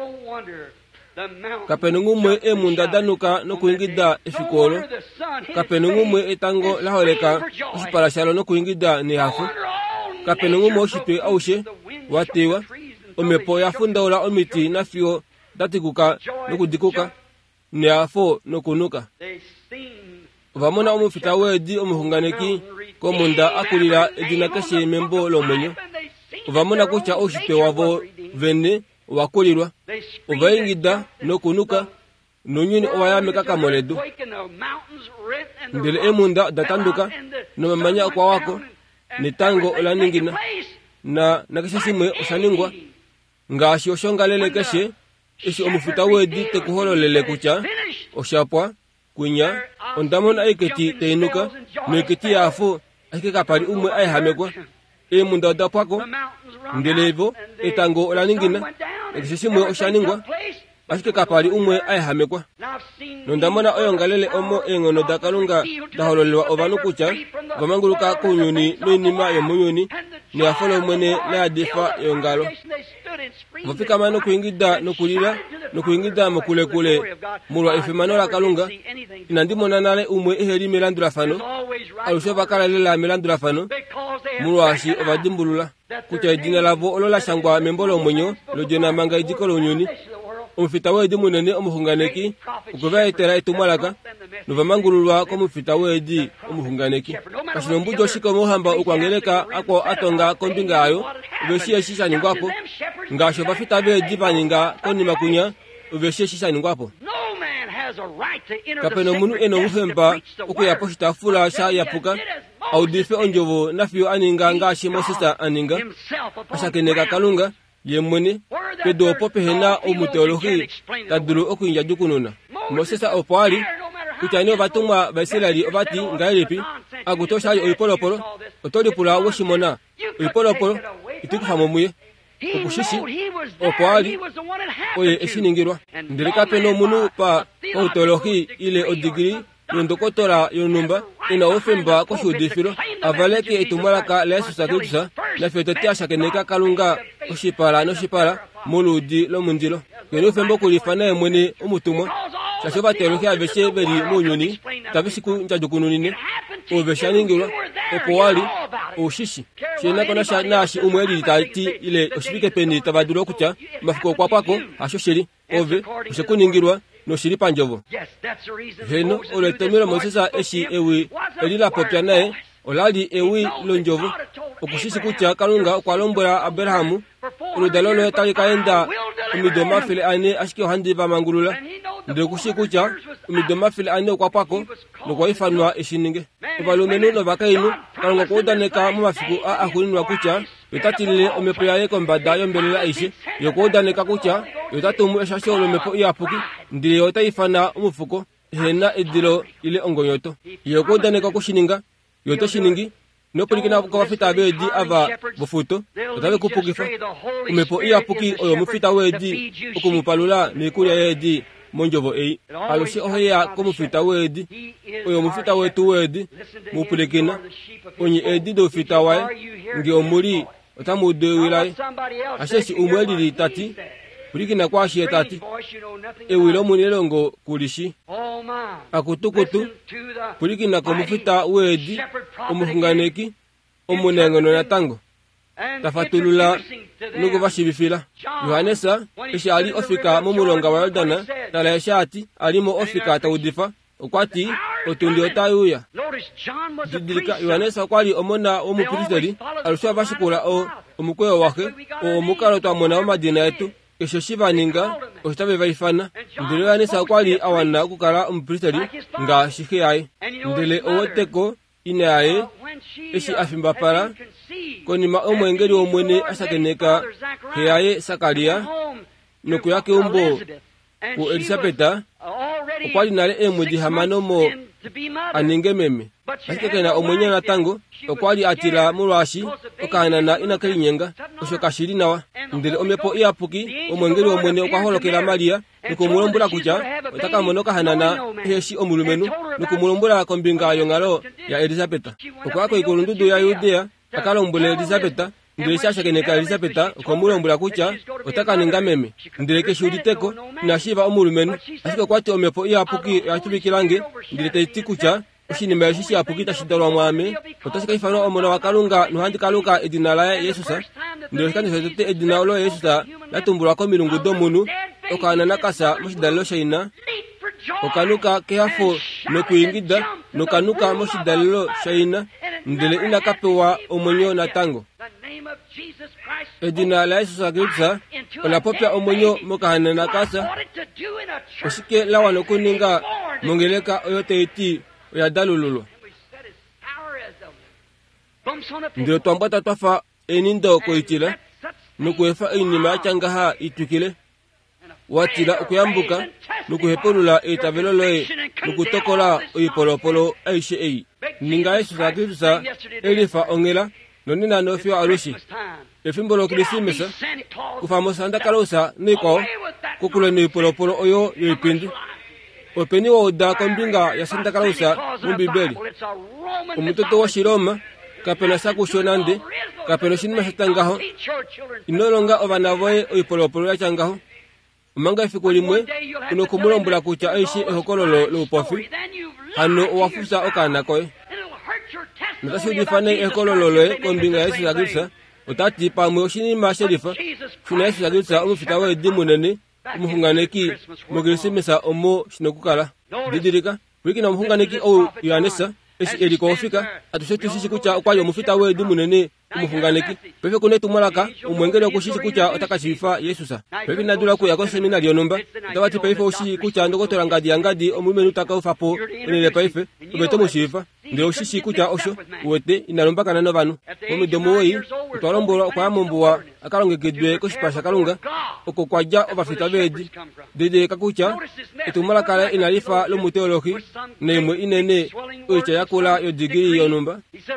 kapeno ngumwe emunda danuka nokuingida efikolo kapeno ngumwe etango laholeka oshipala shalo nokuingida ni hafu kapeno ngumwe oshitwe aushe watewa omepo yafundaula omiti nafio datikuka nokudikuka ni hafo nokunuka vamona omufita wedi omuhunganeki komunda akulila edina keshe membo lomwenyo vamona kucha oshitwe wavo vene wakulilwa uvaingida nokunuka nunyuni owayameka kamoledu ndele emunda datanduka nomamanya kwa wako nitango olaningina na nakeshe simwe osaningwa ngashi oshongalele keshe ishi omufita wedi tekuhololele kucha oshapwa kunya ondamona aiketi teinuka noiketi yafu aike kapali umwe aihamekwa emunda odapwako ndelevo etango olaningina ekeshe simwe oshaningwa ashike kapali umwe aihamekwa nondamona oyongalele omo engono dakalunga dahololelwa ovanu kucha vamanguluka kunyuni noinima yomunyuni niafolo mwene nayadifa yongalo vafikama nokuingida nokulila nokuingida mokulekule mulwa efemano la kalunga inandimona nale umwe eheli melandula fano alusho vakalalela melandula fano mulwashi ovadimbulula kucha edina lavo olola shangwa membolo mwenyo lojena manga idiko lonyuni omufita wedi munene omuhunganeki ukuva etela etumwalaka novamangululwa komufita wedi omuhunganeki kashino mbujo shika omuhamba ukwangeleka ako atonga kombinga ayo uveshiye shishaningwapo ngasho vafita wedi vaninga konima kunya uveshiye shishaningwapo kapeno munu eno muhemba ukuyapo shitafula sha yapuka audife onjovo nafio aninga ngashi mosisa aninga ashakeneka kalunga yemwene pedo popehena omuteologi tadulu okuinja jukununa mosesa opoali kuchani ovatumwa vaisraeli ovati ngaelepi agutoshali oipolopolo otolipula woshimona oipolopolo itikufamo muye okushishi opoali oye eshiningirwa ndelekapeno munu pa oteologi ile odigiri yondokotora yonumba ina ofemba ko shudifiro avaleke itumalaka la Yesu Kristo na fetete ashakeneka kalunga oshipala no shipala muludi lo mundilo yeno fembo kulifana mwene umutumwa chashoba teroke aveshe beri munyoni tabisiku njajukununine oveshaningiro opowali oshishi shena kona shanashi umweli tati ile oshibike peni tabaduro kucha mafiko kwa pako ashosheri ove oshekuningirwa no shiri panjovo heno oletemero mosesa eshi ewi elila popya naye olali ewi lonjovo okushishi kucha kalunga kwalombora Abrahamu uludalolo tali kaenda umidoma file ane ashike handi ba mangulula ndio kushikucha umidoma file ane kwa pako no kwa ifanwa eshininge ubalumenu no bakainu kalunga kodaneka mu mafiku akuninwa kucha yotatile omepoyaye kombada yombelela aishi yokodaneka kucha yotatumu eshasholo mepo yapuki ndile yotaifana umufuko hena edilo ile ongoyoto yokodaneka kushininga yotoshiningi no pulikina ko wafita wedi ava bufuto otabe kupukifa umepo yapuki oyo mufita wedi okumupalula nikulia yedi monjovo ei alushi oheya komufita wedi oyo mufita wetu wedi mupulikina onyi edi do fita wae ngi omuli otamude wilai asheshi umweli tati pulikina kwa shi tati ewilo munelongo kulishi akutukutu pulikina komufita wedi omufunganeki omunengono na tango tafatulula nuko bashibifila Yohanesa ishali ofika mumulonga wa Yordana tala shati alimo ofika taudifa okwati otundi otayuya didika Yohanesa kwali omona omupiristeri alusha bashikula omukweyo wake omukalo twamona omadina yetu esho shivaninga oshitabe vaifana ndile Yohanesa kwali awana kukala omupiristeri nga shikiyaye ndile owoteko inaye eshi afimba para konima omwengeri omwene asakeneka heyaye Sakaria nuku yake umbo ku Elisabeta okwali nale emwedi hamano mo aninge meme asikekena omwenye na tango okwali atila mulwashi okanana inakalinyenga oshokashiri nawa ndele omepo iyapuki omwengeri omwene okwaholokela Maria nuku mulombula kucha otakamonoka hanana heshi omulumenu nuku mulombula kombinga yongalo ya Elisabeta okwako ikulundudu ya Yudea akalombula Elisabeta ndele shashakeneka Elisabeta okomulombula kucha otakaninga meme ndele keshuditeko nashiva omulumenu asike kwati omepo iyapuki yachubikilange ndele teitikucha ushinima yashishi apukita shidalwa mwame otasika ifano omona wakalunga nuhandi kaluka edina la Yesusa ndele kanisa tete edina lo Yesusa latumbulwa ko milungu domunu okana nakasa mushidallo shaina okanuka kehafo nokuyingida nokanuka mushidallo shaina ndele inakapewa omonyo na tango edina la Yesusa Kristo olapopya omonyo mokahana nakasa osike lawa nokuninga mongeleka oyote iti ya dalululo ndilo twambata twafa enindo koitila nukuefa enima yachangaha itukile watila okuyambuka nukuhepolula etaveloloe nukutokola oipolopolo aishe ei ninga Yesu Kristo elifa ongela nonina nofio alushi efimbolo kilisimesa kufamosanda kalosa niko kukule noipolopolo oyo yoipindi openi wa uda kombinga ya Santa Clausa mbibeli umutoto wa Shiroma kapena saku shonande kapena shinima shatangaho inolonga ovanavoe oipolopolo ya changaho umanga ifikulimwe kuno kumulombula kucha aishi ehokololo lupofi hano owafusa okana koe natashudifane ehokololoe kombinga ya Yesu Kristo otati pamwe oshinima sherifa shina Yesu Kristo umufitawe edimunene umuhunganeki mugirisimisa omo shinokukala didirika wikina umuhunganeki o Yohanesa eshi eliko ofika atushetushishi kucha okwayo omufita we dimunene umuhunganeki pepe kunetu mwalaka umwengeri okushishi kucha otakashifa Yesusa pepe nadula kuya ko seminari yonomba tabati peife oshi kucha ndokotora ngadi omumenu takaufapo enele peife ubeto mushifa ndio oshishi kucha osho uwete inalomba kana novanu omidomo wei utwalombola okwamombuwa akalongegedwe koshipasha kalunga okokwaja obafita bedi dede kakucha etumalakala inalifa lomuteologi nemwe inene oicha yakula yodigiri yonomba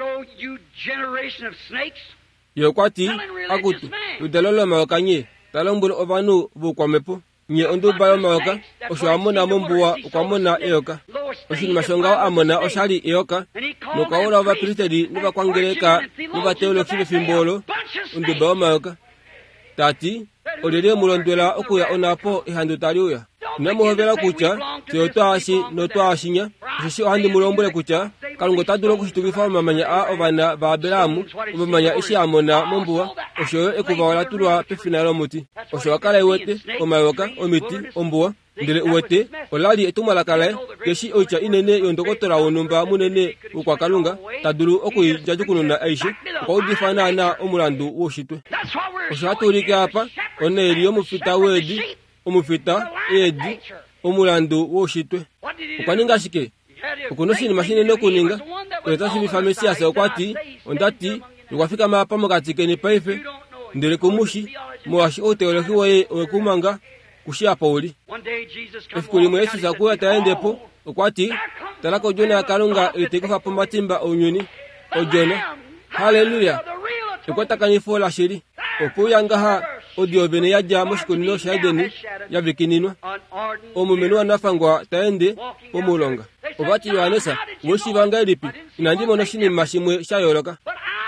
yokwati akutu udalolo mawakanye talombolo ovanu bukwamepo nye ondu bayo mawaka osho amona mombuwa okwamona eyoka osini mashonga amona oshali eoka nokaola ova piliteri niva kwangereka niva teolo kibe fimbolo undiba omayoka tati olele mulondwela okuya onapo ihandu taliuya namuhovela kucha teotwashi notwashinya shishi ohandi mulombole kucha kalungo tadula okushitukifa omamanya a ovana ba Abelamu omamanya ishi amona mombuwa oshoyo ekuvawala tulwa pefinalo muti osho wakala iwete omayoka omiti ombuwa ndele uwete olali etumalakala keshi oicha inene yondokotola wonumba munene ukwa kalunga tadulu okuijajukununa aishe ukaudifana na omulandu woshitwe osho atulike apa oneli omufita wedi omufita edi omulandu woshitwe ukaninga shike ukuno shinima shinene okuninga oletasimbifa mesiyasi okwati ondati ukwafika mapa mokatikeni paife ndele kumushi mwashi oteoloki woye owekumanga kushiapa uli efiku limwe Yesu sakuya taendepo okwati talaka ojona ya kalunga itekufa pomatimba onyuni ojona haleluya ekwatakanifu la shiri okuyangaha odiovene yaja moshikunino sha Edeni yavikininwa omumenu wanafangwa taende omulonga obati Yohanesa weshivanga ilipi inandimono shinima shimwe shayoloka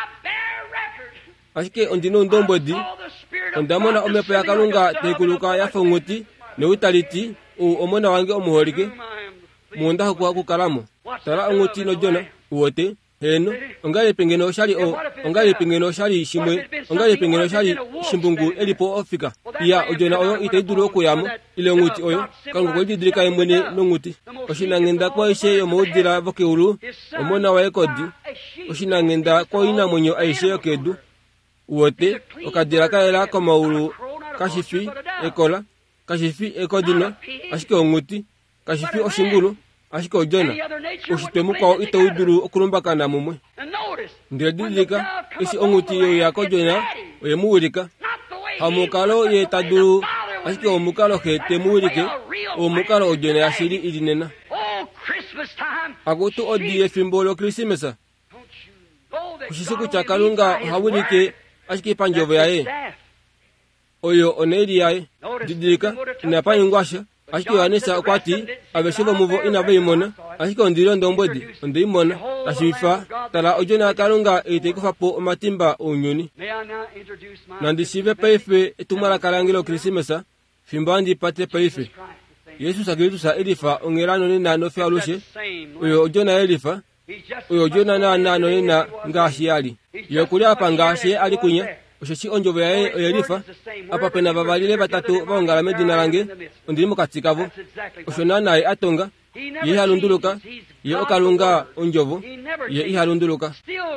ashike ondino ndombodi ondamona omepo ya kalunga teikuluka yafonguti neutaliti omona wange omuholike muondaho kwa kukalamo tala onguti nojona uwote heno ongali pingeno shali shimwe ongali pingeno shali shimbungu elipo ofika ya ojona oyo itaidulu okuyamo ile nguti oyo kalunga kwelidilika emwene nonguti oshinangenda kwa ishe yomuudila vokeulu omona wa ekodi oshinangenda kwa inamwenyo aishe yokedu uwote okadila kaela komaulu kashifi ekola kashifi ekodino ashike onguti kashifi oshingulu ashike ojona ushitemukwao itaudulu okulumbakana mumwe ndile dilika isi onguti yo yakojona oyemuwulika hamukalo ye tadulu ashike omukalo he temuwulike omukalo ojona yashili ilinena akutu odi efimbolo krisimesa kushisiku cha kalunga hawulike ashike panjovo yaye oyo oneli yaye didilika inapanyingwasha ashike Yohanesa okwati abeshiva muvo inaveimona ashike ondilo ndombwedi ondeimona ashifa tala ojona kalunga itekufapo omatimba onyuni nandisive paife etumalakalangira okrisimesa fimbandi pate paife Yesu sakiritusa elifa ongelano nina nofe alushe oyo ojona elifa oyo ojona nano nina ngashi yali yokuli apa ngashi ali kunya oshoshi onjovo yaye oyelifa apa pena babalile batatu baongala medina lange ondili mukatikavo osho naye atonga ye ihalunduluka ye okalunga onjovo ye ihalunduluka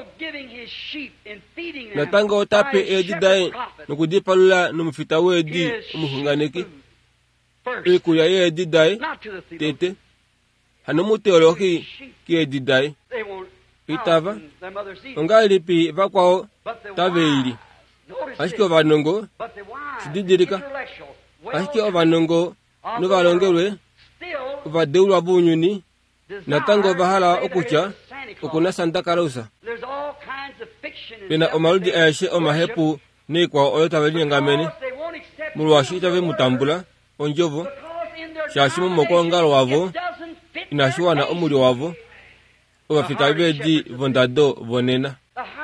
natanga otape edidaye nokudipalula nomufita wedi omuhunganeki ikulya ye edidaye tete hanomuteoloki ki edidaye itava ongailipi vakwao taveili ashike ovanongo sididilika ashike ovanongo novalongelwe vadeulwa vunyuni natango vahala okucha okuna Santa Clausa pena omaludi ayashe omahepu nikwao oyo tavelinyangamene mulwashi itave mutambula onjovo shashi momoko ngalo wavo inashiwana omulio wavo ovafita vedi vondado vonena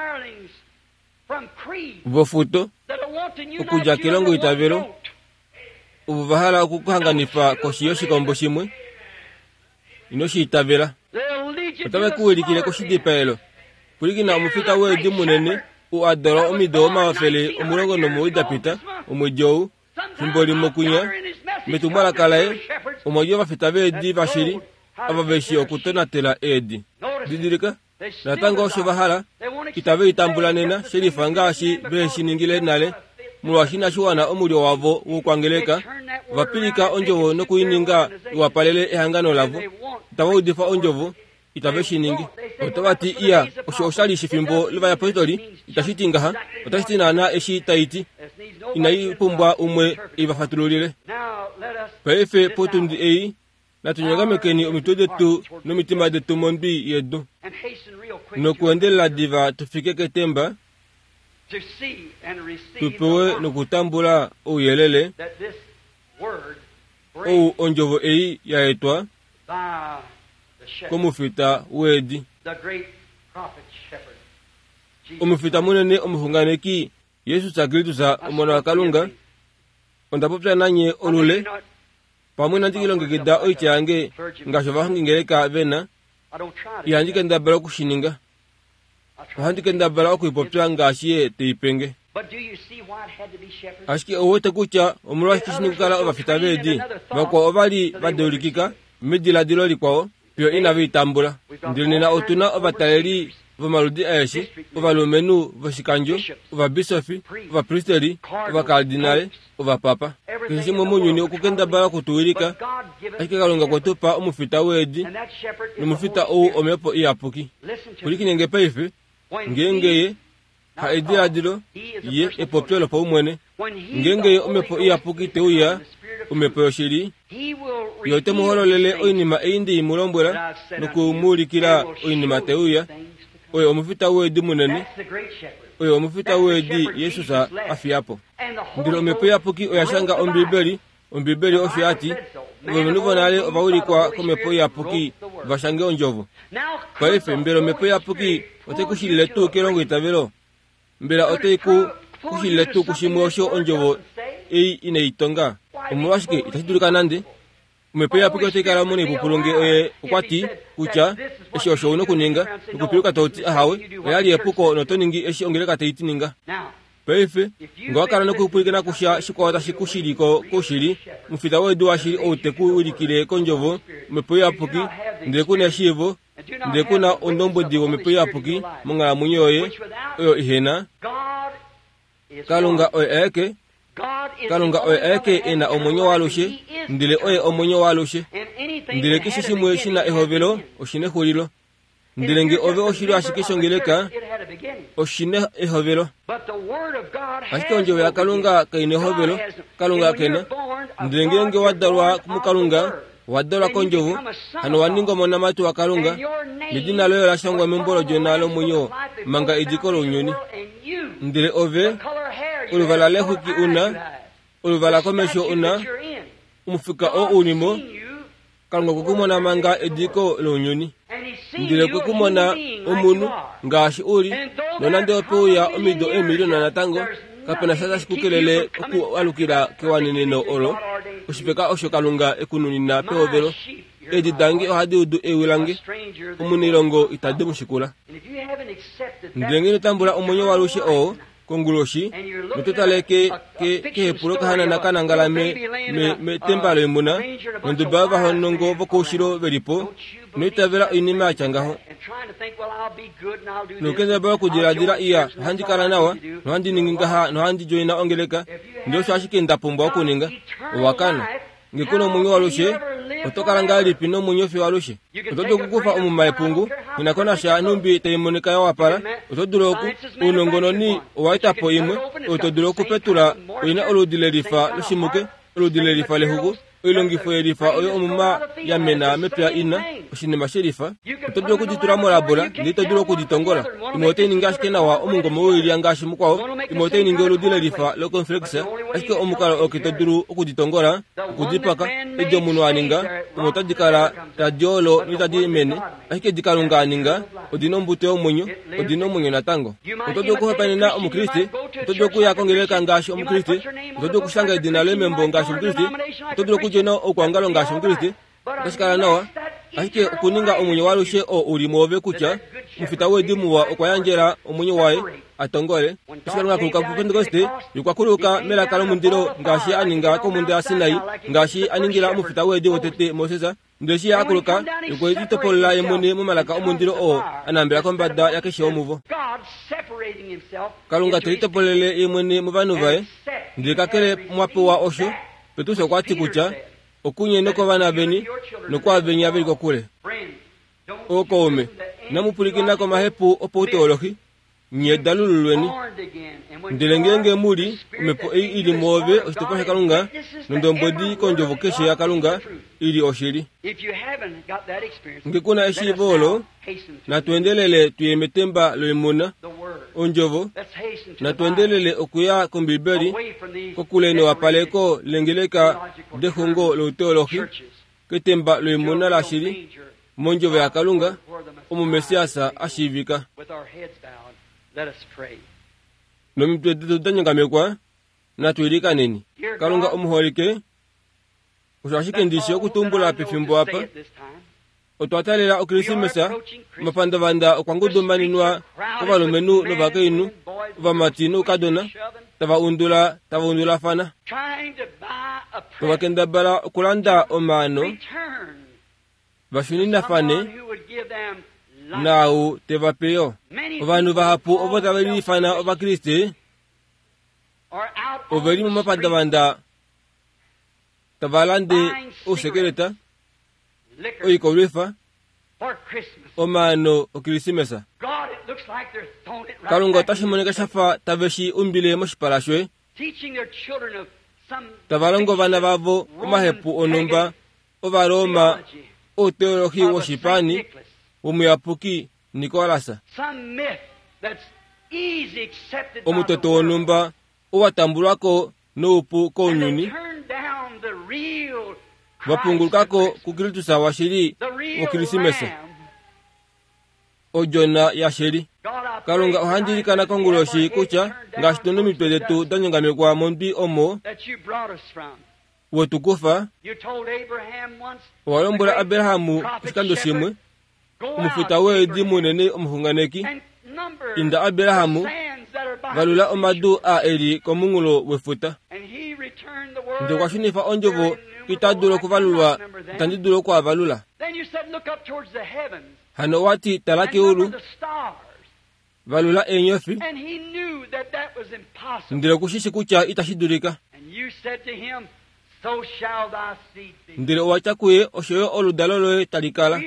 vofuto okuja kilongo itavelo uvu vahala okukuhanganifa koshiyo shikombo shimwe inoshi itavela otave kuwilikile koshidipaelo kulikina omufita wedi munene uadolo omido omawafele omulongo nomuwidapita omwejowu fimboli mokunya metumwalakalaye omwejo vafita vedi vashili avaveshi okutonatela edi didilika natanga osho vahala itave itambula nena shelifa ngashi veshiningile nale mulwashi nashiwana omulio wavo wukwangeleka vapilika onjovo nokuininga iwapalele ehangano lavo itava udifa onjovo itave shiningi otavati iya osho oshali shifimbo liva ya apostoli itashitingaha otashitinana eshi taiti inaipumbwa umwe ivafatululile paife potundi eyi natunyongamekeni omitwe detu nomitima detu mombi yedu nokuendelela diva tufike ketemba tupewe nokutambula uyelele ou onjovo eyi yaetwa komufita wedi the great prophet shepherd. Jesus omufita munene omuhunganeki Yesu sakilitusa omwana wa Kalunga ondapopya nanye olule pamwe nanjikilongekida oichange ngasho vahangingeleka vena I don't try to. ihanjike ndabala okushininga ohanjike ndabala okuipopya ngashiye teipenge But do you see why it had to be shepherds? ashike owote kutya omulwa ashikishini kukala ovafita bedi bakwa ovali badeulikika midiladilo likwawo pyo inaviitambula ndilinena otuna ovataleli vomaludi ayeshi ovalumenu voshikanjo ovabisofi ovapristeri ovakardinale ovapapa kesi shimwe munyuni okukendabala kutuwilika God given ashike Kalunga kwetupa omufita wedi and that shepherd is nomufita the Holy owu omepo iyapuki Listen to kulikinenge paife when ngengeye ha ediladilo ye epopyolo po umwene ngengeye omepo iyapuki teuya omepo yoshili he will yote muhololele oinima eyindi imulombwela nokumuulikila oinima teuya oyo omufita wedi munene That's the great shepherd. oyo omufita wedi Yesu sa afiyapo And the Holy ndilo omepo Ghost iyapuki oyashanga ombibeli osho ati ovenu vonale ovawulikwa komepo iyapuki vashange onjovu Now paife mbela omepo iyapuki otekushilile tu kelongo itavelo mbela oteiku kushilile tu kushimwe osho onjovu ei ineitonga omulwashike itashidulika nande omepo iyapuki oteikala muna ipupulunge oye okwati kutya eshi osho una okuninga nokupiluka toti ahawe oyali epuko notoningi eshi ongeleka teitininga now paife ngawakala nokupulikina kusha shikwata shikushiliko kushili mufita wedu washili outekuulikile konjovu omepo iyapuki ndile kuna eshivo ndile kuna ondombodi omepo iyapuki mung'ala munyoye oyo ihena God is Kalunga oyo eke God is Kalunga oyo eke ena omwenyo walushe ndile oye omwenyo walushe and anything ndile kishi shimwe shina ehovelo oshine hulilo ndile nge ove oshili ashikishongeleka it had a beginning. oshine ehovelo But the word of God has ashike onjovu ya Kalunga kaine ehovelo Kalunga kena ndile ngenge waddalwa kumukalunga waddalwa konjovu hano waninga omona matu wa Kalunga lidina loyo lashangwa membolo jonalo munyo manga ejikolo unyoni ndile ove uluvala lehuki una uluvala komesho una umufika o unimo Kalunga kukumona manga ejiko lunyoni ndile kukumona omunu ngashi uli nonande opeuya omido emiliyona natango kapena sasa shikukelele okualukila kewaneneno olo oshipeka osho Kalunga ekununina peovelo edidangi ohadi udu ewilange omunilongo itade mushikula ndile ngine tambula omwenyo walushe o konguloshi nototaleke kehepulo kahana kanangala me tembalo emuna nonduba bahonongo vokushilo velipo noitavela oinima achangaho nokenda bala kudiladila iya handikala nawa nohandiningingaha nohandijoina ongeleka ndiosho ashike ndapumbwa okuninga owakana ngekuna omwenyo walushe otokala ngaa lipi nomwenyo fi walushe otodo kukufa omuma epungu inakonasha numbi teimoneka yawapala otoduloku unongononi owaitapo imwe otodula okupetula oina oludile lifa loshimuke oludile lifa lehuku oilongifo yelifa oyo omuma yamena mepya ina oshinima shelifa otodula okuditula molabola ndi todula okuditongola imwe oteininga ashike nawa omungomo woilya ngaashi mukwawo imwe oteininga oludile lifa loconflexa ashike omukalo oke todulu okuditongola okudipaka edi omunu aninga imwe otadikala tadiolo nitadimene ashike dikalunga aninga odina ombute omwenyo odina omwenyo natango otodula okuhepanena omukristi otodula okuya kongeleka ngaashi omukristi otodula okushanga edina lemembo ngaashi omukristi otodula okujena okwangalo ngaashi omukristi otashikala nawa ashike okuninga omwenyo walushe o uli muove kutya mufita wedimuwa okwayanjela omwenyo waye atongole esikalunga kuluka ku pentekoste yukwakuluka melaka lomundilo ngaashi aninga komunde a Sinai ngaashi aningila omufita wedi wotete Mosesa ndeshi akuluka yukweditopolela yemwene mumalaka omundilo o anambela kombanda yakeshi omuvo Kalunga telitopolele yemwene muvanu vaye ndile kakele mwapewa osho petuse okwati kutya okunye nokovana beni nokwaveni aveli kokule okoume namupulikinako mahepu opouteolohi nyedalululweni ndile ngenge muli omepo ili muove oshitopa sha Kalunga nondombodi konjovu keshe ya Kalunga ili oshili ngekuna eshivolo natuendelele tuyemetemba loimuna onjovu natuendelele okuya kombibeli kokulene wapaleko lengeleka dehungo louteolohi ketemba loimuna la shili monjove ya kalunga omu mesiasa ashivika With our heads bowed, let us pray. nomitwe tutanyangamekwa na twilikaneni kalunga omuholike ushashikendishe okutumbula pefimbo apa otwatalela okrisimesa mapandavanda okwangudumaninwa ovalumenu novakainu ovamati nukadona tavaundula fana tovakendabala okulanda omano vashunina fane nawu tevapeyo ovanhu vahapu ovo tavalili fana ovakriste oveli mumapandavanda tavalande osekeleta oikolwefa omano okrisimesa kalunga tashimoneka shafa taveshi umbile moshipalashwe tavalongo vana vavo omahepu onumba ovaloma oteologi woshipani womuyapuki nikolasa omutoto wonumba owatambulwako noupu konyuni vapungulukako kukilitusa washili wokilisimesa ojona yasheli kalunga ohandilikana konguloshi kucha ngashi tono mitwe detu danyangamekwa mondwi omo wotukufa owalombola aburahamu oshikando shimwe omufuta weedi munene omuhunganeki inda aburahamu valula omadu a eli komung'ulo wefuta ndekwashunifa onjovo itadulo okuvalulwa itandidulo okwavalula hano wati talaki ulu valula enyofi ndile kushishi kucha itashidulika ndile owachakuye oshoyo oludalo loye talikala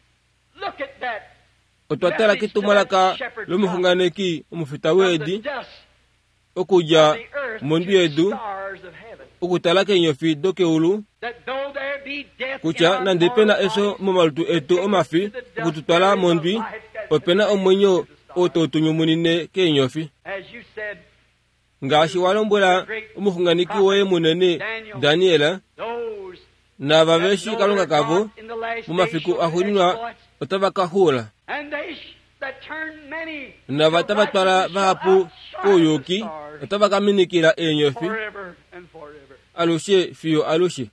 otwatala kitumalaka lomuhunganeki omufita weedi okuja mondwi edu okutalaka enyofi dokeulu kucha nande pena eso momalutu etu omafi okututwala mondwi opena omwenyo ototunyumunine keenyofi ngashi walombola omuhunganiki woye munene daniela na vaveshi kalunga kavo mumafiku ahulinwa otavakahula na vatavatwala vahapu koyoki otavakaminikila enyofi alushe fiyo alushe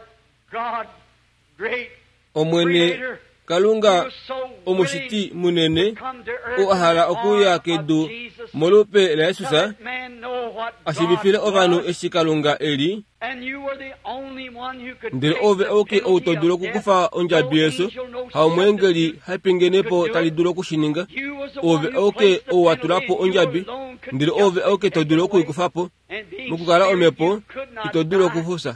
omwene kalunga omushiti munene oahala okuya kedu molupe la yesusa ashibifile ovanu eshikalunga eli ndile ove oke outodulo kukufa onjabi yesu haumwengeli haipingenepo talidulo kushininga ove oke owatulapo onjabi ndile ove oke todulo kuikufapo mukukala omepo itodulo kufusa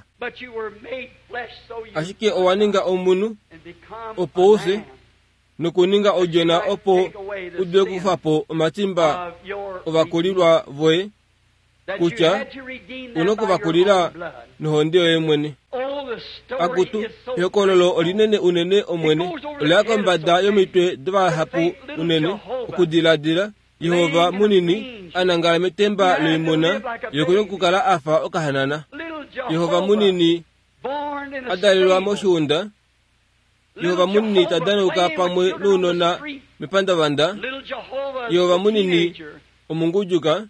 ashike owaninga omunu opo use nukuninga ojona opo udule kufapo omatimba ovakulilwa voye kucha unokuvakulila nuhondio ye mwene akutu yokololo olinene unene omwene oleyako mbada yomitwe davahapu unene okudiladila yehova munini anangala metemba loimona yokuyo kukala afa okahanana yehova munini adalilwa moshiunda yehova munini tadanuka pamwe nuunona mipandavanda yehova munini omungujuka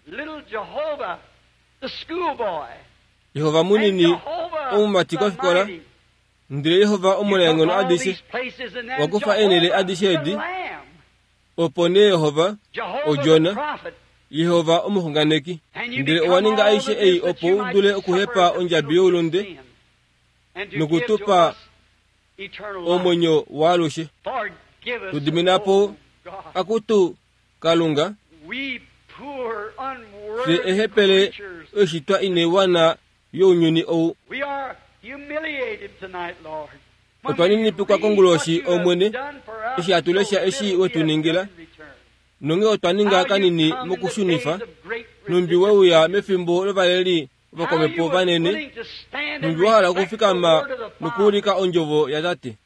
yehova munini omumati kosikola ndile yehova omulengono adishe wakufa enele adishe edi opone yehova ojona yehova omuhunganeki ndile owaninga aishe ei opo udule okuhepa onjabi youlunde nukutupa omwenyo walushe tudiminapo akutu kalunga se ehepele eshitwa inewana younyuni ou otwaninipikwa konguloshi omwene eshi atulesha eshi wetuningila nonge otwaninga kanini mokushunifa numbi weuya mefimbo lovaleli vakomepo vanene numbi wahala kufikama nukuulika onjovo ya tate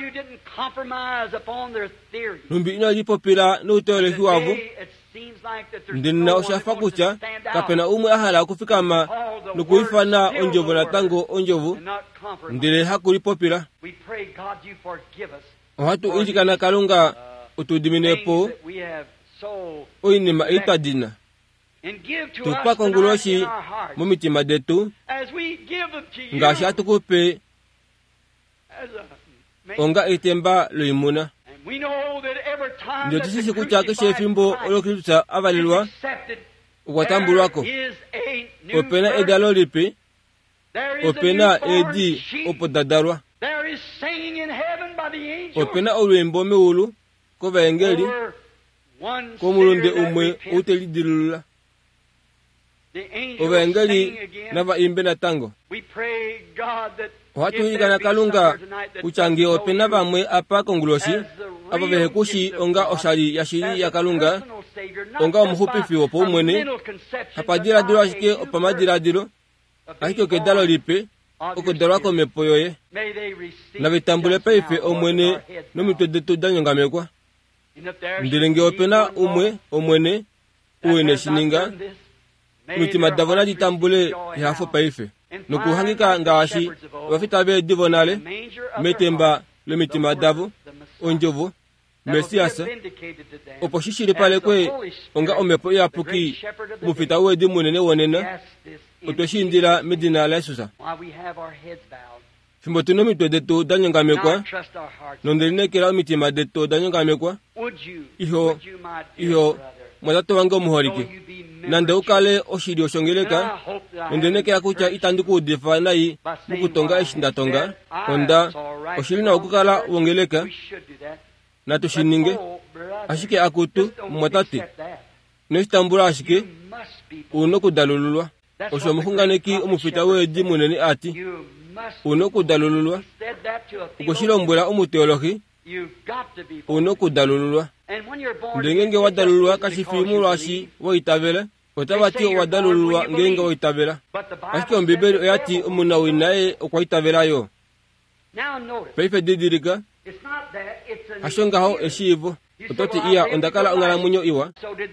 numbi inolipopila nuuteologi wavu ndina oshafa kucha kapena umwe ahala kufikama nukuifana onjovo natango onjovu ndile hakulipopila Watu ijikana kalunga utudiminepo oinima itadina tupa konguloshi mumitima detu ngashi atukupe onga itemba loimuna ndio tisisi kuchake shefimbo olokilisa avalilwa ukwatambulwako opena edalolipi opena edi opodadarwa opena olwembo meulu kovengeli komulunde umwe utelidilula ovengeli nava imbe na tango watu hikana kalunga uchangi opena vamwe apa konguloshi apa vehekushi onga oshali yashiri ya kalunga onga omuhupifi opo umwene hapadiradilo ashike opamadiradilo ashike okedalo lipe okudalwa komepo yoye na vitambule paife omwene nomitwe detu danyongamekwa ndilenge opena umwe omwene uwene shininga mitima davona ditambule yafo paife nokuhangika ngashi wafitabe divonale metemba le mitima davu onjovu mesiasa oposhishiri pale kwe onga omepo yapuki mufita wedi munene wonena otoshindira medina la Yesusa fimbo tuno mitwe detu danyongamekwa nondelinekela omitima detu danyongamekwa iho mwatato wange omuholike nande ukale oshili oshongeleka nondenekela kucha itandikuudifa nayi mukutonga eshindatonga onda oshili na okukala wongeleka natushininge ashike akutu mwatati nestambula ashike uno kudalululwa osho muhunganeki omufita wedi munene ati uno kudalululwa ukushilombwela omuteologi uno kudalululwa ndengenge wadalululwa kashifimulu ashi woitavela otavati wadalululwa ngenge woitavela ashike ombibeli oyati omuna winaye okwaitavelayo paife didirika ashongaho eshivo ototi iya ondakala ongala munyo iwa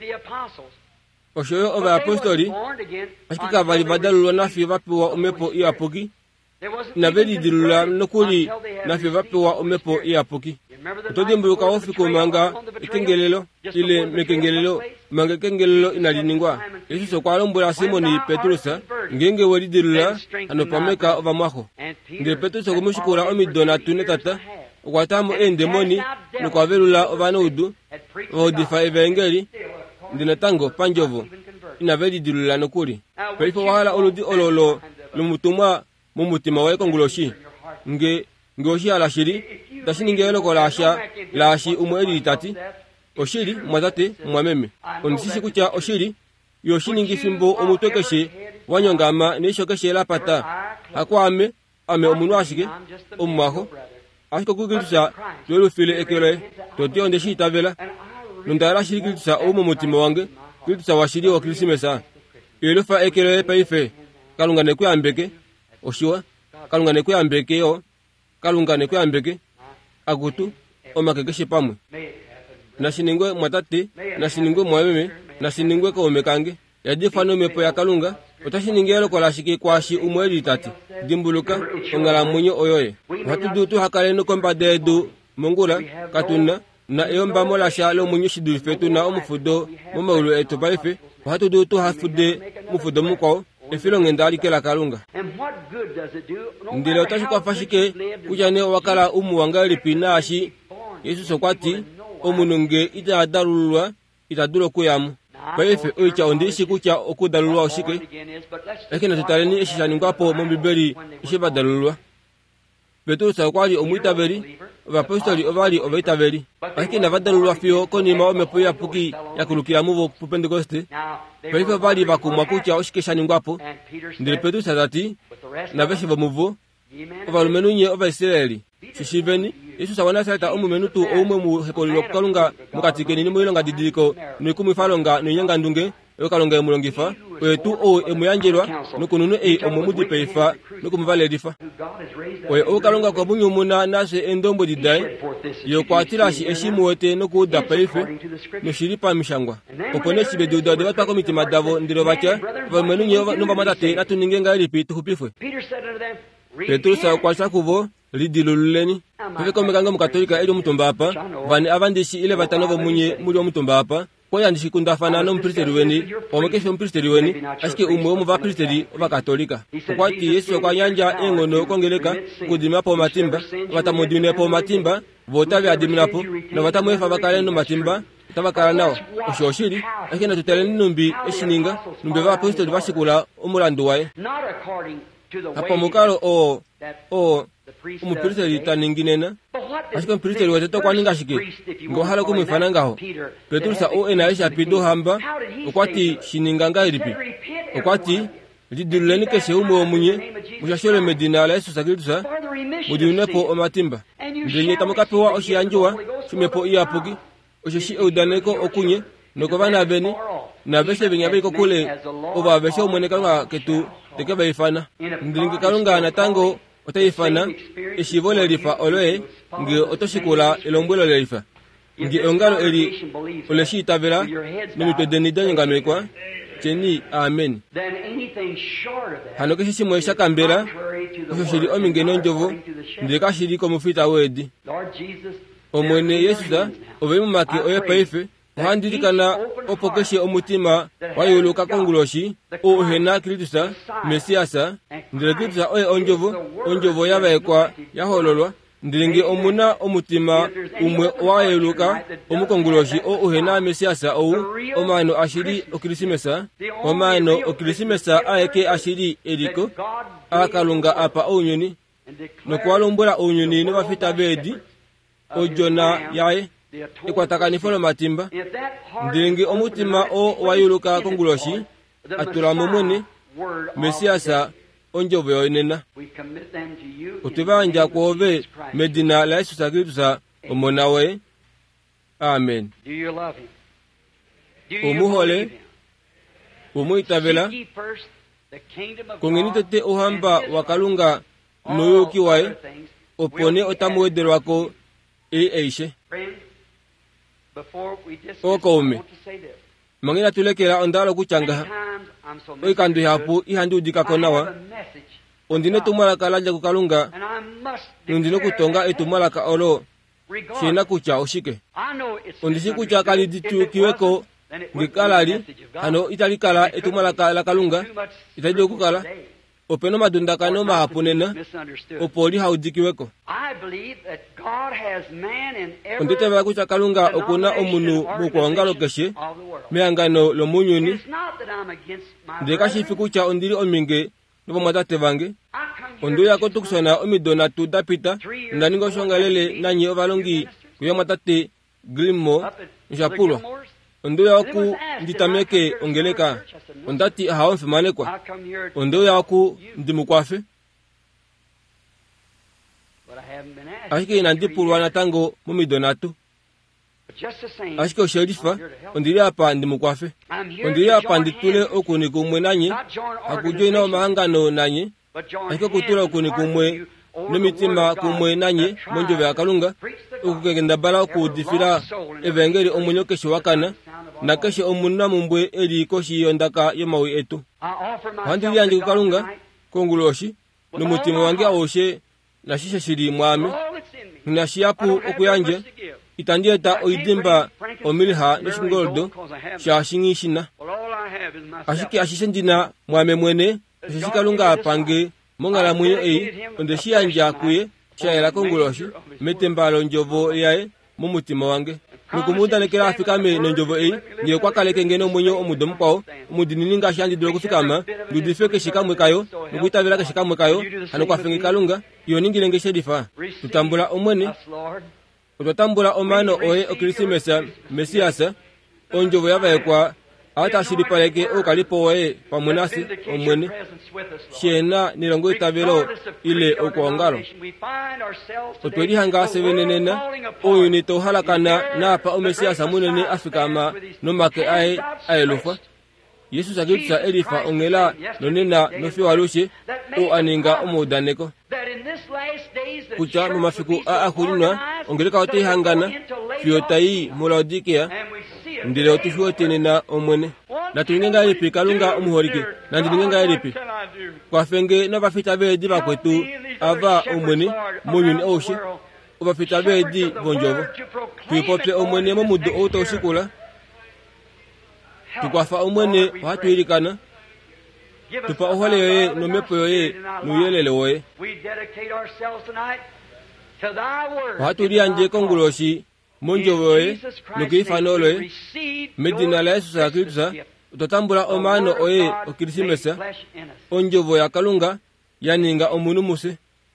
oshoyo ova apostoli ashike kavali vadalulwa nafi vapewa omepo iapuki navelidilula nokuli nafi vapewa omepo iapuki otodimbuluka ofika manga ekengelelo ile mekengelelo manga ekengelelo inaliningwa Yesu sokwalombwela Simoni Petrusa ngenge welidilula anopameka ova mwaho nge Petrusa kumushukula omidona tune tata ukwatamo endemoni nokwavelula ovanudu vaodifa evangeli ndina tango panjovo inavelidilula nokuli paifo wahala oludi ololo lumutumwa mumutima wa konguloshi nge oshi alashiri tashiningelo lashi umweli litati oshiri mwatate mwameme onisisi kucha oshiri yoshiningi fimbo omutokeshe wanyongama nishokeshe lapata hakwame ame omunu ashike omwaho ashiko kugilisa lolufile ekele toti onde shitavela nundara shiri kilisa omu mutima wange kilisa washiri wa krisimesa ilufa ekele paife kalungane kuyambeke oshiwa kalungane kuyambeke yo kalungane kuyambeke akutu omakekeshe pamwe nashiningwe mwatate nashiningwe mwameme nashiningwe komekange yadifano mepo ya kalunga otashiningelo kolashike kwashi umweli tati dimbuluka ongala munyo oyoye watudutu hakaleno komba dedu mongula katuna na eyomba molasha lo munyo shidufetu na omufudo momaulu eto paife watudutu hafude mufudo muko efilo ngendali kela kalunga ndilo tashikwa fashike kujane wakala umuwangali pinashi Yesu sokwati omununge itadalulwa itadulo kuyamu paife oicha ondishi kucha okudalulwa oshike ekena tutaleni eshishaningwapo mombibeli ishibadalulwa Petro sakwali omwitaveli vapostoli ovali ovaitaveli akina vadalulwa fio konima omepo yapuki yakulukila muvo pu Pentekoste paife ovali vakumwa kucha oshikeshaningwapo ndili Petro sadati na veshe vomuvo ovalumenunye ovaisraeli shishiveni Yesu sawanasata omumenutu oumwe muhekolilo kukalunga mukatikeni nimuyilonga didiliko nikumwifalonga ninyangandunge yokalonga emulongifa wetu o emuyanjelwa nukununu omumudi peifa nukumvaledifa oye okalonga kwa bunyumuna nase endombo didai yokwatirashi eshimuwete nukuda peife nushiripa mishangwa opone shibeduda de batako mitima davo ndiro batya valumenunye numba matate natuninge ngailipi tuhupifwe Petro sa kwa sakuvo lidiluleni pepe komekanga mukatolika eli omutumba apa vani avandishi ile vatanovo munye muli omutumba apa koyandishi kundafanana omupristeri weni omekeshe omupristeri weni ashike umwe omuva pristeri ovakatolika okwati Yesu kwa nyanja engono kongeleka kudimina po matimba vatamudimine po matimba vota vyadiminapo na vatamwefa vakale no matimba tabakala nawo oshoshiri akena tutele numbi eshininga numbi va pristeri vashikula omulandu wae hapo mukalo o umupristeri taninginena ashike umupristeri wateto kwaninga shike ngohala kumifana ngaho Petro sa o enaisha pido hamba okwati shininganga iripi okwati liduleni keshe umo munye mushashole medina la Yesu Kristo mudinepo omatimba ndinye tamukapewa oshiyanjwa shumepo iyapuki oshishi eudaneko okunye nokovana beni na beshe binyabiko kule oba beshe umoneka ketu tekeba ifana ndinge kalunga na tango otaifana eshivole lifa olwe nge otoshikula elombwelo lifa nge ongalo eli oleshi tabela nimito denidanya ngamekwa cheni amen hanoke shishi mwesha kambera oshiri omingeno njovo ndeka shiri komufita wedi omwene Yesu obemu make oyepaife ohandirikana opokeshe omutima wayuluka konguloshi ohena Kristo Mesiasa ndire Kristo oye onjovo yabaekwa yahololwa ndiringe omuna omutima umwe wayuluka omukonguloshi ohena Mesiasa omano ashiri okrisimesa omano okrisimesa aeke ashiri eriko akalunga apa onyoni nokwalombula onyoni no bafita bedi ojona yae ikwatakani folo matimba ndingi omutima wayuluka konguloshi atulamo mwene Mesiasa onjovo yoinena utubanja kwove medina la Yesu Kristo omonawe amen umuhole umuitabela kungenitete uhamba wakalunga noyoki wae opone otamuwederwako eishe okome mangina tulekela ondalo kuchanga oikandu hapo ihandu udikakonawa ondine tumalaka laja kukalunga ondine kutonga etumalaka olo shena kucha oshike ondisi kucha kaliditu kiweko ngikalali hano italikala etumalaka la kalunga itadio kukala openo madunda kano mahapunena opoli haudikiweko ondite ba kucha kalunga okuna omunu mukwangalo keshe meangano lomunyuni ndeka shifi kucha ondiri ominge nibo matate bange ondo yako tukusona omidona tudapita ndaningo shongalele nanyi ovalongi kuyo matate Gilmo njapulwa ondo yaku nditameke ongeleka ondati hawo mfimane kwa ondo yaku ndimukwafe ashike nandipulwa na tango mumidonatu ashike osherifa ondiri apa ndimukwafe ondiri apa nditule okuni kumwe nanyi akujoina omahangano nanyi ashike kutula okuni kumwe n'emitima kumwe nanyi monjove akalunga okukegenda bala okudifira evengeli omunyo keshe wakana na keshe omuna mumbwe eli koshi yondaka yomawi etu handili yanji kukalunga konguloshi n'umutima wange awoshe na shisha shiri mwame na shiapu okuyanje itandieta oidimba omiliha n'eshingoldo sha shingishina ashike ashishendina mwame mwene ashishikalunga apange mongala mwenye onde shiyanja kuye shayela konguloshi metembalo njovo yae mumutima wange nukumunda nekela afikame njovo ngiye kwakaleke ngeno mwenye omudomu kwao omudinininga shandi dolo kufikama ngudifeke shikamwe kayo nukuitavela shikamwe kayo hano kwafenge kalunga iyo ningilenge shedifa tutambula omwene utotambula omano oye okrisimesa Mesiasa onjovo yabaekwa ata shiripaleke okalipo wae pamunasi omwene shena nilongo itabelo ile okwangalo otweli hanga sevenenena oyo nitohalakana napa Mesiasa munene afikama nomake aelufa Yesu Kristo elifa ongela nonena nofiwalushe o aninga omudaneko kucha mumafiku akulina ongeleka otihangana fiotai Laodikia ndile otushwotenena omwene na tulingenga elipi kalunga omuholike na ndilingenga elipi kwa fenge na bafita bedi bakwetu ava omwene monyuni oshi obafita bedi bonjovo tuipope omwene mo mudo otoshikula tukwafa omwene watuirikana tupa ohole yoye no mepo yoye nuyelele woye waturianje konguloshi monjovo yoye nukifanolo yoye medina la Yesu sakritsa utotambula omano oye okirisimesa onjovo ya kalunga yaninga omunu muse.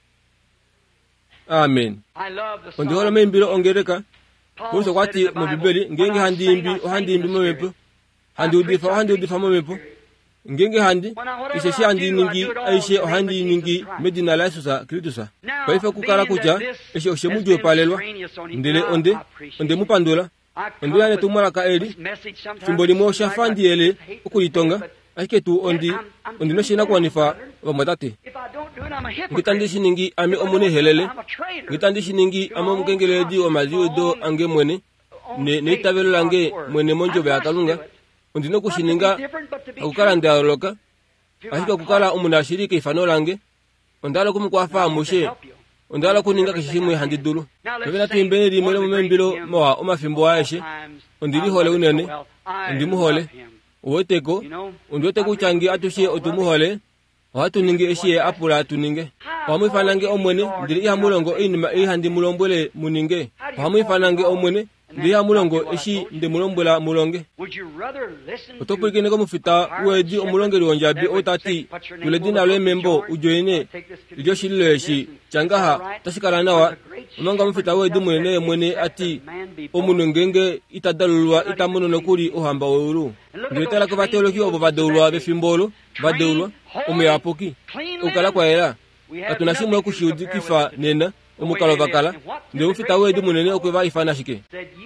Amen. Ondihola membilo ongereka kuso kwati mu Bibeli ngenge handimbi momepo handi udifa momepo ngenge handi isheshi handi ningi aishe ohandi ningi medina la Yesu sakritsa paifa kukara kucha eshe oshemujo palelwa ndele onde mupandula ondi yane tumala ka eli simboli mo shafandi ele ukulitonga ake tu ondi no shina kwanifa bamadate ngitandishi ningi ame omune helele ngitandishi ningi amo mkengeledi o maziudo ange mwene ne tabelo lange mwene monjo be akalunga ondi no kushininga akukala ndaloka ahika kukala umunashirika ifano lange ondala kumukwafa mushe ondala kuninga kishimwe handidulu bebena timbeli mwele mumembilo moa omafimbo aeshe ondili hole unene ndimuhole uweteko ondweteko changi atushe otumuhole watu ninge eshe apula tuninge wamuifanange omwene ndili ihamulongo inima ihandi mulombwele muninge wamuifanange omwene ndili ihamulongo eshi ndi mulombwela mulonge otopulike ko mufita wedi omulongeli onjabi otati tuledina lwe membo ujoyene ilyo shililo eshi changaha tashikala nawa omanga mufita wedi mwene ati omunongenge itadalulwa itamuno nokuri ohamba wulu ndetala ko bateologi obo badulwa befimbolo badulwa omuyapoki ukala kwa era atunashimwe kushudi kifa nena omukalo bakala ndio mufita wedi munene okweva ifana shike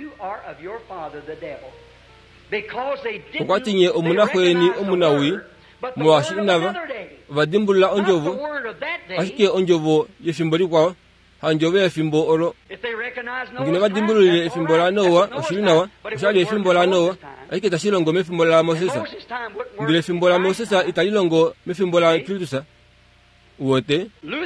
okwatinye omunahweni omunawi mwashi inava vadimbula onjovo ashike onjovo yefimboli kwa hanjovo yefimbo olo ngine vadimbulule efimbo la Noa oshilinawa oshali efimbo la Noa ashike tashilongo mefimbo la Mosesa ndile efimbo la Mosesa italilongo mefimbo la Kristusa wote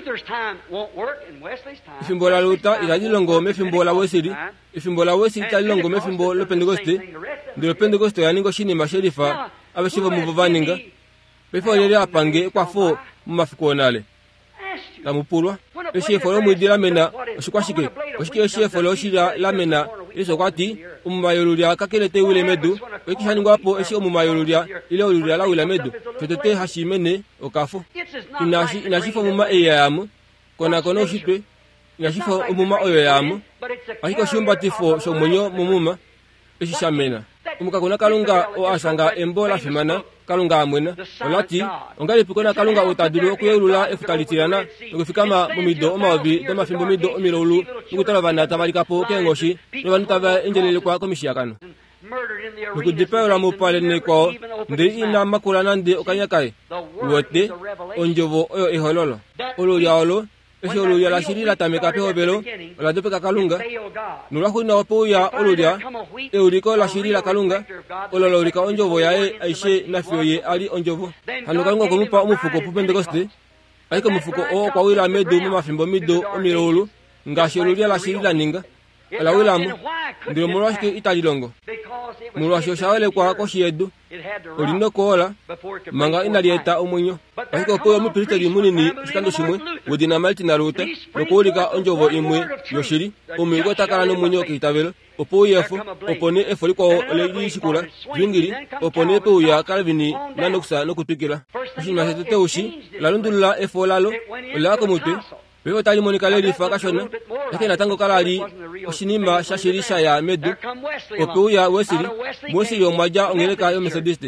ifimbo la Luther italilongo mefimbo la Wesley ifimbo la Wesley italilongo mefimbo lo Pentecoste ndilo Pentecoste yaningo shini masherifa abashiva muvavaninga before lele apange kwa fo mumafiko nale tamupulwa eshe folo mwidira mena oshikwashike oshike eshe folo shira lamena iso kwati umumayolulia kakelete wile medu wekishani ngwapo eshe umumayolulia ile olulia la wile medu tetete hashimene okafo inashifo muma eyamu kona oshitwe inashifo umuma oyo yamu ashiko shumbatifo shomonyo mumuma eshi shamena umukakona kalunga o asanga embola fimana kalunga amwena olati ongali pikona kalunga otadulu okuyelula efutalitirana okufikama mumido omaobi demafimbo mido omilolu ukutala bana tabalikapo kengoshi nebanutaba enjelele kwa komishiyakano nukudipeola mupale neko ndi ina makulana ndi okanyakaye wote onjovo oyo ihololo olulia olo esi olulia la shirila tameka pehobelo ola dopeka kalunga nulahuna wapuya olulia euliko la shirila kalunga ololo ulika onjovo yae aishe nafio ye ali onjovo hanu kalunga kumupa umufuko pu Pentecoste aiko mufuko o kwa wila medu mumafimbo mido omilolu ngashi olulia la shirila ninga ala wilamu ndilo mulwashike italilongo mulwashio shawele kwa koshi yedu olino kola manga inalieta omunyo asiko poyo mupiliteli munini shikando shimwe wudina malti na Luther nokuulika onjovo imwe yoshiri omuigo takala nomunyo kitabelo opo yefu opone efoliko olegi shikula vingiri opone pe uya Calvini nanoksa nokutukila ashima setete ushi lalundula efolalo olako mutwe Wewe tali monika leli fakashona lakini tango kalali oshinimba shashirisha ya medu opuya Wesley omwaja ongeleka yo Methodist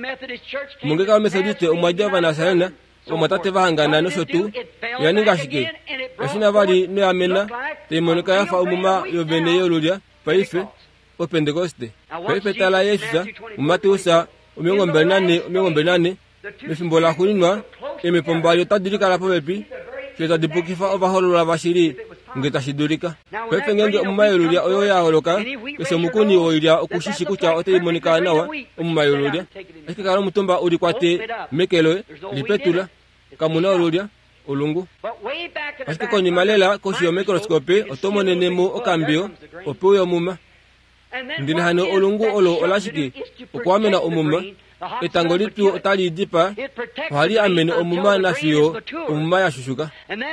mungeka yo Methodist omwaja banasana omatate bahangana no shotu yani ngashike ashina bali ne amena te monika yafa umuma yo bene yo lulia paife o Pentecoste paife tala Yesu umatusa umyongombe nane mefimbola kuninwa emepombayo tadirika la pobepi keta dipukifa obaholola bashiri ngeta shidurika pepe ngenge umumayolulia oyo ya holoka ese mukuni oilia okushishi kucha ote monika nawa umumayolulia ekikala mutumba uri kwate mekelo lipetula kamuna olulia olungu asike koni malela koshio microscope otomonenemo okambio opuyo muma ndine hano olungu olo olashiki okwamena omuma etango litu otali dipa hali amene omuma na fiyo omuma ya shushuka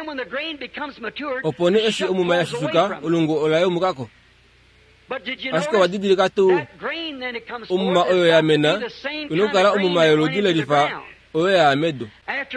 opone eshi omuma ya shushuka olungu olayo mukako asike wadidilika tu omuma oyo ya mena unukala omuma yolugile lifa oyo ya medo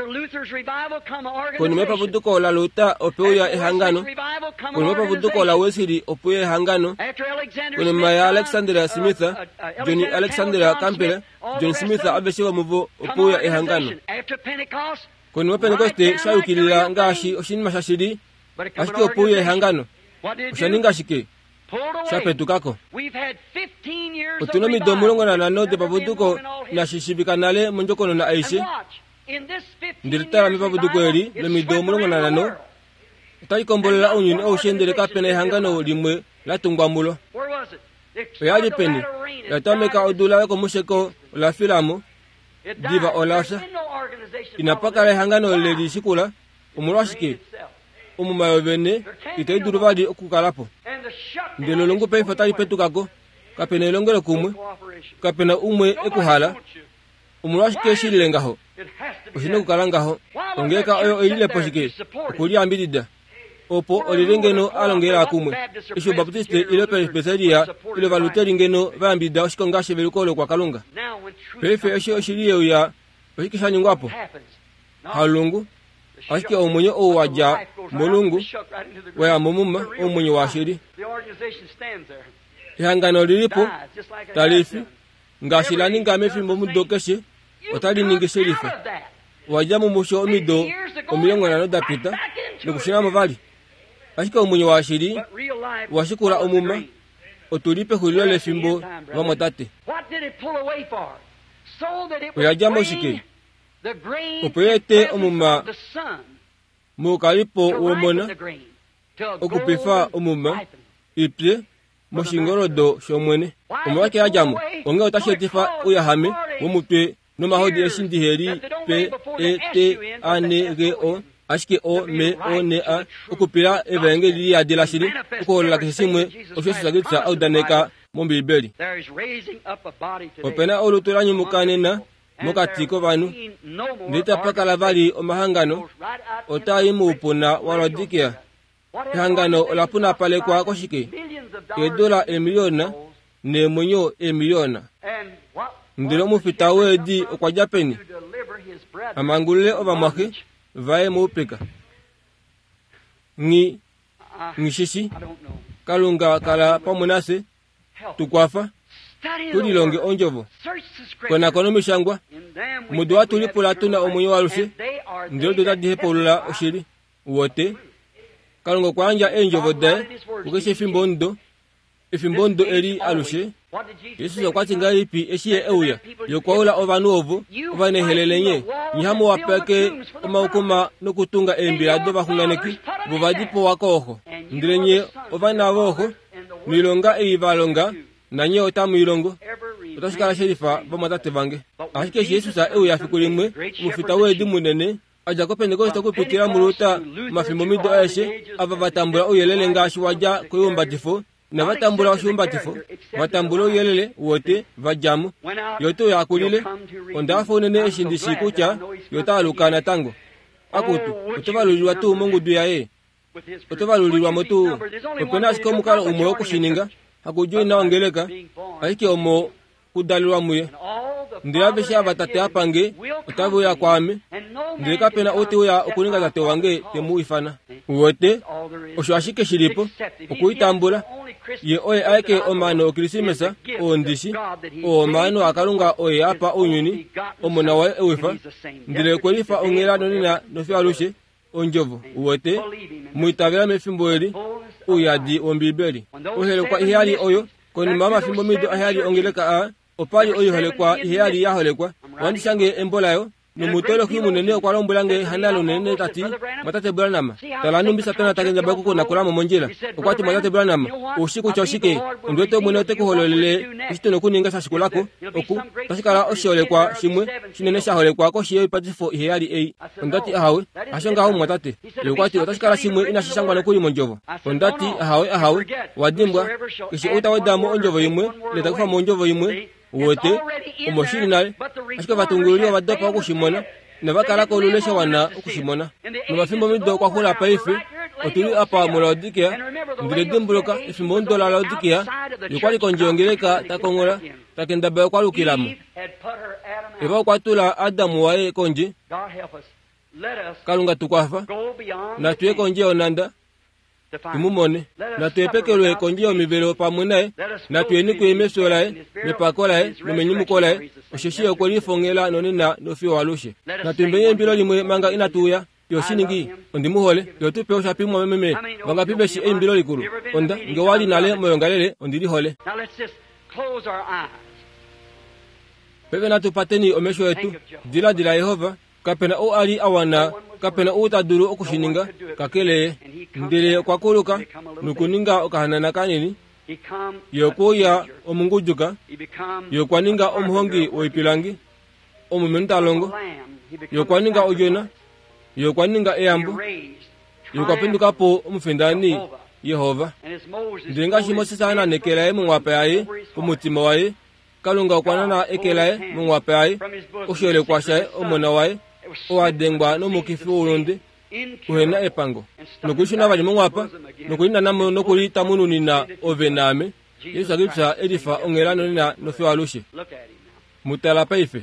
koni mepa buduko la luta opuya ehangano koni mepa buduko la wesiri opuya ehangano koni maya Alexander Smith Johnny Alexander Campbell John Smith abeshewa muvo opuya ehangano koni mepa Pentecoste shayukilila ngashi oshinima shashiri ashike opuya ehangano oshaninga shike shapetukako otuna midomulongo na nano de pabuduko na shishibikanale munjokono na aishi ndiritara mipabuduko eri na midomulongo na nano utaikombolela unyuni oshendele kapena ehangano limwe latungwamulo oyali peni yatameka odula weko musheko la filamu diva olasa inapakala ehangano leli shikula umulwashike umumayo bene itaidurubadi okukalapo ndelo longo pe fatali petukako kapena longelo kumwe kapena umwe ekuhala umulwashike shilengaho osine kukalangaho ongeka oyo ile poshike okuli ambidida opo olirengeno alongera kumwe isho baptiste ile presbyteria ile valuteri ngeno vambida oshikongashe velikolo kwa kalunga pefe esho oshiliye ya oshikishanyungwapo halungu asike omunyo owaja mulungu waya mumuma omunyo washiri ihangano lilipo talifi ngashilani ngamefi mumudokeshe otali ningeserife waja mumusho omido omilongo na noda pita nikushina mavali asike omunyo washiri washikura omuma otulipe hulilo lefimbo vamotate oyajambo shike opuyete omuma mukalipo womona okupefa omuma ipye moshingorodo shomwene omwake ajamu onge otashetifa uyahame womutwe nomahodi eshindiheri pe ete ane ge o ashike o me o ne a okupira evenge lili adilashiri okola kesimwe oshosagitsa audaneka mombibeli opena olutulanyu mukanena mokatiko vanu nditapakala vali omahangano otayi muupuna walodikia ihangano olapuna palekwa koshike kedola emiliona nemwenyo emiliona ndilo mufita wedi okwa Japani amangulile ovamwake vaye muupeka ngishishi kalunga kala pamunase tukwafa tulilonge onjovo kona kono mishangwa mudu watulipula tuna omwenyo waluse ndilo tutadihepolula oshiri wote kalunga kwanja enjovo de ukeshe ifimbondo eri alushe Yesu yakwatinga ipi eshiye euya yokwaula ovanu ovu ovanehelelenye nyihamu wapeke omaukuma nokutunga embirado vahunganeki vuvadipo wakoho ndilenye ovana voho milonga eivalonga nanye otamu ilongo otashikala sherifa vamatate vange ashike Yesu sa euya fikulimwe mufita wedi munene ajako Pentecoste kupitira muluta mafimbo mido eshe ava vatambula uyelele ngashi waja kuyumbatifo na vatambula oshumbatifo vatambula uyelele wote vajamu yoto yakulile ondafa unene eshindishi kucha yotalukana tango akutu otovalulilwa tu mongudu yaye otovalulilwa motu opena ashike omukalo umwe wokushininga hakujui naongeleka ashike omo kudalilwa muye ndilaveshe avatate apange otavuya kwame ndilikapena oti uya okulinga tate wange temuifana wote osho ashike shilipo okuitambula ye oye aike omano okrisimesa ondishi omano akalunga oye apa unyuni omona wa ewifa ndile kwelifa ongelano nina nofi alushe onjovo wote muitavela mefimbo eri uyadi ombibeli ohele kwa ihali oyo koni mama fimbo mido ahali ongeleka a opali oyo hole kwa ihali ya hole kwa wandishange embolayo numutolo himunene kwa lombulange hanalo nene tati matate Branham talanu mbisa tena takenja bakuko na kulamo monjela ukwati matate Branham ushiku choshike ndoto mwenete kuhololele isitono kuninga sashikulako oku tasikala oshole kwa shimwe shinene shahole kwa ko shiyo patifo ihali ondati ahawe ashanga hawo matate ukwati tasikala shimwe inashishangwa no kuli monjovo ondati ahawe wadimbwa kishi utawadamu onjovo yimwe letakufa monjovo yimwe wote omoshiri naye ashika vatungulio vadapa kushimona navakala kolulesha wana kushimona nomafimbo mido kwa hula paife otuli apa mulaodikia ndile dimbuluka ifimbo ndola laodikia yukwali konjiongeleka takongola takendaba kwa lukilamu eva kwatula Adamu wae konji kalunga tukwafa na tuye konji onanda tumumone na tuepekelwe konji omivelo pamwenae na tuyeni kuemesolae mipakolae nomenyumukolae osheshiye okolifongela nonina nofio walushe na tuimbenye mbilo limwe manga inatuya yoshiningi ondimuhole yotupe oshapimwa mememe wanga pibeshi mbilo likulu onda ngewali nale moyongalele ondilihole pepe na tupateni omesho yetu dila Yehova kapena o ali awana kapena utaduru okushininga kakele ndile kwa kuluka nukuninga okahanana kanini yokuya omungujuka yokwaninga omuhongi oipilangi omumentalongo yokwaninga ojona yokwaninga eyambu yokwapindukapo omufendani Yehova ndilinga shimo sisana nekelaye mungwape aye umutima waye kalunga okwanana ekelaye mungwape aye oshele kwashaye omona waye owadengwa nomukifi ulunde uhena epango nokushina bali mungwapa nokulinda namo nokulita mununina ovename Yesu agipsa edifa ongelano nina nofi walushe mutala paife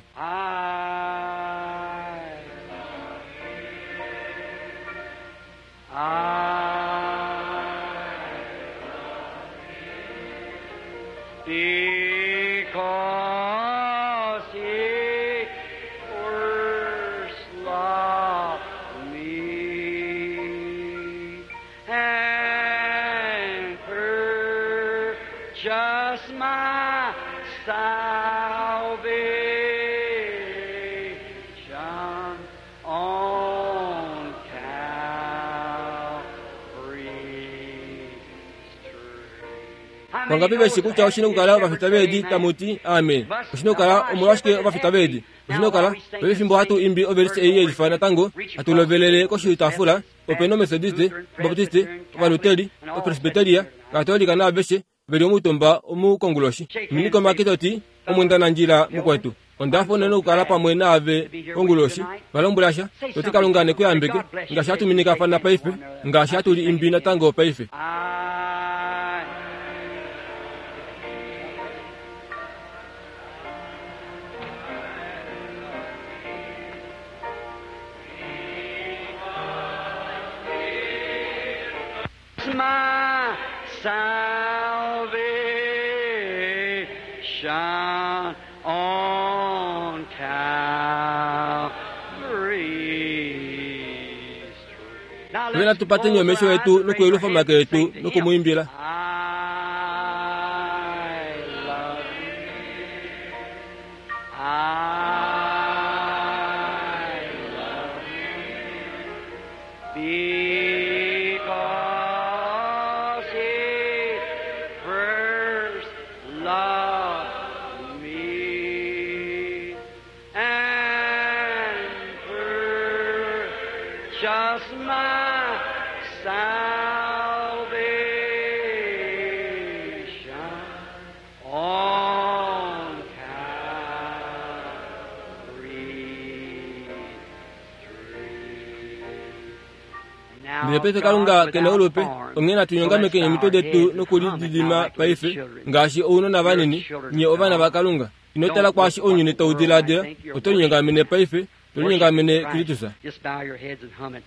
Wangapi besiku cha ushino kala bafitabedi tamuti amen ushino kala omurashke bafitabedi ushino kala bebe fimbo hatu imbi overse eye fana tango atulovelele ko shitafula openo methodiste baptiste valuteri o presbyteria katolika na beshe beri omutomba omukonguloshi miniko makitoti omundana njira mukwetu ondafo neno kala pamwe na ave konguloshi balombulasha totikalungane kuyambeke ngashatu minika fana paife ngashatu li imbi na tango paife my salvation on Calvary's tree. Wena tupate nyomesho yetu nukuelufa make yetu nukumuimbila Ndepete kalunga kena ulupe ongena tunyongame kenye mitode tu nokuli didima paife ngashi ouno na vanini nye ovana bakalunga inotala kwashi onyune taudiladira otonyongamene paife tonyongamene kritusa. Just bow your heads and hum it.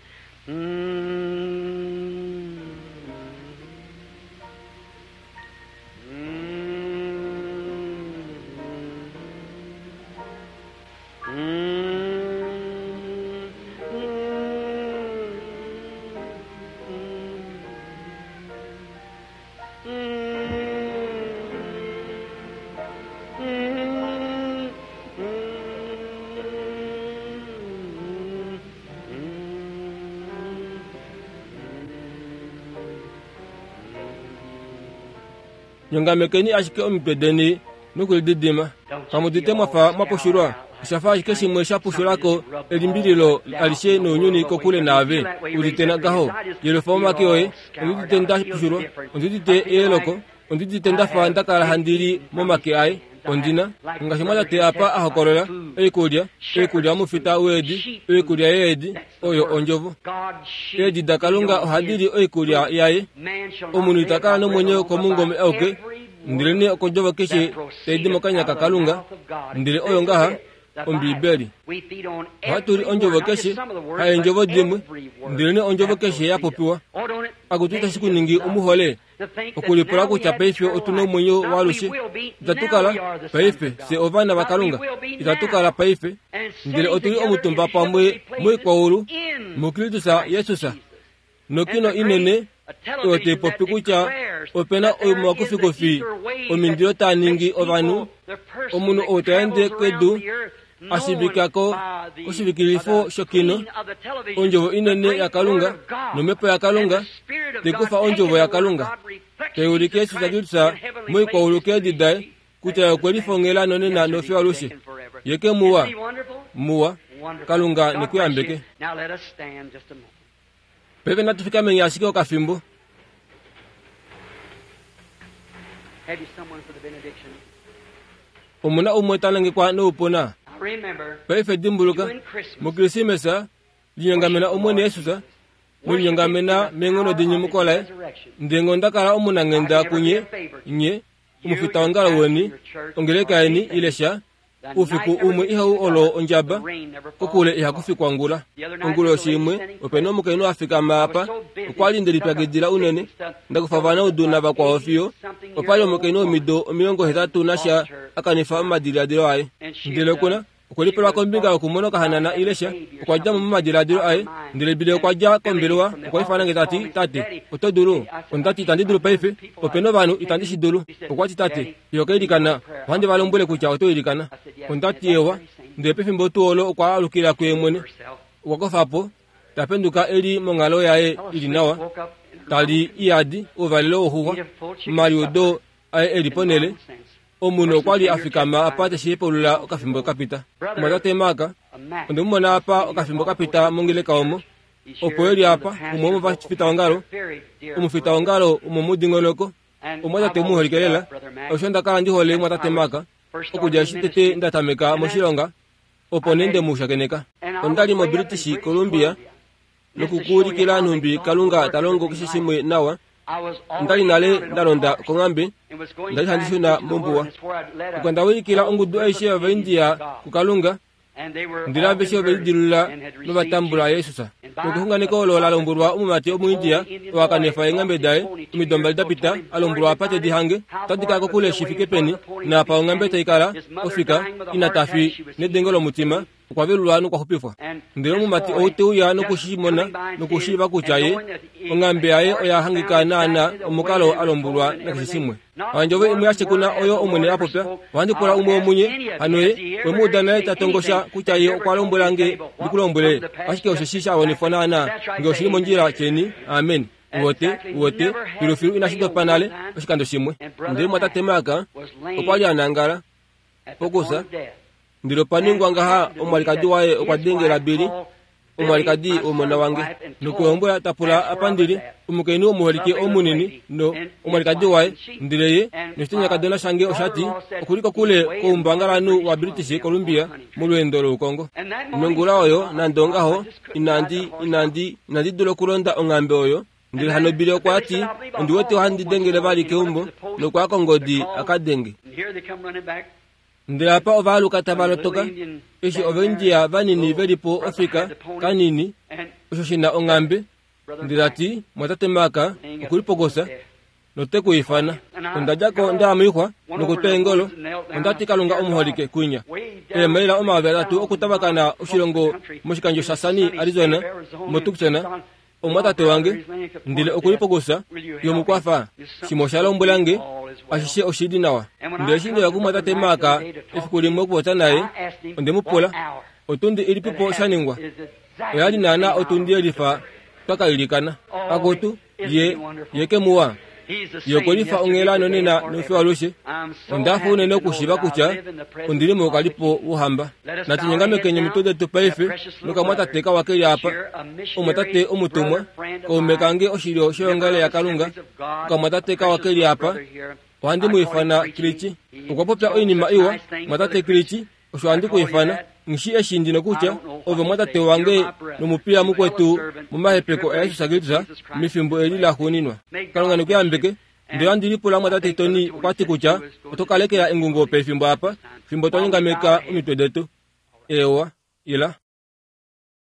nyongamekeni ashike ompedeni nukuli didima kamudite mwafa mwaposhirwa shafa ashike shimwe shapushirako elimbililo alishe nunyuni kokule nave uditena gaho yelofoma kioye udite ndapushirwa udite eloko udite ndafa ndakala handiri momake ai ondina ngashimala te apa ahokolola ekudia mufita wedi ekudia yedi oyo onjovo edi dakalunga ohadiri ekudia yaye omunu itakala no mwenye ko mungome auke ndile ni okonjovo keshe tedi mokanya kakalunga ndile oyo ngaha ombibeli haturi onjovo keshe haye njovo dimwe ndile ni onjovo keshe yapopiwa akututa siku ningi umuhole okulipula kucha peifyo otuno mwenyo walushi itatukala peife se ovana bakalunga itatukala peife ndile otuli omutumba pamwe mwikwaulu mukilitusa yesusa nokino inene ote popi kucha opena omwakufikofi omindiro taningi ovanu omunu otayende kedu asibikako kusibikilifo shokino onjovo inene ya kalunga nomepo ya kalunga tekufa onjovo ya kalunga teulike susagilisa mwiko uluke didai kucha yokwelifongela none na nofi walushi yeke muwa kalunga nikuyambeke pepe natufika mengi ashike okafimbo omuna umwetanange kwa noupona peife dimbuluka mukrisimesa linyongamena omwene yesusa mulinyongamena mengono dinyimukola ndengo ndakala omuna ngenda kunye nye umufita wangala woni ongelekaeni ilesha ufiku umwe ihau olo onjaba kokule ihakufikwa ngula ongulo shimwe openo mukeno afika mapa ukwali lipagidila unene ndakufavana uduna bakwa ofio opali mukeno mido omilongo hetatu nasha akanifa madiladilo aye ndile kuna ukulipela kombinga okumono kahanana ilesha ukwaja mu madiladilo aye ndile bile ukwaja kombelwa ukwifana ngetati tate otoduru ondati tandiduru peife openo banu itandishi dulu ukwati tate yokeidikana wande balombule kucha otoidikana ondati yewa ndile peife mbotuolo ukwa alukila kwemwene ukwakofapo tapenduka eli mongalo yae ilinawa tali iadi uvalilo ohuwa mariodo aye eliponele omuno kwali afikama apate shipolula okafimbo kapita mwatate maka ndumona apa okafimbo kapita mongile kaomo opoeli apa umomo vachifita wangalo umufita wangalo umomudingonoko umwatate muholikelela oshonda kala ndihole mwatate maka okuja shitete ndatameka moshilonga oponende mushakeneka ondali mo British Columbia nokukulikila numbi kalunga talongo kishishimwe nawa ndali nale ndalonda kongambe ndali handishuna mombuwa ukanda wilikila ongudu aishe wa India kukalunga ndilambe she belidilula nobatambula Yesusa nokuhunganeko olo alombulwa umumati omu India wakanefa engambe dae umidomba lidapita alombulwa apate dihange tadika kokule shifike peni na pa ongambe taikala ofika inatafi nedengolo mutima ukwabelulwa nukwahupifwa ndilo mumati outeuya nokushimona nokushiva kuchaye ongambe aye oyahangika nana omukalo alombulwa nakishisimwe wanjove imwe yashekuna oyo omwene apopya wandikola umwe omunye hanoye wemudana tatongosha kuchaye okwalombolange ndikulombole ashike oshishisha awonifanana ngeoshilimo njira cheni amen uwote filufilu inashido panale oshikando shimwe ndili mwatatemaka okwali anangala pokusa ndilo paningwa ngaha omwalikadi waye okwadengela bili omwalikadi omwana wange nukuombola tapula apandili umukeni omuholike omunini no omwalikadi waye ndileye nishitinya kadona shange oshati okuliko kule koumbangalanu wa British Columbia mulwendo lukongo mengula oyo nandongaho inandi dulo kulonda ongambe oyo ndile hano bili okwati ndiwote wahandi dengele bali keumbo nokwakongodi akadenge ndilapa ovaluka tabalotoka ishi ovenjia vanini velipo ofika kanini ushoshina ongambe ndilati mwatatemaka ukulipogosa notekuifana ondajako ndamwihwa nokutengolo ondati kalunga omuholike kunya maila omavelatu okutabakana ushilongo mushikanjo shasani Arizona motuksena omwatate wange ndile okulipogosa yomukwafa shimoshalombwelange ashishe oshidi nawa ndile shinde yakumwatate maka ifikulimwe kuwota naye ondemupola otundi ilipipo shaningwa oyali nana otundi elifa twakailikana akotu yeke muwa yokolifa ongela nonena nofiwalushe ondafu unene kushiba kucha undili mokalipo uhamba natinyengamekenye mitude tupaife nukamwatateka wakeli apa omwatate omutumwa kaumekange oshilio shoyongale ya kalunga ukamwatateka wakeli apa wandi muifana kilichi ukwapopya oinima iwa mwatate kilichi oshwandi kuifana ngishi eshindi nokucha ove mwatate wange nomupila mukwetu mumahepeko ayashisagilisa mifimbo elila huninwa kalunga nikuyambeke ndio andilipula mwatate toni kwati kucha otokalekela engungo pe fimbo apa fimbo toningameka umitwedetu ewa ila